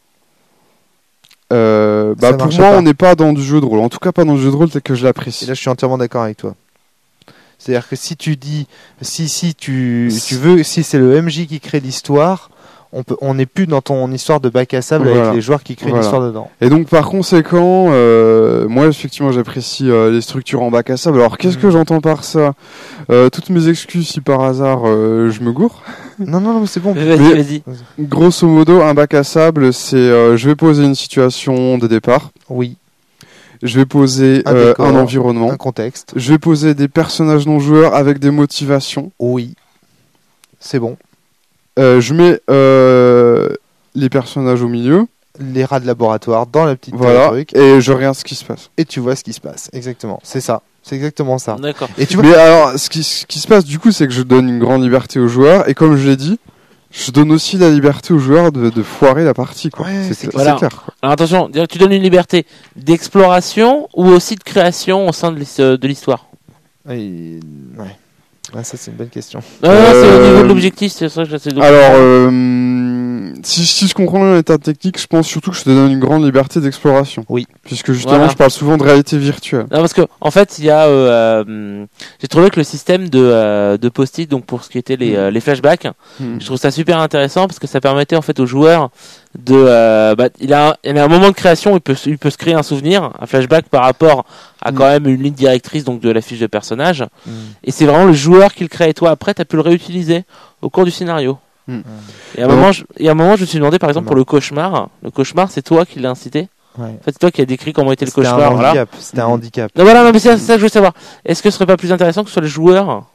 euh, Ça bah pour marche moi pas. on n'est pas dans du jeu de rôle. En tout cas pas dans le jeu de rôle tel que je Et l'apprécie. là, je suis entièrement d'accord avec toi. C'est-à-dire que si tu dis, si si tu tu veux, si c'est le M J qui crée l'histoire, on peut, on n'est plus dans ton histoire de bac à sable Voilà. avec les joueurs qui créent Voilà. l'histoire dedans. Et donc par conséquent, euh, moi effectivement j'apprécie euh, les structures en bac à sable. Alors qu'est-ce Mhm. que j'entends par ça? euh, Toutes mes excuses si par hasard euh, je me gourre. Non, non, non, mais c'est bon. Vas-y, Mais- vas-y. Grosso modo, un bac à sable, c'est euh, je vais poser une situation de départ, Oui, je vais poser Un euh, décor, un environnement, un contexte. je vais poser des personnages non joueurs avec des motivations. Oui, c'est bon. Euh, je mets euh, les personnages au milieu, Les rats de laboratoire dans la petite voilà, truc, et je regarde ce qui se passe. et tu vois ce qui se passe. Exactement. C'est ça. C'est exactement ça. D'accord. Et tu vois. Mais alors, ce qui, ce qui se passe du coup, c'est que je donne une grande liberté aux joueurs, et comme je l'ai dit, je donne aussi la liberté aux joueurs de, de foirer la partie. Quoi. Ouais, c'est c'est c'est clair. clair. Quoi. Alors attention, dire que tu donnes une liberté d'exploration ou aussi de création au sein de l'his- de l'histoire. Et- Ouais. Ah, ça, c'est une bonne question. Non, non, c'est au Euh, niveau de l'objectif, c'est ça que j'essaie de Alors, comprendre. euh, si, si je comprends bien l'état technique, je pense surtout que je te donne une grande liberté d'exploration. Oui. Puisque justement, Voilà. je parle souvent de réalité virtuelle. Non, parce que en fait, il y a, euh, euh, j'ai trouvé que le système de, euh, de post-it, donc pour ce qui était les, euh, les flashbacks, Hmm. je trouve ça super intéressant parce que ça permettait en fait aux joueurs de, euh, bah, il a, il a un moment de création, il peut, se- il peut se créer un souvenir, un flashback par rapport à quand Mm. même une ligne directrice donc de la fiche de personnage, Mm. et c'est vraiment le joueur qui le crée. Et toi, après, t'as pu le réutiliser au cours du scénario. Mm. Et à un Donc- moment, je, et à un moment, je me suis demandé par exemple Non. pour le cauchemar. Le cauchemar, c'est toi qui l'as incité. Ouais. En fait, c'est toi qui as décrit comment était le C'était un cauchemar. Voilà. handicap. C'était un handicap. Non, voilà, non, mais c'est c'est ça que je veux savoir. Est-ce que ce serait pas plus intéressant que ce soit le joueur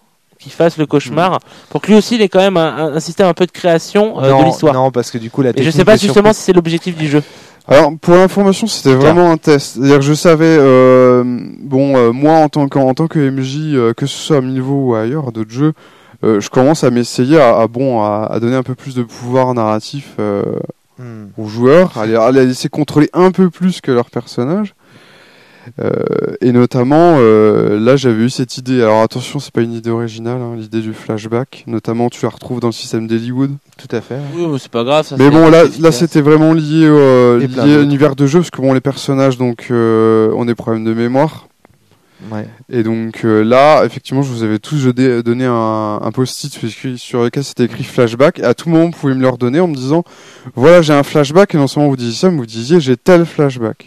qu'il fasse le cauchemar, pour que lui aussi il ait quand même un, un système un peu de création euh, non, de l'histoire. Non, parce que du coup, la Et je technique sais pas de justement surprise- si c'est l'objectif du jeu. Alors pour l'information, c'était vraiment un test. C'est-à-dire que je savais, euh, bon, euh, moi en tant, qu'en- en tant que M J, euh, que ce soit à Milvo ou ailleurs, à d'autres jeux, euh, je commence à m'essayer à, à, bon, à, à donner un peu plus de pouvoir narratif euh, Hmm. aux joueurs, à les, à les laisser contrôler un peu plus que leur personnage. Euh, et notamment, euh, là j'avais eu cette idée. Alors attention, c'est pas une idée originale, hein, l'idée du flashback. Notamment, tu la retrouves dans le système d'Hollywood. Tout à fait. Oui, mais c'est pas grave. Ça, Mais c'est- bon, là, c'est là, efficace. c'était vraiment lié, euh, Et plein lié à d'autres. l'univers de jeu, parce que bon, les personnages, donc, euh, ont des problèmes de mémoire. Ouais. Et donc euh, là, effectivement, je vous avais tous dé- donné un, un post-it écrit- sur lequel c'était écrit flashback. Et à tout moment, vous pouvez me le redonner en me disant, voilà, j'ai un flashback. Et non seulement vous disiez ça, mais vous disiez, j'ai tel flashback.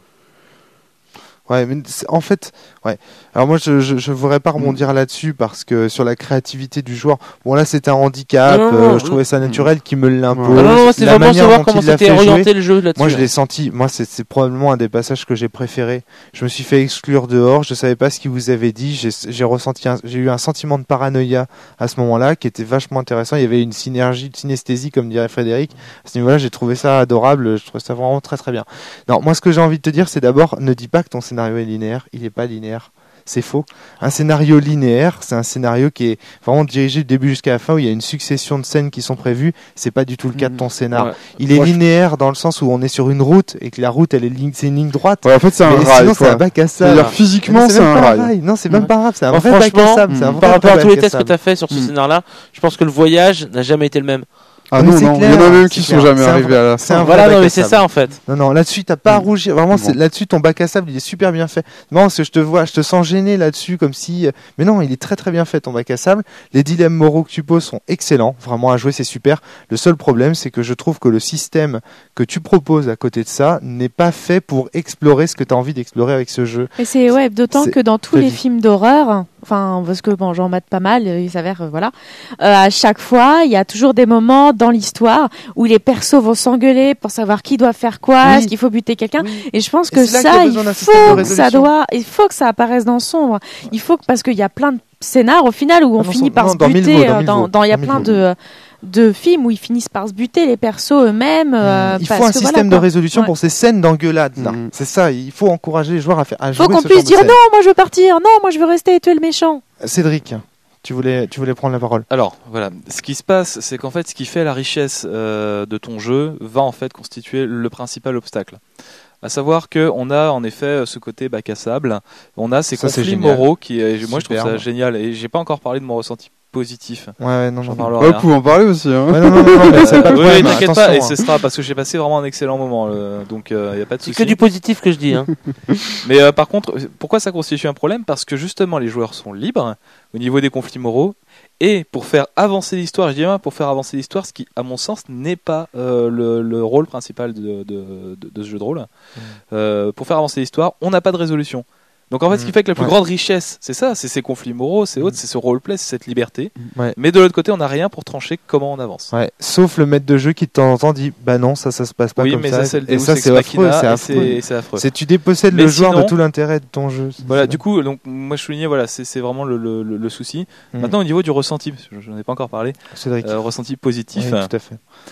Ouais, mais c'est- en fait, ouais. Alors moi, je je, je voudrais pas rebondir là-dessus parce que sur la créativité du joueur, bon là, c'était un handicap. Non, non, euh, non, je trouvais ça naturel qu'il me l'impose. Ouais. Ah non, non, c'est La vraiment manière savoir dont comment il l'a c'était fait jouer, orienté le jeu là-dessus. moi, je l'ai senti. Moi, c'est c'est probablement un des passages que j'ai préféré. Je me suis fait exclure dehors. Je savais pas ce qu'il vous avait dit. J'ai j'ai ressenti, un- j'ai eu un sentiment de paranoïa à ce moment-là qui était vachement intéressant. Il y avait une synergie, une synesthésie, comme dirait Frédéric. À ce niveau-là, j'ai trouvé ça adorable. Je trouvais ça vraiment très très bien. Non, moi, ce que j'ai envie de te dire, c'est d'abord, ne dis pas que ton scénario est linéaire. Il n'est pas linéaire. C'est faux. Un scénario linéaire, c'est un scénario qui est vraiment dirigé du début jusqu'à la fin où il y a une succession de scènes qui sont prévues. C'est pas du tout le cas de ton scénar. Ouais. Il est Moi, je- linéaire dans le sens où on est sur une route et que la route, elle est ligne, c'est une ligne droite. Ouais, en fait, c'est un Mais rail. sinon, c'est quoi. un bac à C'est-à-dire sable. physiquement, Mais c'est même un pas rail. Non, c'est même pas grave. C'est un Moi, vrai bac à franchement, sable. C'est un mm, vrai Par rapport à bac tous les à tests que sable. tu as fait sur ce Mm. scénar-là, je pense que le voyage n'a jamais été le même. Ah Mais non, c'est non, clair, il y en a même c'est qui sont clair. jamais C'est un arrivés vrai- à la c'est fin. un vrai Voilà, bac non, à mais c'est sable. ça en fait. Non, non, là-dessus, t'as pas à Mm. rougir. Vraiment, Bon. c'est là-dessus, ton bac à sable, il est super bien fait. Non, parce que je te vois, je te sens gêné là-dessus, comme si. Mais non, il est très très bien fait, ton bac à sable. Les dilemmes moraux que tu poses sont excellents. Vraiment, à jouer, c'est super. Le seul problème, c'est que je trouve que le système que tu proposes à côté de ça n'est pas fait pour explorer ce que tu as envie d'explorer avec ce jeu. Et c'est ouais, d'autant C'est- que dans tous Fais-y. les films d'horreur, enfin parce que bon, j'en mate pas mal, euh, il s'avère euh, voilà, euh, à chaque fois, il y a toujours des moments dans l'histoire où les persos vont s'engueuler pour savoir qui doit faire quoi, Oui. est-ce qu'il faut buter quelqu'un. Oui. Et je pense Et que c'est là qu'il y a ça, besoin d'un il système de faut que ça résolution. doit, il faut que ça apparaisse dans Sombre. Il faut que parce qu'il y a plein de scénars au final où on Ah non, finit son- par non, se dans buter. Milvaux, dans euh, dans, Milvaux, dans- il y a dans plein Milvaux. de de films où ils finissent par se buter les persos eux-mêmes. euh, il parce faut un que système voilà, de quoi. résolution Ouais. pour ces scènes d'engueulade là. Mm. C'est ça, il faut encourager les joueurs à faire à Faut jouer qu'on ce puisse genre de dire scène. non, moi je veux partir, non, moi je veux rester et tuer le méchant. Cédric, tu voulais tu voulais prendre la parole. Alors voilà, ce qui se passe, c'est qu'en fait, ce qui fait la richesse euh, de ton jeu va en fait constituer le principal obstacle. À savoir que on a en effet ce côté bac à sable, on a ces Ça, c'est conflits génial. moraux qui, est- moi je trouve ça Superbe. génial et j'ai pas encore parlé de mon ressenti positif. Ouais, ouais, non, J'en non. parlerai. Ouais, hein. vous pouvez en parler aussi. Hein. Ouais, non, non, non, non, mais c'est pas de Oui, problème, t'inquiète attention, pas, et hein. ce sera parce que j'ai passé vraiment un excellent moment, euh, donc il n'y a pas de C'est souci. que du positif que je dis. Hein. Mais euh, par contre, pourquoi ça constitue un problème? Parce que justement, les joueurs sont libres au niveau des conflits moraux. Et pour faire avancer l'histoire, je dis bien pour faire avancer l'histoire, ce qui, à mon sens, n'est pas euh, le, le rôle principal de, de, de, de ce jeu de rôle. Mmh. Euh, pour faire avancer l'histoire, on n'a pas de résolution. Donc en fait, ce qui Mmh. fait que la plus Ouais. grande richesse, c'est ça, c'est ces conflits moraux, c'est autre, c'est ce roleplay, c'est cette liberté. Ouais. Mais de l'autre côté, on n'a rien pour trancher comment on avance. Ouais, sauf le maître de jeu qui de temps en temps dit bah non, ça ça se passe pas oui, comme mais ça. ça, c'est le et Deus ça Ex c'est affreux, Machina, c'est et affreux. c'est c'est affreux. C'est tu dépossèdes Mais le joueur sinon- de tout l'intérêt de ton jeu. Voilà, C'est- du coup, donc moi je soulignais, voilà, c'est c'est vraiment le, le, le- le souci. Mm. Maintenant, au niveau du ressenti, parce que je n'en ai pas encore parlé, Cédric. euh, ressenti positif, Oui, tout à fait.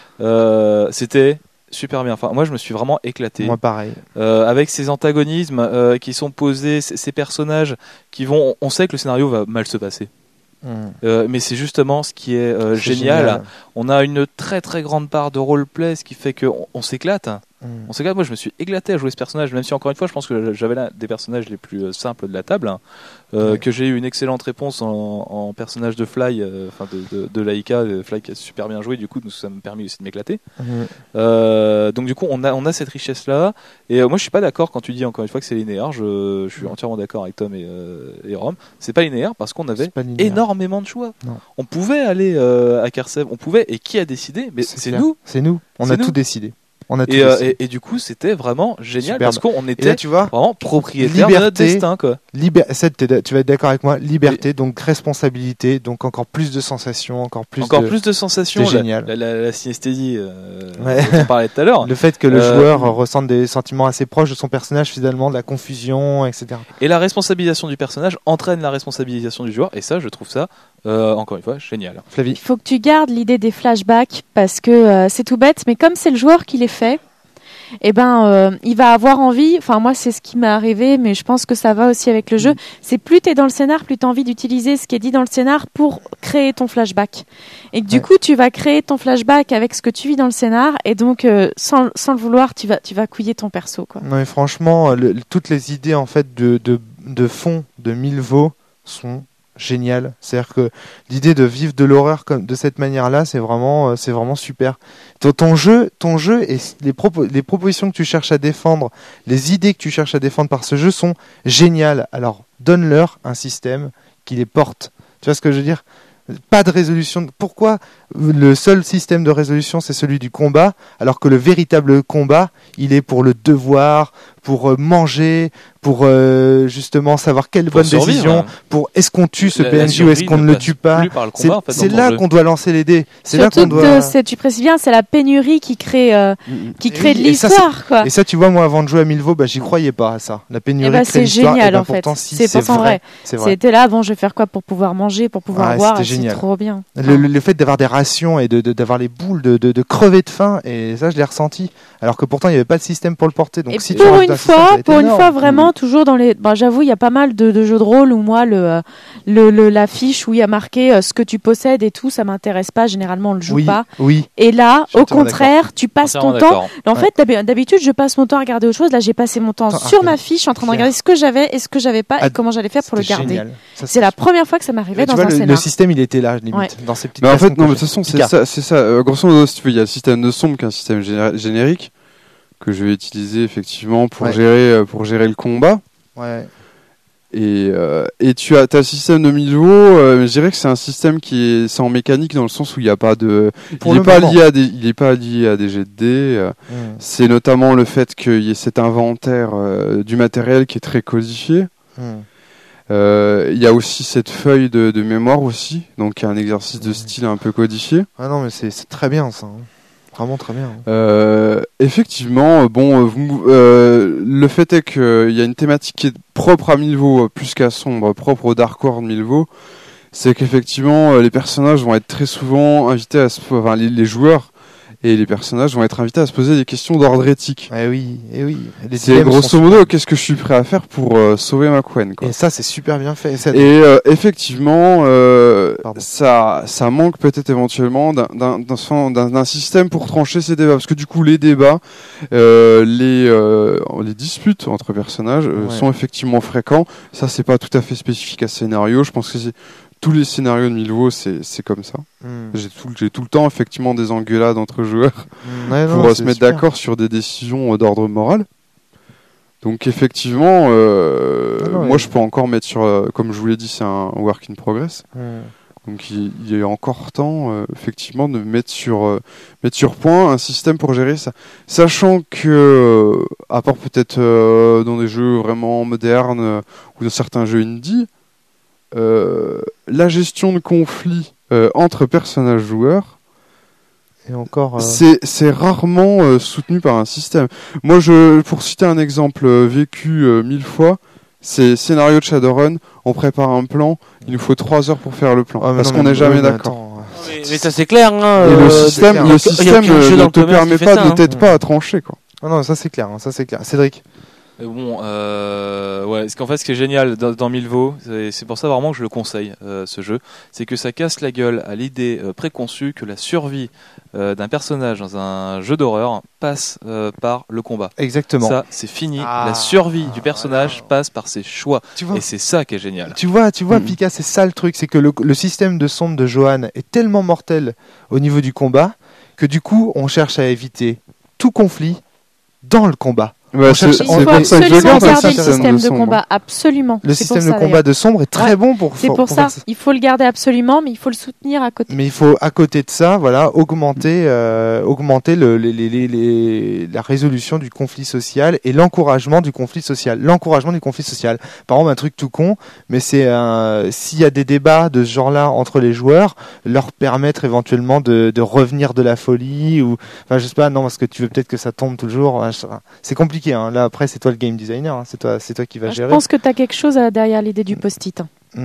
euh, c'était super bien. Enfin, moi, je me suis vraiment éclaté Moi pareil. euh, avec ces antagonismes euh, qui sont posés, ces, ces personnages qui vont. On sait que le scénario va mal se passer, Mm. euh, mais c'est justement ce qui est, euh, C'est génial. On a une très très grande part de roleplay, ce qui fait qu'on on s'éclate. Mm. On s'éclate. Moi, je me suis éclaté à jouer ce personnage, même si encore une fois, je pense que j'avais l'un des personnages les plus euh, simples de la table, hein, euh, Ouais. que j'ai eu une excellente réponse en, en personnage de Fly, euh, enfin de, de, de Laika, euh, Fly qui a super bien joué. Du coup, ça m'a permis aussi de m'éclater. Mm. Euh, donc du coup, on a on a cette richesse là. Et euh, moi, je suis pas d'accord quand tu dis encore une fois que c'est linéaire. Je, je suis entièrement d'accord avec Tom et, euh, et Rome. C'est pas linéaire parce qu'on avait C'est pas linéaire. énormément de choix. Non. On pouvait aller euh, à Karsev, on pouvait. Et qui a décidé? Mais c'est clair. nous. C'est nous. On C'est a nous. tout décidé. On a tout Et, euh, décidé. et, et du coup, c'était vraiment génial Superbe. parce qu'on Et était là tu vois, vraiment propriétaire de notre liberté. destin, quoi. Liber- Seth, t'es- tu vas être d'accord avec moi, liberté, donc responsabilité, donc encore plus de sensations, encore plus Encore de... plus de sensations. C'était La- génial. La, la, la synesthésie, euh, Ouais. dont on parlait tout à l'heure. Le fait que le Euh, joueur ressente des sentiments assez proches de son personnage, finalement, de la confusion, et cetera. Et la responsabilisation du personnage entraîne la responsabilisation du joueur. Et ça, je trouve ça Euh, encore une fois, génial. Flavie. Il faut que tu gardes l'idée des flashbacks parce que euh, c'est tout bête, mais comme c'est le joueur qui les fait, eh ben, euh, il va avoir envie, enfin moi c'est ce qui m'est arrivé, mais je pense que ça va aussi avec le jeu, c'est plus tu es dans le scénar, plus tu as envie d'utiliser ce qui est dit dans le scénar pour créer ton flashback. Et que du Ouais. coup tu vas créer ton flashback avec ce que tu vis dans le scénar, et donc euh, sans, sans le vouloir, tu vas, tu vas couiller ton perso, quoi. Non, mais franchement, le- le- toutes les idées en fait de, de, de fond de Milvaux sont géniales. C'est-à-dire que l'idée de vivre de l'horreur comme de cette manière-là, c'est vraiment, euh, c'est vraiment super. Ton, ton jeu, ton jeu et s- les, propos, les propositions que tu cherches à défendre, les idées que tu cherches à défendre par ce jeu sont géniales. Alors, donne-leur un système qui les porte. Tu vois ce que je veux dire ? Pas de résolution. Pourquoi le seul système de résolution c'est celui du combat, alors que le véritable combat, il est pour le devoir, pour euh, manger, pour euh, justement savoir quelle Pour bonne survivre, décision, hein. pour est-ce qu'on tue ce La- P la N J ou est-ce survie qu'on ne ne le passe tue pas. plus par le C'est combat, en fait, c'est dans ton là jeu. qu'on doit lancer les dés. C'est là Surtout qu'on que doit. c'est- tu précises bien, c'est la pénurie qui crée, euh, qui Et crée oui, de et ça, l'histoire, quoi. Et ça, tu vois, moi, avant de jouer à Milvaux, bah, j'y croyais pas à ça. La pénurie Eh ben, crée c'est l'histoire. génial, Et ben, en fait. pourtant, si, C'est c'est pourtant vrai. vrai. C'est vrai. C'était là, bon, je vais faire quoi pour pouvoir manger, pour pouvoir Ouais, boire, c'était et c'est génial. trop bien. Le, le- le fait d'avoir des rations et de, de- d'avoir les boules, de, de, de crever de faim, et ça, je l'ai ressenti. Alors que pourtant, il n'y avait pas de système pour le porter. Donc, Et si tu pour rajoutes une un système, ça fois, va être pour une énorme. fois, vraiment, toujours dans les. Bah, j'avoue, il y a pas mal de, de jeux de rôle où moi, le, euh, le, le la fiche où il y a marqué euh, ce que tu possèdes et tout, ça m'intéresse pas. Généralement, on le joue Oui, pas. oui. Et là, Je suis au entièrement contraire, tu passes ton Entièrement temps. d'accord. En fait, d'hab- d'habitude, je passe mon temps à regarder autre chose. Là, j'ai passé mon temps Attends, sur ah, ma fiche, en train de clair. regarder ce que j'avais et ce que j'avais pas Ah, et comment j'allais faire pour le C'était garder. génial. Ça, C'est la première fois que ça m'arrivait tu dans vois, un le, le scénar. système, il était là, limite, Ouais. dans ces petites Mais en fait, cases non, qu'on mais de toute cochait. façon, c'est Picard. ça, c'est ça. Euh, grosso modo, si tu veux, il y a le système de sombre qui est un système géné- générique que je vais utiliser effectivement pour Ouais. gérer, euh, pour gérer le combat. Ouais. Et, euh, et tu as, t'as le système de Milvaux, euh, je dirais que c'est un système qui est sans mécanique dans le sens où il n'y a pas de, Pour il le est pas moment. lié à des, il est pas lié à des jets de dés. euh, Mmh. C'est notamment le fait qu'il y ait cet inventaire euh, du matériel qui est très codifié. Mmh. Euh, Il y a aussi cette feuille de, de mémoire aussi, donc il y a un exercice de Mhm. style un peu codifié. Ah non, mais c'est c'est très bien, ça. hein. Vraiment très bien. hein. Euh, effectivement, euh, bon, euh, vous- euh, le fait est qu'il y a une thématique qui est propre à Milvaux, euh, plus qu'à Sombre, propre au Dark World Milvaux, c'est qu'effectivement, euh, les personnages vont être très souvent invités à se, enfin, les, les joueurs et les personnages vont être invités à se poser des questions d'ordre éthique. Eh oui, eh oui. Les C'est dilemmes grosso sont modo, super. qu'est-ce que je suis prêt à faire pour euh, sauver ma couenne, quoi. Et ça, c'est super bien fait. Et ça- Et euh, effectivement, euh, Pardon. ça, ça manque peut-être éventuellement d'un- d'un d'un- d'un d'un système pour trancher ces débats, parce que du coup, les débats, euh, les, euh, les disputes entre personnages euh, Ouais. sont effectivement fréquents. Ça, c'est pas tout à fait spécifique à ce scénario. Je pense que c'est tous les scénarios de Milvaux, c'est c'est comme ça. Mmh. J'ai tout, j'ai tout le temps effectivement des engueulades entre joueurs Mmh, ouais, non, pour euh, c'est se mettre super. d'accord sur des décisions euh, d'ordre moral. Donc effectivement, euh, Ah non, moi ouais. je peux encore mettre sur, euh, comme je vous l'ai dit, c'est un work in progress. Mmh. Donc il, il y a encore temps, euh, effectivement, de mettre sur, euh, mettre sur point un système pour gérer ça. Sachant que, euh, à part peut-être euh, dans des jeux vraiment modernes euh, ou dans certains jeux indie, euh, la gestion de conflits euh, entre personnages joueurs, Et encore. euh, c'est c'est rarement euh, soutenu par un système. Moi, je, pour citer un exemple euh, vécu euh, mille fois, c'est scénario de Shadowrun, on prépare un plan, il nous faut trois heures pour faire le plan, ah, mais parce non, qu'on mais- n'est jamais ouais, mais d'accord. attends, Mais, mais ça c'est clair. Hein, Et euh, le c'est système, clair. il y a le que- il y a système qu'un jeu euh, dans ne le te commerce permet qui fait pas, ça, ne hein. t'aide pas à trancher, quoi. Ah non, ça c'est clair, hein, ça c'est clair. Cédric. Mais bon, euh, ouais, ce qu'en fait, ce qui est génial dans, dans Milvaux, c'est c'est pour ça vraiment que je le conseille, euh, ce jeu, c'est que ça casse la gueule à l'idée euh, préconçue que la survie euh, d'un personnage dans un jeu d'horreur passe euh, par le combat. Exactement. Ça, c'est fini. Ah, la survie du personnage voilà. passe par ses choix. Tu vois, Et c'est ça qui est génial. tu vois, tu vois, Mm. Pika, c'est ça le truc, c'est que le, le système de sonde de Johan est tellement mortel au niveau du combat que du coup, on cherche à éviter tout conflit dans le combat. Ouais, On c'est cherche- Il on c'est faut peut- pour ça que je absolument garde un garder le système système de sombre. combat, absolument. Le C'est pour système de ça, combat d'ailleurs. de sombre est très Ouais. bon pour. C'est pour pour ça, faire ça. il faut le garder absolument, mais il faut le soutenir à côté. Mais il faut, à côté de ça, voilà, augmenter, euh, augmenter le, les, les, les, les- la résolution du conflit social et l'encouragement du conflit social. L'encouragement du conflit social. Par exemple, un truc tout con, mais c'est un- s'il y a des débats de ce genre-là entre les joueurs, leur permettre éventuellement de, de revenir de la folie ou, enfin, je sais pas, non, parce que tu veux peut-être que ça tombe toujours. hein, je- C'est compliqué. Hein. Là, après, c'est toi le game designer. hein. C'est toi, c'est toi qui vas Moi, je gérer. pense que tu as quelque chose euh, derrière l'idée du post-it. hein.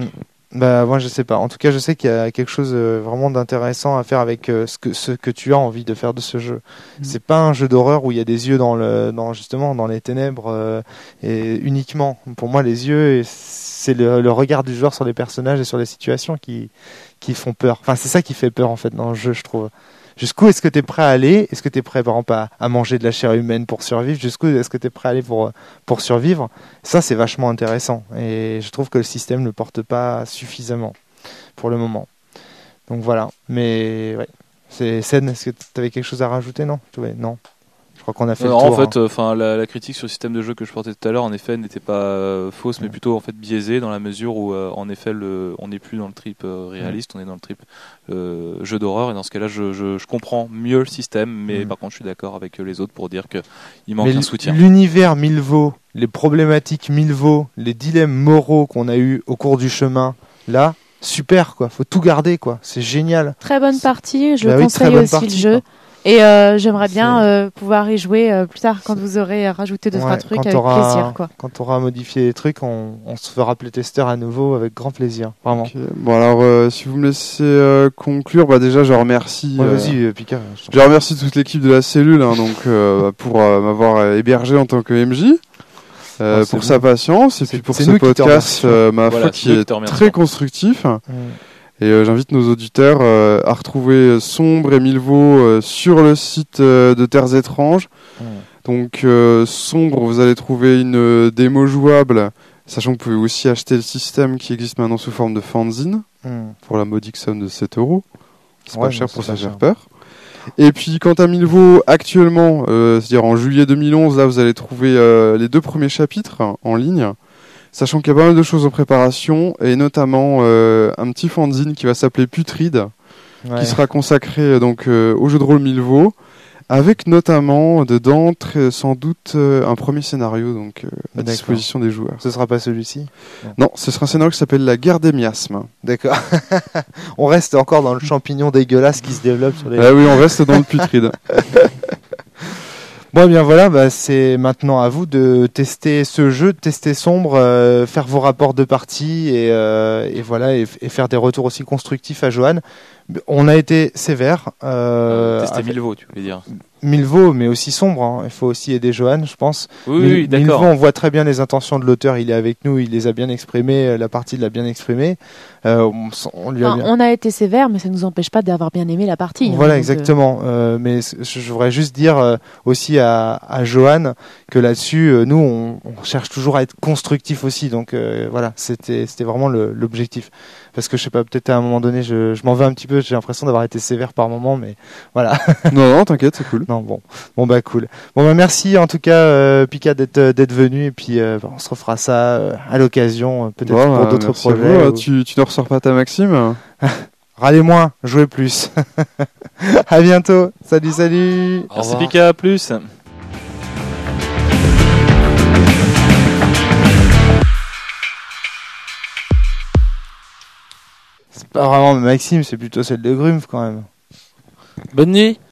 Bah moi je sais pas. En tout cas je sais qu'il y a quelque chose euh, vraiment d'intéressant à faire avec euh, ce que ce que tu as envie de faire de ce jeu. Mm. C'est pas un jeu d'horreur où il y a des yeux dans le dans justement dans les ténèbres euh, et uniquement. Pour moi les yeux et c'est le, le regard du joueur sur les personnages et sur les situations qui qui font peur. Enfin c'est ça qui fait peur en fait dans le jeu je trouve. Jusqu'où est-ce que tu es prêt à aller? Est-ce que tu es prêt par exemple à, à manger de la chair humaine pour survivre? Jusqu'où est-ce que tu es prêt à aller pour, pour survivre? Ça c'est vachement intéressant et je trouve que le système ne le porte pas suffisamment pour le moment. Donc voilà, mais ouais. C'est Sen, est-ce que tu avais quelque chose à rajouter? Non, ouais, non. Je crois qu'on a fait Euh, le en tour. fait, hein. enfin, la, la critique sur le système de jeu que je portais tout à l'heure, en effet, n'était pas euh, fausse, mais plutôt en fait biaisée dans la mesure où, euh, en effet, le, on n'est plus dans le trip euh, réaliste, on est dans le trip euh, jeu d'horreur. Et dans ce cas-là, je, je, je comprends mieux le système, mais Mm. par contre, je suis d'accord avec les autres pour dire que il manque Mais un l- soutien. l'univers Milvaux, les problématiques Milvaux, les dilemmes moraux qu'on a eu au cours du chemin, là, super quoi. Faut tout garder quoi. C'est génial. Très bonne partie, je Bah le oui, très conseille bonne aussi partie, le jeu. quoi. Et euh, j'aimerais bien C'est- euh, pouvoir y jouer euh, plus tard quand vous aurez euh, rajouté deux Ouais, trois trucs quand avec t'auras- plaisir quoi. Quand on aura modifié les trucs, on, on se fera appeler testeur à nouveau avec grand plaisir. Vraiment. Ok. Bon alors, euh, si vous me laissez euh, conclure, bah déjà je remercie. Ouais, euh, vas-y, euh, Pika. je t'en Je remercie toute l'équipe de la cellule hein, donc euh, pour euh, m'avoir euh, hébergé en tant que M J, euh, Ah, c'est pour bon. sa patience et C'est- puis pour c'est ce nous qui te podcast remercions. euh, ma Voilà, foi c'est qui nous qui est te remercions. très constructif. Mm. Et euh, j'invite nos auditeurs euh, à retrouver Sombre et Milvaux euh, sur le site euh, de Terres Étranges. Mm. Donc euh, Sombre, vous allez trouver une euh, démo jouable, sachant que vous pouvez aussi acheter le système qui existe maintenant sous forme de fanzine Mm. pour la modique somme de sept euros. C'est Ouais, pas non, cher c'est pour pas ça faire cher. peur. Et puis quant à Milvaux, actuellement, euh, c'est-à-dire en juillet deux mille onze, là vous allez trouver euh, les deux premiers chapitres hein, en ligne. Sachant qu'il y a pas mal de choses en préparation, et notamment euh, un petit fanzine qui va s'appeler Putride, Ouais. qui sera consacré euh, donc euh, au jeu de rôle Milvaux, avec notamment dedans très, sans doute euh, un premier scénario donc euh, à D'accord. disposition des joueurs. Ce sera pas celui-ci. Non, ce sera un scénario qui s'appelle La guerre des miasmes. D'accord. On reste encore dans le champignon dégueulasse qui se développe sur les. Ah oui, on reste dans le Putride. Bon, eh bien voilà, bah, c'est maintenant à vous de tester ce jeu, de tester Sombre, euh, faire vos rapports de partie et, euh, et voilà, et, et faire des retours aussi constructifs à Johan. On a été sévère. Euh, Tester avec Milvaux, tu voulais dire. Milvaux, mais aussi Sombre. Hein. Il faut aussi aider Johan, je pense. Oui, Mil- oui, d'accord. Milvaux, on voit très bien les intentions de l'auteur. Il est avec nous, il les a bien exprimées. euh, La partie l'a bien exprimée. Euh, on, s- on lui a Enfin, bien- on a été sévère, mais ça ne nous empêche pas d'avoir bien aimé la partie. hein, Voilà, donc, euh, exactement. Euh, mais c- je je voudrais juste dire euh, aussi à, à Johan que là-dessus, euh, nous, on, on cherche toujours à être constructif aussi. Donc euh, voilà, c'était c'était vraiment le- l'objectif. Parce que je sais pas, peut-être à un moment donné, je, je m'en veux un petit peu. J'ai l'impression d'avoir été sévère par moment, mais voilà. non, non, t'inquiète, c'est cool. Non, bon, bon bah cool. Bon bah merci en tout cas, euh, Pika, d'être euh, d'être venu et puis euh, bah, on se refera ça euh, à l'occasion, euh, peut-être Bon, pour bah, d'autres merci à projets. vous. ou- Tu, tu ne ressors pas ta Maxime? Râlez moins, jouez plus. À bientôt. Salut, salut. Au Merci revoir. Pika, à plus. C'est pas vraiment Maxime, c'est plutôt celle de Grumpf quand même. Bonne nuit.